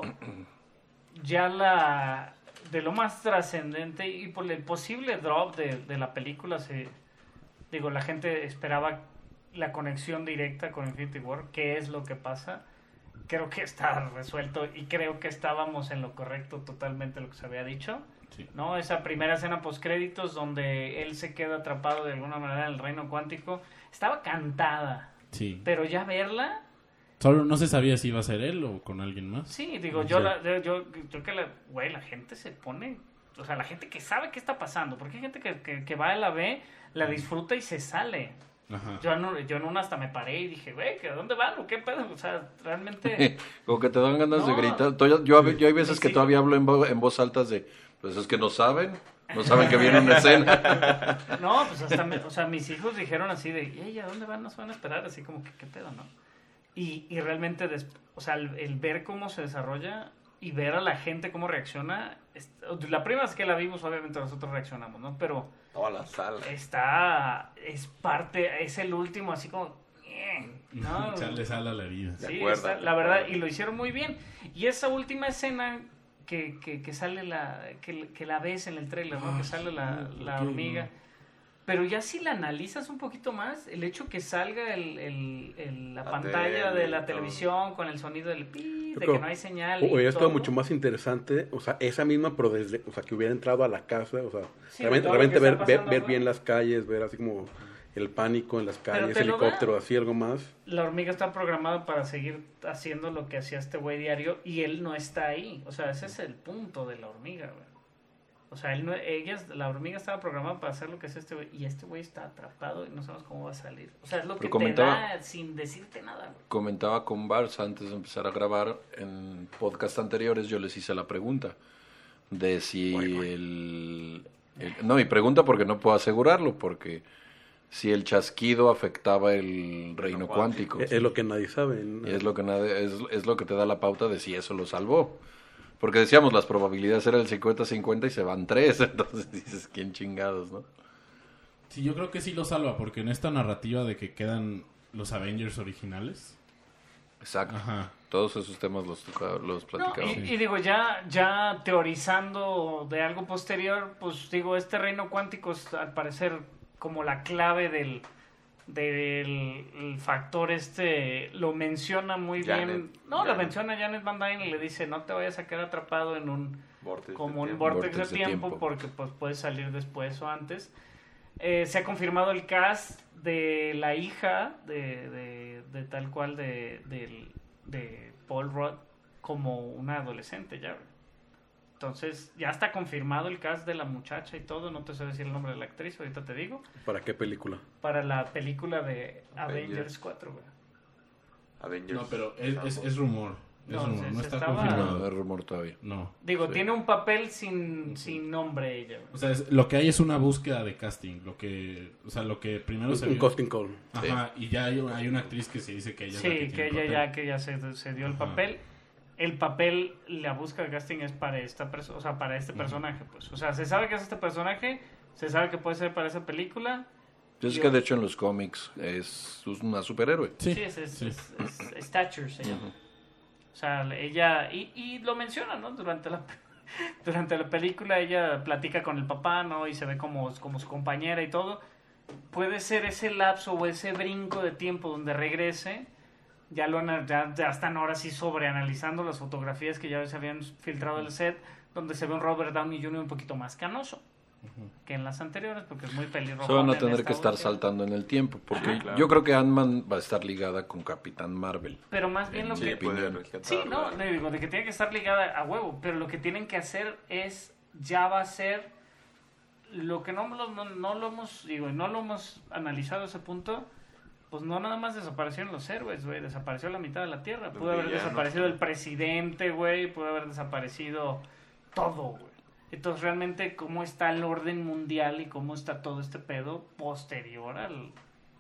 ya la de lo más trascendente y por el posible drop de, de la película, se, digo, la gente esperaba la conexión directa con Infinity War, qué es lo que pasa. Creo que está resuelto y creo que estábamos en lo correcto totalmente lo que se había dicho. Sí. ¿No? Esa primera escena post créditos donde él se queda atrapado de alguna manera en el reino cuántico, estaba cantada, Sí. pero ya verla... Solo no se sabía si iba a ser él o con alguien más. Sí, digo, Sí. yo, la, yo, yo, yo que la, güey, la gente se pone, o sea, la gente que sabe qué está pasando, porque hay gente que, que, que va a la ve, la disfruta y se sale. Ajá. Yo en, un- yo en una hasta me paré y dije, güey, ¿que ¿a dónde van o qué pedo? O sea, realmente, Como que te dan ganas de No. gritar. Yo, yo, yo hay veces Sí, que sí. todavía hablo en, vo- en voz alta de, pues es que no saben, no saben que viene una escena. no, pues hasta, me- o sea, mis hijos dijeron así de, ey, ¿a dónde van? Nos van a esperar, así como que, ¿qué pedo, no? Y, y realmente, des- o sea, el, el ver cómo se desarrolla y ver a la gente cómo reacciona, es- la primera vez que la vimos, obviamente nosotros reaccionamos, ¿no? Pero... Toda la sala. está, es parte, es el último, así como, eh, ¿no? Echarle sal a la herida. De Sí, acuerdo, está- de la verdad, acuerdo. y lo hicieron muy bien. Y esa última escena que, que, que sale la, que, que la ves en el trailer, ¿no? Que sale la, sí, la ¿por qué hormiga. no? Pero ya si la analizas un poquito más, el hecho que salga el, el, el- la, La pantalla tele de y la todo. televisión con el sonido del pi, Yo de creo- que no hay señal. y Hubiera estado todo. mucho más interesante, o sea, esa misma, pero desde, o sea, que hubiera entrado a la casa, o sea, Sí, realmente, todo lo realmente que ver, está ver, pasando, ver ¿no? bien las calles, ver así como el pánico en las Pero calles, te lo da. helicóptero, así algo más. La hormiga está programada para seguir haciendo lo que hacía este güey diario y él no está ahí. O sea, ese es el punto de la hormiga, güey. O sea, él no, ella, la hormiga estaba programada para hacer lo que hace este güey y este güey está atrapado y no sabemos cómo va a salir. O sea, es lo Pero que comentaba- te da sin decirte nada, güey. Comentaba con Barça antes de empezar a grabar, en podcast anteriores yo les hice la pregunta de si Voy, voy. el El- no, y pregunta porque no puedo asegurarlo, porque si el chasquido afectaba el reino cuántico. Es, es lo que nadie sabe. ¿no? Y es lo que nadie- es, es lo que te da la pauta de si eso lo salvó. Porque decíamos, las probabilidades eran el cincuenta cincuenta y se van tres, entonces dices, ¿quién chingados, no? Sí, yo creo que sí lo salva, porque en esta narrativa de que quedan los Avengers originales. Exacto. Ajá. Todos esos temas los, toca- los No, platicamos. y, y digo, ya, ya teorizando de algo posterior, pues digo, este reino cuántico es al parecer como la clave del, del el factor este, lo menciona muy Janet. bien. No, Janet. lo menciona Janet Van Dyne y le dice, no te vayas a quedar atrapado en un Vortex de como un tiempo. vortex, Vortex de de tiempo, tiempo. porque pues puedes salir después o antes. Eh, se ha confirmado el cast de la hija de, de, de tal cual de, del- de Paul Rudd como una adolescente ya. Entonces ya está confirmado el cast de la muchacha y todo, no te sé decir el nombre de la actriz, ahorita te digo, ¿Para qué película? para la película de Avengers, Avengers. cuatro, güey. Avengers. No, pero es, es, es rumor. Es No, rumor, se- no se está estaba- confirmado. No, es rumor todavía. No. Digo, Sí. tiene un papel sin, sin nombre ella, güey. O sea, es- lo que hay es una búsqueda de casting. Lo que, o sea, lo que primero se Un vio. casting call. Ajá, y ya hay, hay una actriz que se dice que ella es la Sí, que que tiene el ella papel. ya, que ya se, se dio el Ajá. papel. El papel, la búsqueda de casting es para esta persona, o sea, para este personaje, pues. O sea, se sabe que es este personaje, se sabe que puede ser para esa película. Yo sé Yo- que de hecho en los cómics es una superhéroe. Sí, Sí, es, es, sí. es- es- Stature se llama. O sea, ella, y, y lo menciona, ¿no? Durante la, durante la película ella platica con el papá, ¿no? Y se ve como, como su compañera y todo. Puede ser ese lapso o ese brinco de tiempo donde regrese. Ya, lo, ana- ya, ya están ahora sí sobreanalizando las fotografías que ya se habían filtrado del set, donde se ve un Robert Downey junior un poquito más canoso que en las anteriores, porque es muy pelirrojo. Se van a tener que estar saltando en el tiempo, porque Ajá, claro. yo creo que Ant-Man va a estar ligada con Capitán Marvel. Pero más bien lo Sí, que... puede opinión. rescatar Sí, no, la- le digo, de que tiene que estar ligada a huevo, pero lo que tienen que hacer es, ya va a ser, lo que no, lo- no, no lo hemos, digo, no lo hemos analizado a ese punto, pues no nada más desaparecieron los héroes, güey, desapareció la mitad de la Tierra, Los pudo haber villanos, desaparecido ¿no? el presidente, güey, pudo haber desaparecido todo, güey. Entonces realmente cómo está el orden mundial y cómo está todo este pedo posterior al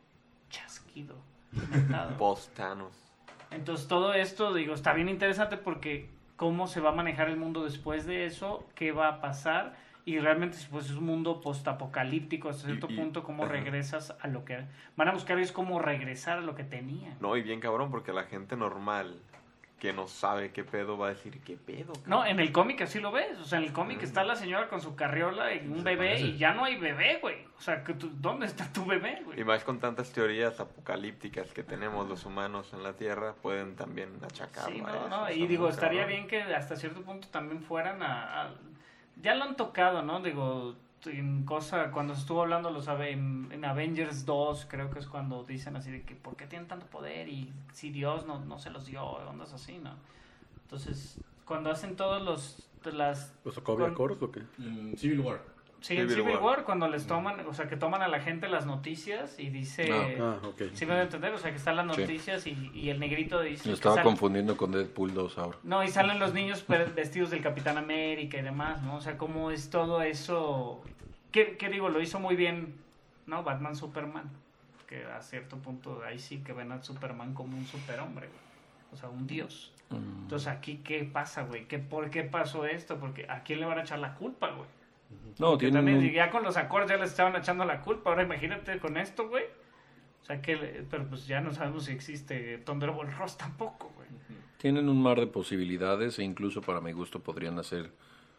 chasquido mentado. Post-Thanos. Entonces todo esto, digo, está bien interesante porque cómo se va a manejar el mundo después de eso, qué va a pasar y realmente pues es un mundo postapocalíptico hasta cierto Y- y- punto, cómo ajá. regresas a lo que... Van a buscar es cómo regresar a lo que tenían. No, y bien cabrón, porque la gente normal que no sabe qué pedo va a decir, ¿qué pedo? cabrón?" No, en el cómic así lo ves, o sea, en el cómic está la señora con su carriola y un bebé parece. y ya no hay bebé, güey. O sea, que tú- ¿dónde está tu bebé, güey? Y más con tantas teorías apocalípticas que tenemos los humanos en la Tierra, pueden también achacarlo Sí, a no, eso. no, Está y muy digo, estaría cabrón. bien que hasta cierto punto también fueran a, a- ya lo han tocado, ¿no? Digo, en cosa, cuando se estuvo hablando los Ave- en, en Avengers dos, creo que es cuando dicen así de que, ¿por qué tienen tanto poder? Y si Dios no, no se los dio, ondas así, ¿no? Entonces, cuando hacen todos los, de las... ¿Los Sokovia con- Accords o qué? En Civil War. Sí, en Civil Civil War. War, cuando les toman, o sea, que toman a la gente las noticias y dice... Ah, Ah, ok. ¿Sí me voy a entender? O sea, que están las Sí. noticias y, y el negrito dice... Lo que estaba sal- confundiendo con Deadpool dos ahora. No, y salen los niños pe- vestidos del Capitán América y demás, ¿no? O sea, cómo es todo eso... ¿Qué, qué digo? Lo hizo muy bien, ¿no? Batman Superman. Que a cierto punto ahí sí que ven al Superman como un superhombre, güey. O sea, un dios. Entonces, ¿aquí qué pasa, güey? ¿Qué, ¿Por qué pasó esto? Porque ¿a quién le van a echar la culpa, güey? No, Que tienen también, un, ya con los acordes ya les estaban echando la culpa. Ahora imagínate con esto, güey. O sea, que... le- Pero pues ya no sabemos si existe Thunderbolt Ross tampoco, güey. tienen un mar de posibilidades e incluso para mi gusto podrían hacer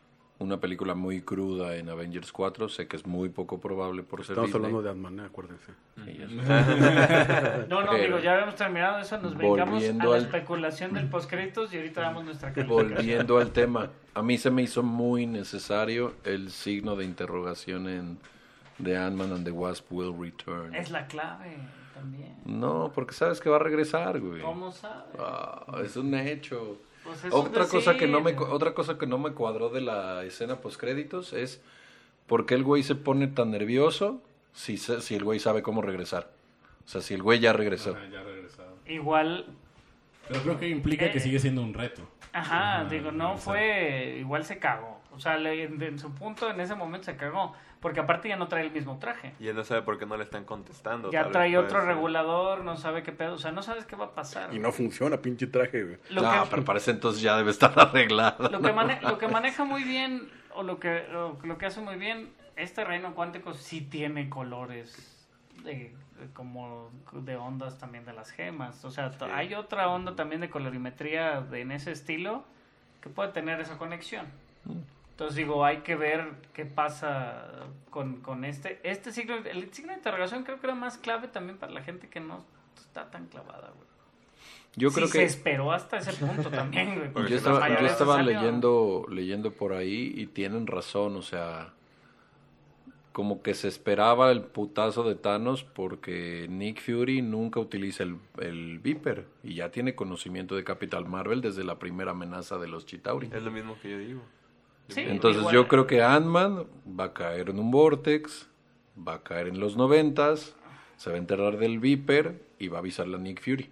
una película muy cruda en Avengers cuatro. Sé que es muy poco probable por ser Estamos Disney. hablando de Ant-Man, ¿eh? Acuérdense. Sí, ya sé. No, no, Pero- digo, ya habíamos terminado eso, nos brincamos a Volviendo la al- especulación del postcréditos y ahorita damos nuestra calificación. Volviendo al tema, a mí se me hizo muy necesario el signo de interrogación en The Ant-Man and the Wasp Will Return. Es la clave también. No, porque sabes que va a regresar, güey. ¿Cómo sabes? Ah, es un hecho. Pues eso Otra es cosa que no me decir. cu- otra cosa que no me cuadró de la escena postcréditos es por qué el güey se pone tan nervioso si se- si el güey sabe cómo regresar. O sea, si el güey ya regresó. Ajá, ya regresado. Igual, Pero creo que implica Eh. que sigue siendo un reto. Ajá, Ajá, digo, no o sea. fue... Igual se cagó. O sea, le- en, en su punto, en ese momento se cagó. Porque aparte ya no trae el mismo traje. Y él no sabe por qué no le están contestando. Ya tal trae vez puede otro ser. regulador, no sabe qué pedo. O sea, no sabes qué va a pasar. Y no funciona, pinche traje, güey. Lo no, que- pero parece entonces ya debe estar arreglado. Lo que, mane- lo que maneja muy bien, o lo que, lo, lo que hace muy bien, este reino cuántico sí tiene colores de, de como de ondas también de las gemas. O sea, t- hay otra onda también de colorimetría de, en ese estilo que puede tener esa conexión. Entonces digo, hay que ver qué pasa con, con este. Este signo, el signo de interrogación creo que era más clave también para la gente que no está tan clavada, güey. Yo Sí creo se que esperó hasta ese punto también, güey. porque yo la estaba, mayoría yo se estaba salió. leyendo, leyendo por ahí y tienen razón, o sea, como que se esperaba el putazo de Thanos porque Nick Fury nunca utiliza el, el Viper y ya tiene conocimiento de Capital Marvel desde la primera amenaza de los Chitauri. Es lo mismo que yo digo. Sí, Entonces igual. yo creo que Ant-Man va a caer en un Vortex, va a caer en los noventas, se va a enterrar del Viper y va a avisarle a Nick Fury.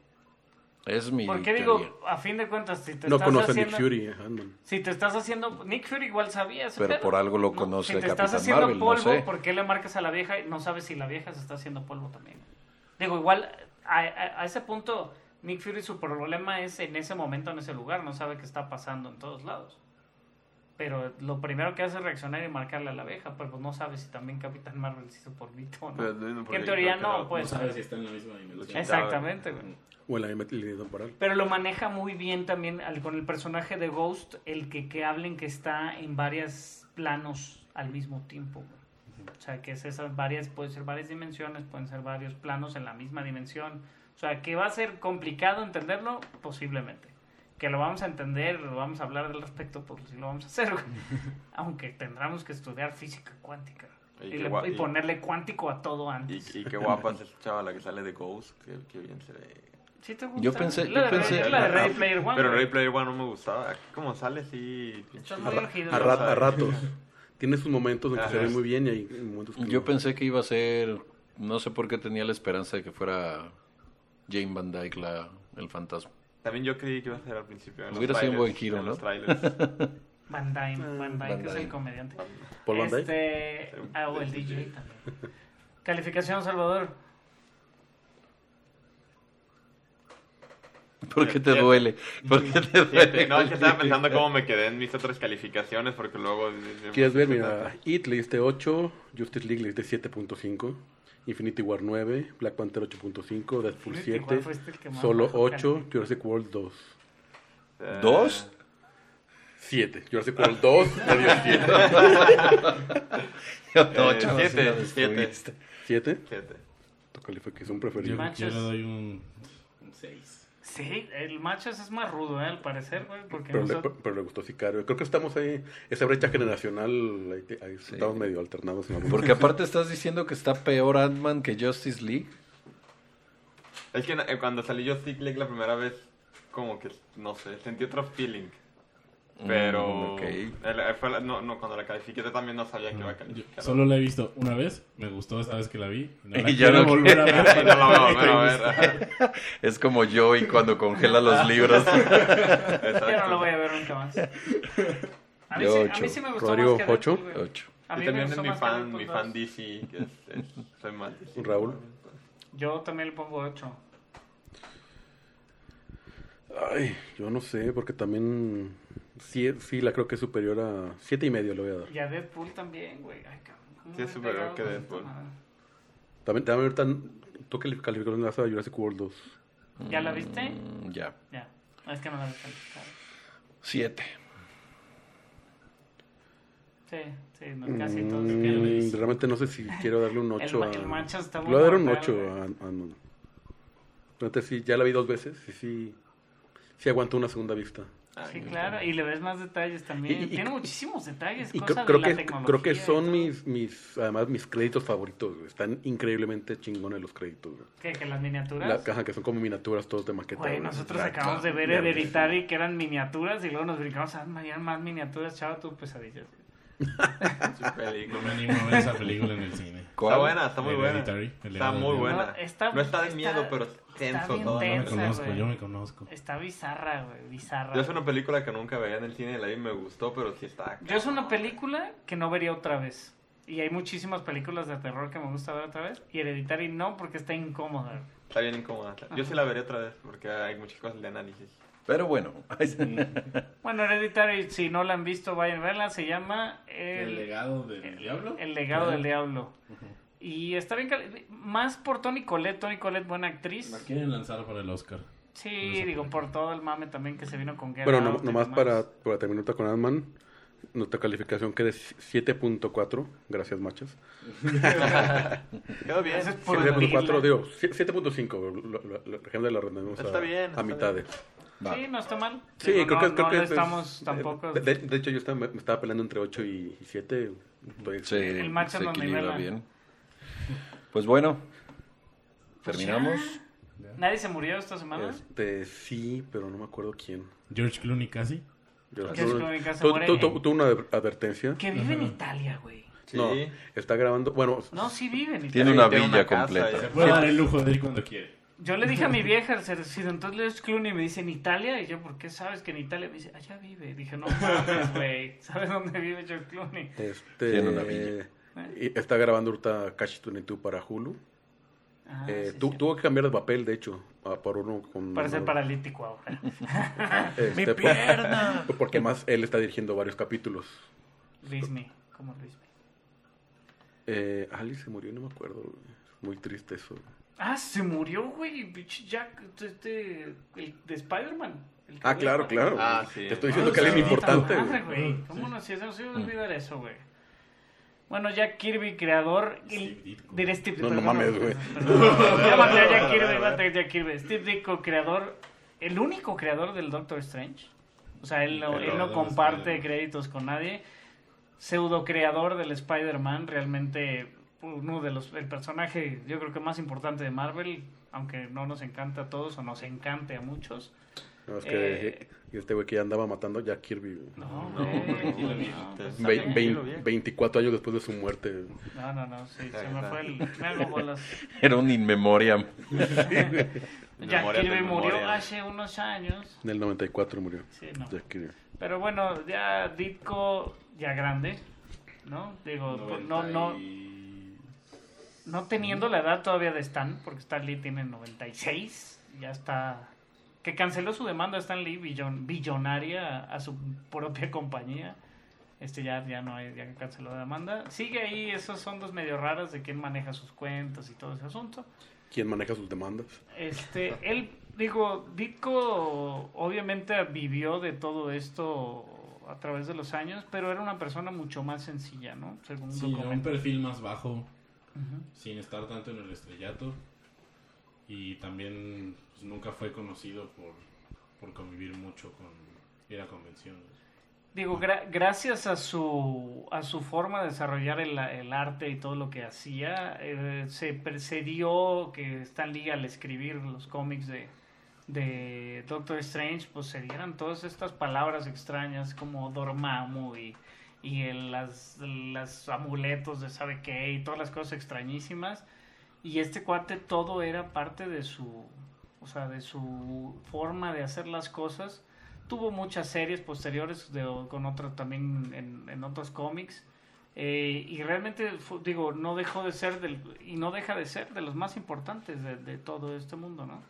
Es mi ¿Por qué teoría. digo, a fin de cuentas, si te No estás conoce a haciendo... Nick Fury, eh, Ant-Man. Si te estás haciendo... Nick Fury igual sabía ese Pero pedo. por algo lo No, conoce Si te Capitán estás haciendo Marvel, no polvo, sé. ¿por qué le marcas a la vieja y no sabes si la vieja se está haciendo polvo también? Digo, igual, a, a- a ese punto, Nick Fury su problema es en ese momento, en ese lugar. No sabe qué está pasando en todos lados. Pero lo primero que hace es reaccionar y marcarle a la abeja, pero pues no sabe si también Capitán Marvel se hizo polvito o no. Pero no, que porque en teoría creo que no, no- pues. No sabes si está en la misma dimensión. Exactamente, güey. O en la misma línea temporal. Pero lo maneja muy bien también al- con el personaje de Ghost, el que, que hablen que está en varios planos al mismo tiempo. güey. O sea, que es esas varias, pueden ser varias dimensiones, pueden ser varios planos en la misma dimensión. O sea, que va a ser complicado entenderlo, posiblemente. Que lo vamos a entender, lo vamos a hablar al respecto, pues sí lo vamos a hacer. güey. Aunque tendremos que estudiar física cuántica. Y Y, qué le- gua- y y- ponerle cuántico a todo antes. Y, y qué guapa es esa chava la que sale de Ghost. Qué, qué bien se ve. ¿Sí te gusta? Yo pensé- Es yo la de, pensé- es la de Ready Player One. Pero güey. Ready Player One no me gustaba. Aquí como sale, sí. Estás A, muy ra- urgido, a ¿no? rat- a ratos. Tiene sus momentos en que Ajá. se ve muy bien y hay momentos que Yo no. pensé que iba a ser, no sé por qué tenía la esperanza de que fuera Jane Van Dyke la, el fantasma. También yo creí que iba a ser al principio. en los Hubiera sido un buen trailers, giro, en ¿no? los trailers. Van Dyne, Van Dyke Van es el Dyne. comediante. Paul Van Dyke. Este, ah, o el D J también. Calificación, Salvador. ¿Por qué te Siete. duele? ¿Por qué te Siete. duele? No, es que estaba pensando cómo me quedé en mis otras calificaciones porque luego... ¿Quieres ver? Mira, It le diste ocho, Justice League le diste siete punto cinco, Infinity War nueve, Black Panther ocho punto cinco, Deadpool Infinity War siete, fuiste el que más Solo bajó ocho, calificó. Jurassic World dos. Eh, ¿Dos? siete, Jurassic World dos, le dio siete. No, Eh, chaval, sí siete, la destruiste. ¿siete? Siete. Tu calificación Yo, preferida. Manches. yo le doy un seis. Sí, el Machos es más rudo, ¿eh? Al parecer, güey, porque Pero, no le, so- pero- pero le gustó Sicario. Creo que estamos ahí, esa brecha generacional, ahí, te- ahí Sí. estamos medio alternados. En algún Porque aparte estás diciendo que está peor Ant-Man que Justice League. Es que eh, cuando salí yo Stick League la primera vez, como que, no sé, sentí otro feeling. Pero Mm, ok. el- eh, fue la- no, no, cuando la califiqué yo también no sabía que iba a Yo calificar. solo la he visto una vez, me gustó esa vez que la vi. Y no la Y ya quiero no volver a ver. Y no la voy a volver a ver. Es como Joey cuando congela los libros. Yo no Exacto. lo voy a ver nunca más. A mí, Yo sí, a ocho. mí sí me gustó Rodrigo, más que ocho. Deadpool, güey. Ocho. A Yo mí me también es gustó mi más que fan, Deadpool mi dos. fan D C, que es, es- soy más D C. Raúl. Yo también le pongo ocho. Ay, yo no sé, porque también sí, sí la creo que es superior a siete y medio le voy a dar. Y a Deadpool también, güey. Ay, cabrón. ¿cómo Sí, es me he superior pegado que con Deadpool. esta madre? También, también ahorita, ¿tú qué calificación le das a Jurassic World dos? ¿Ya la viste? Mm, Ya. Ya. No, es que no la vi calificada. Siete. Sí, sí, no, casi todos. Mm, que- realmente no sé si quiero darle un El ocho ma- a... el macho está Le muy voy a dar un mortal, ocho güey. a Ant-Man. Realmente sí, ya la vi dos veces y sí, sí aguanto una segunda vista. Sí, claro, y le ves más detalles también. Y- y- Tiene muchísimos detalles, Y cosas creo, creo de la que tecnología. creo que y son todo. mis, mis, además mis créditos favoritos, güey. Están increíblemente chingones los créditos, güey. ¿Qué? ¿Que las miniaturas? La caja que son como miniaturas todos de maqueta. Güey, güey. nosotros Exacto. acabamos de ver Verga. Hereditary que eran miniaturas y luego nos brincamos a eran más miniaturas, chava, tu pesadillas. Su película. No me animo a ver esa película en el cine. Está buena, está muy buena. Hereditary, el Está legado muy del buena. No, está- no está de está- miedo, pero está tenso bien todo. Yo me tensa, conozco, güey. yo me conozco. Está bizarra, güey, bizarra. Yo es una película que nunca veía en el cine y la vi y me gustó, pero sí está. Yo es una película que no vería otra vez. Y hay muchísimas películas de terror que me gusta ver otra vez. Y Hereditary no, porque está incómoda. Está bien incómoda. Yo sí la veré otra vez porque hay muchas cosas de análisis. Pero bueno, Bueno, Hereditary, si no la han visto, vayan a verla. Se llama ¿El El, legado del diablo? El legado del diablo. Y está bien, cal- más por Toni Collette. Toni Collette, buena actriz. La quieren lanzar para el Oscar. Sí, digo, por todo el mame también que se vino con Get Bueno, no- Out y nomás demás. para, para terminar con Ant-Man, nuestra calificación queda siete punto cuatro. Gracias, machos. Quedó bien. Eso es por siete punto cuatro, decirla. digo, siete punto cinco. La gente la redondeamos Está a, bien, a está mitades. va. Sí, no está mal. Sí, Digo, creo no, que, creo no que le es- estamos es- tampoco... De, de- de hecho, yo estaba, me estaba peleando entre ocho y siete. Se, El macho se nos equilibra nivela. bien. Pues bueno, terminamos. ¿Nadie se murió esta semana? Este, sí, pero no me acuerdo quién. George Clooney casi. Yo- Que es tú- Crónica se tú- muere tú- en- tú- Tuvo una adver- advertencia. Que vive en Italia, güey. Sí. No, está grabando. Bueno, No, sí vive en Italia. Tiene una Tiene villa una casa completa. y- Se puede dar el lujo de ir cuando quiere. Yo le dije a mi vieja, el entonces George Clooney me dice, ¿en Italia? Y yo, ¿por qué sabes que en Italia? Me dice, allá vive. Dije, no mames, güey. ¿Sabes dónde vive George Clooney? este, Tiene una villa. y está grabando ahorita Catch veintidós para Hulu. Ah, Eh, sí, tu- sí. Tuvo que cambiar de papel, de hecho, a- por uno con... Parece paralítico ahora. este, ¡Mi por- pierna! Porque más él está dirigiendo varios capítulos. Luismi, como Luismi. Eh, Alice se murió, no me acuerdo. güey. Muy triste eso. Ah, se murió, güey. Bitch Jack, este, el de Spider-Man. el que Ah, había claro, Spider-Man. claro. Ah, güey. sí. Te estoy diciendo Ah, que alguien sí, importante. puta madre, güey. güey. ¿Cómo no? Si se nos iba a olvidar eso, güey. Bueno, Jack Kirby, creador. Steve el- Ditko. diré Steve No, no perdón, mames, güey. perdón. Ya maté a Jack Kirby, maté a Jack Kirby. Steve Ditko, creador. El único creador del Doctor Strange. O sea, él no, El él no creador del comparte Spider-Man. créditos con nadie. Pseudo creador del Spider-Man. Realmente uno de los. El personaje, yo creo que más importante de Marvel. Aunque no nos encanta a todos o nos encante a muchos. No, es que Eh, y este güey que ya andaba matando a Jack Kirby. güey. No, No, güey. tranquilo, No, viejo. pues, Ve- está bien. vein- tranquilo, bien. veinticuatro años después de su muerte. No, no, no, sí, se Ahí me está. fue el... Me hago bolas. Era un in memoriam. Jack Memoria Kirby de murió memoria. hace unos años. En el noventa y cuatro murió. Sí, no. Jack Kirby. Pero bueno, ya Ditko, ya grande, ¿no? Digo, no, no, no teniendo la edad todavía de Stan, porque Stan Lee tiene noventa y seis, ya está... Que canceló su demanda Stan Lee, billon- billonaria, a, a su propia compañía. Este ya, ya no hay, ya canceló la demanda. Sigue ahí esos ondas medio raras de quién maneja sus cuentas y todo ese asunto. ¿Quién maneja sus demandas? Este, él, digo, Ditko obviamente vivió de todo esto a través de los años, pero era una persona mucho más sencilla, ¿no? Según Sí, un documento. perfil más bajo, Ujú. sin estar tanto en el estrellato. Y también pues, nunca fue conocido por, por convivir mucho con ir a convenciones. Digo, gra- gracias a su a su forma de desarrollar el, el arte y todo lo que hacía, eh, se precedió que Stan Lee al escribir los cómics de, de Doctor Strange, pues se dieran todas estas palabras extrañas como Dormammu y, y el, las, las amuletos de sabe qué y todas las cosas extrañísimas. Y este cuate todo era parte de su, o sea, de su forma de hacer las cosas. Tuvo muchas series posteriores de, con otro también en, en otros cómics. Eh, y realmente, fu- digo, no dejó de ser del, y no deja de ser de los más importantes de, de todo este mundo, ¿no?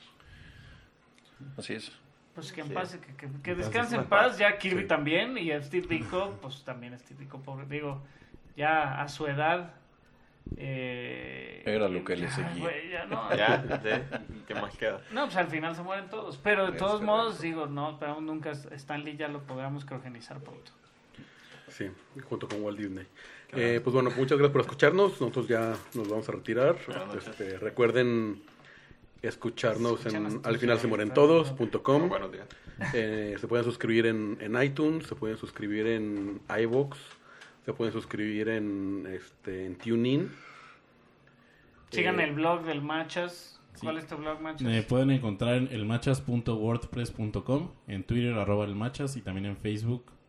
Así es. Pues que en Sí. paz, que, que, que En paz, descanse en en paz, paz. ya Kirby Sí. también, y a Steve Ditko, pues también Steve Ditko, pobre, digo, ya a su edad... Eh, Era lo que le ya, seguía. güey, ya no, Ya, sí. ¿Qué más queda? No, pues al final se mueren todos. Pero de Es todos correcto. modos, digo, no esperamos nunca Stan Lee ya lo podamos criogenizar pronto. Sí, junto con Walt Disney. Eh, pues bueno, muchas gracias por escucharnos. Nosotros ya nos vamos a retirar. Buenas noches. Este, recuerden escucharnos Escúchanos en tú, al final sí, se mueren claro. todos punto com. Buenos días. Eh, se pueden suscribir en, en iTunes, se pueden suscribir en iVoox, se pueden suscribir en, este, en TuneIn. Sigan Eh, el blog del Machas. sí. ¿Cuál es tu blog, Machas? Me pueden encontrar en elmachas punto wordpress punto com, en Twitter arroba elmachas y también en Facebook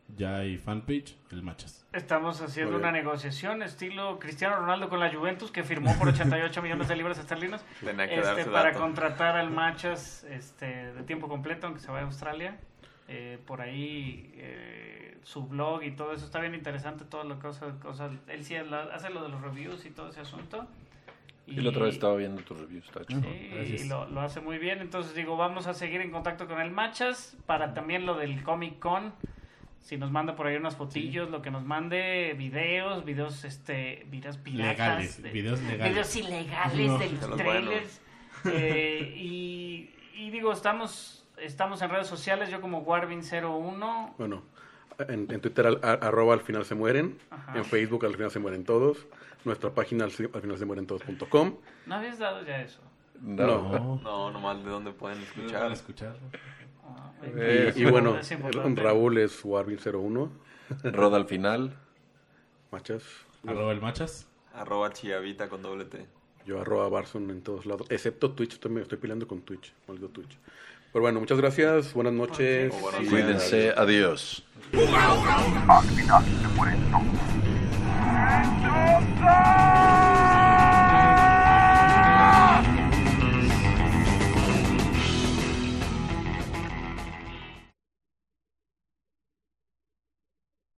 ya hay fanpage, el Machas. Estamos haciendo Muy bien. una negociación estilo Cristiano Ronaldo con la Juventus, que firmó por ochenta y ocho millones de libras esterlinas Tenía que este, darse para dato. contratar al Machas este, de tiempo completo, aunque se vaya a Australia. Eh, por ahí eh, su blog y todo eso está bien interesante, todo lo que hace, cosas, él sí la- hace lo de los reviews y todo ese asunto. Y la otra vez estaba viendo tus reviews, está chido. Sí, Gracias. y lo, lo hace muy bien. Entonces digo, vamos a seguir en contacto con el Machas para también lo del Comic Con. Si nos manda por ahí unas fotillos, lo que nos mande, videos, videos, este, videos piratas, Legales, de- videos legales. videos ilegales No. de De los los trailers. Eh, y, y digo, estamos, estamos en redes sociales, yo como Warvin cero uno. Bueno, en, en Twitter al, a- arroba al final se mueren, Ajá. en Facebook al final se mueren todos, nuestra página al, al final se mueren todos punto com. ¿No habías dado ya eso? No. No. No, nomás de dónde pueden escuchar. Para escucharlo. Ah, Eh, Y, y bueno, es importante. Raúl es Warvin cero uno, Roda al final. Machas, Arroba el Machas. Arroba Chiavita con doble T. yo arroba Barson en todos lados, excepto Twitch, estoy, me estoy peleando con Twitch, maldito Twitch. Pero bueno, muchas gracias, buenas noches. O buenos y- días. Cuídense, adiós. Al final se mueren todos.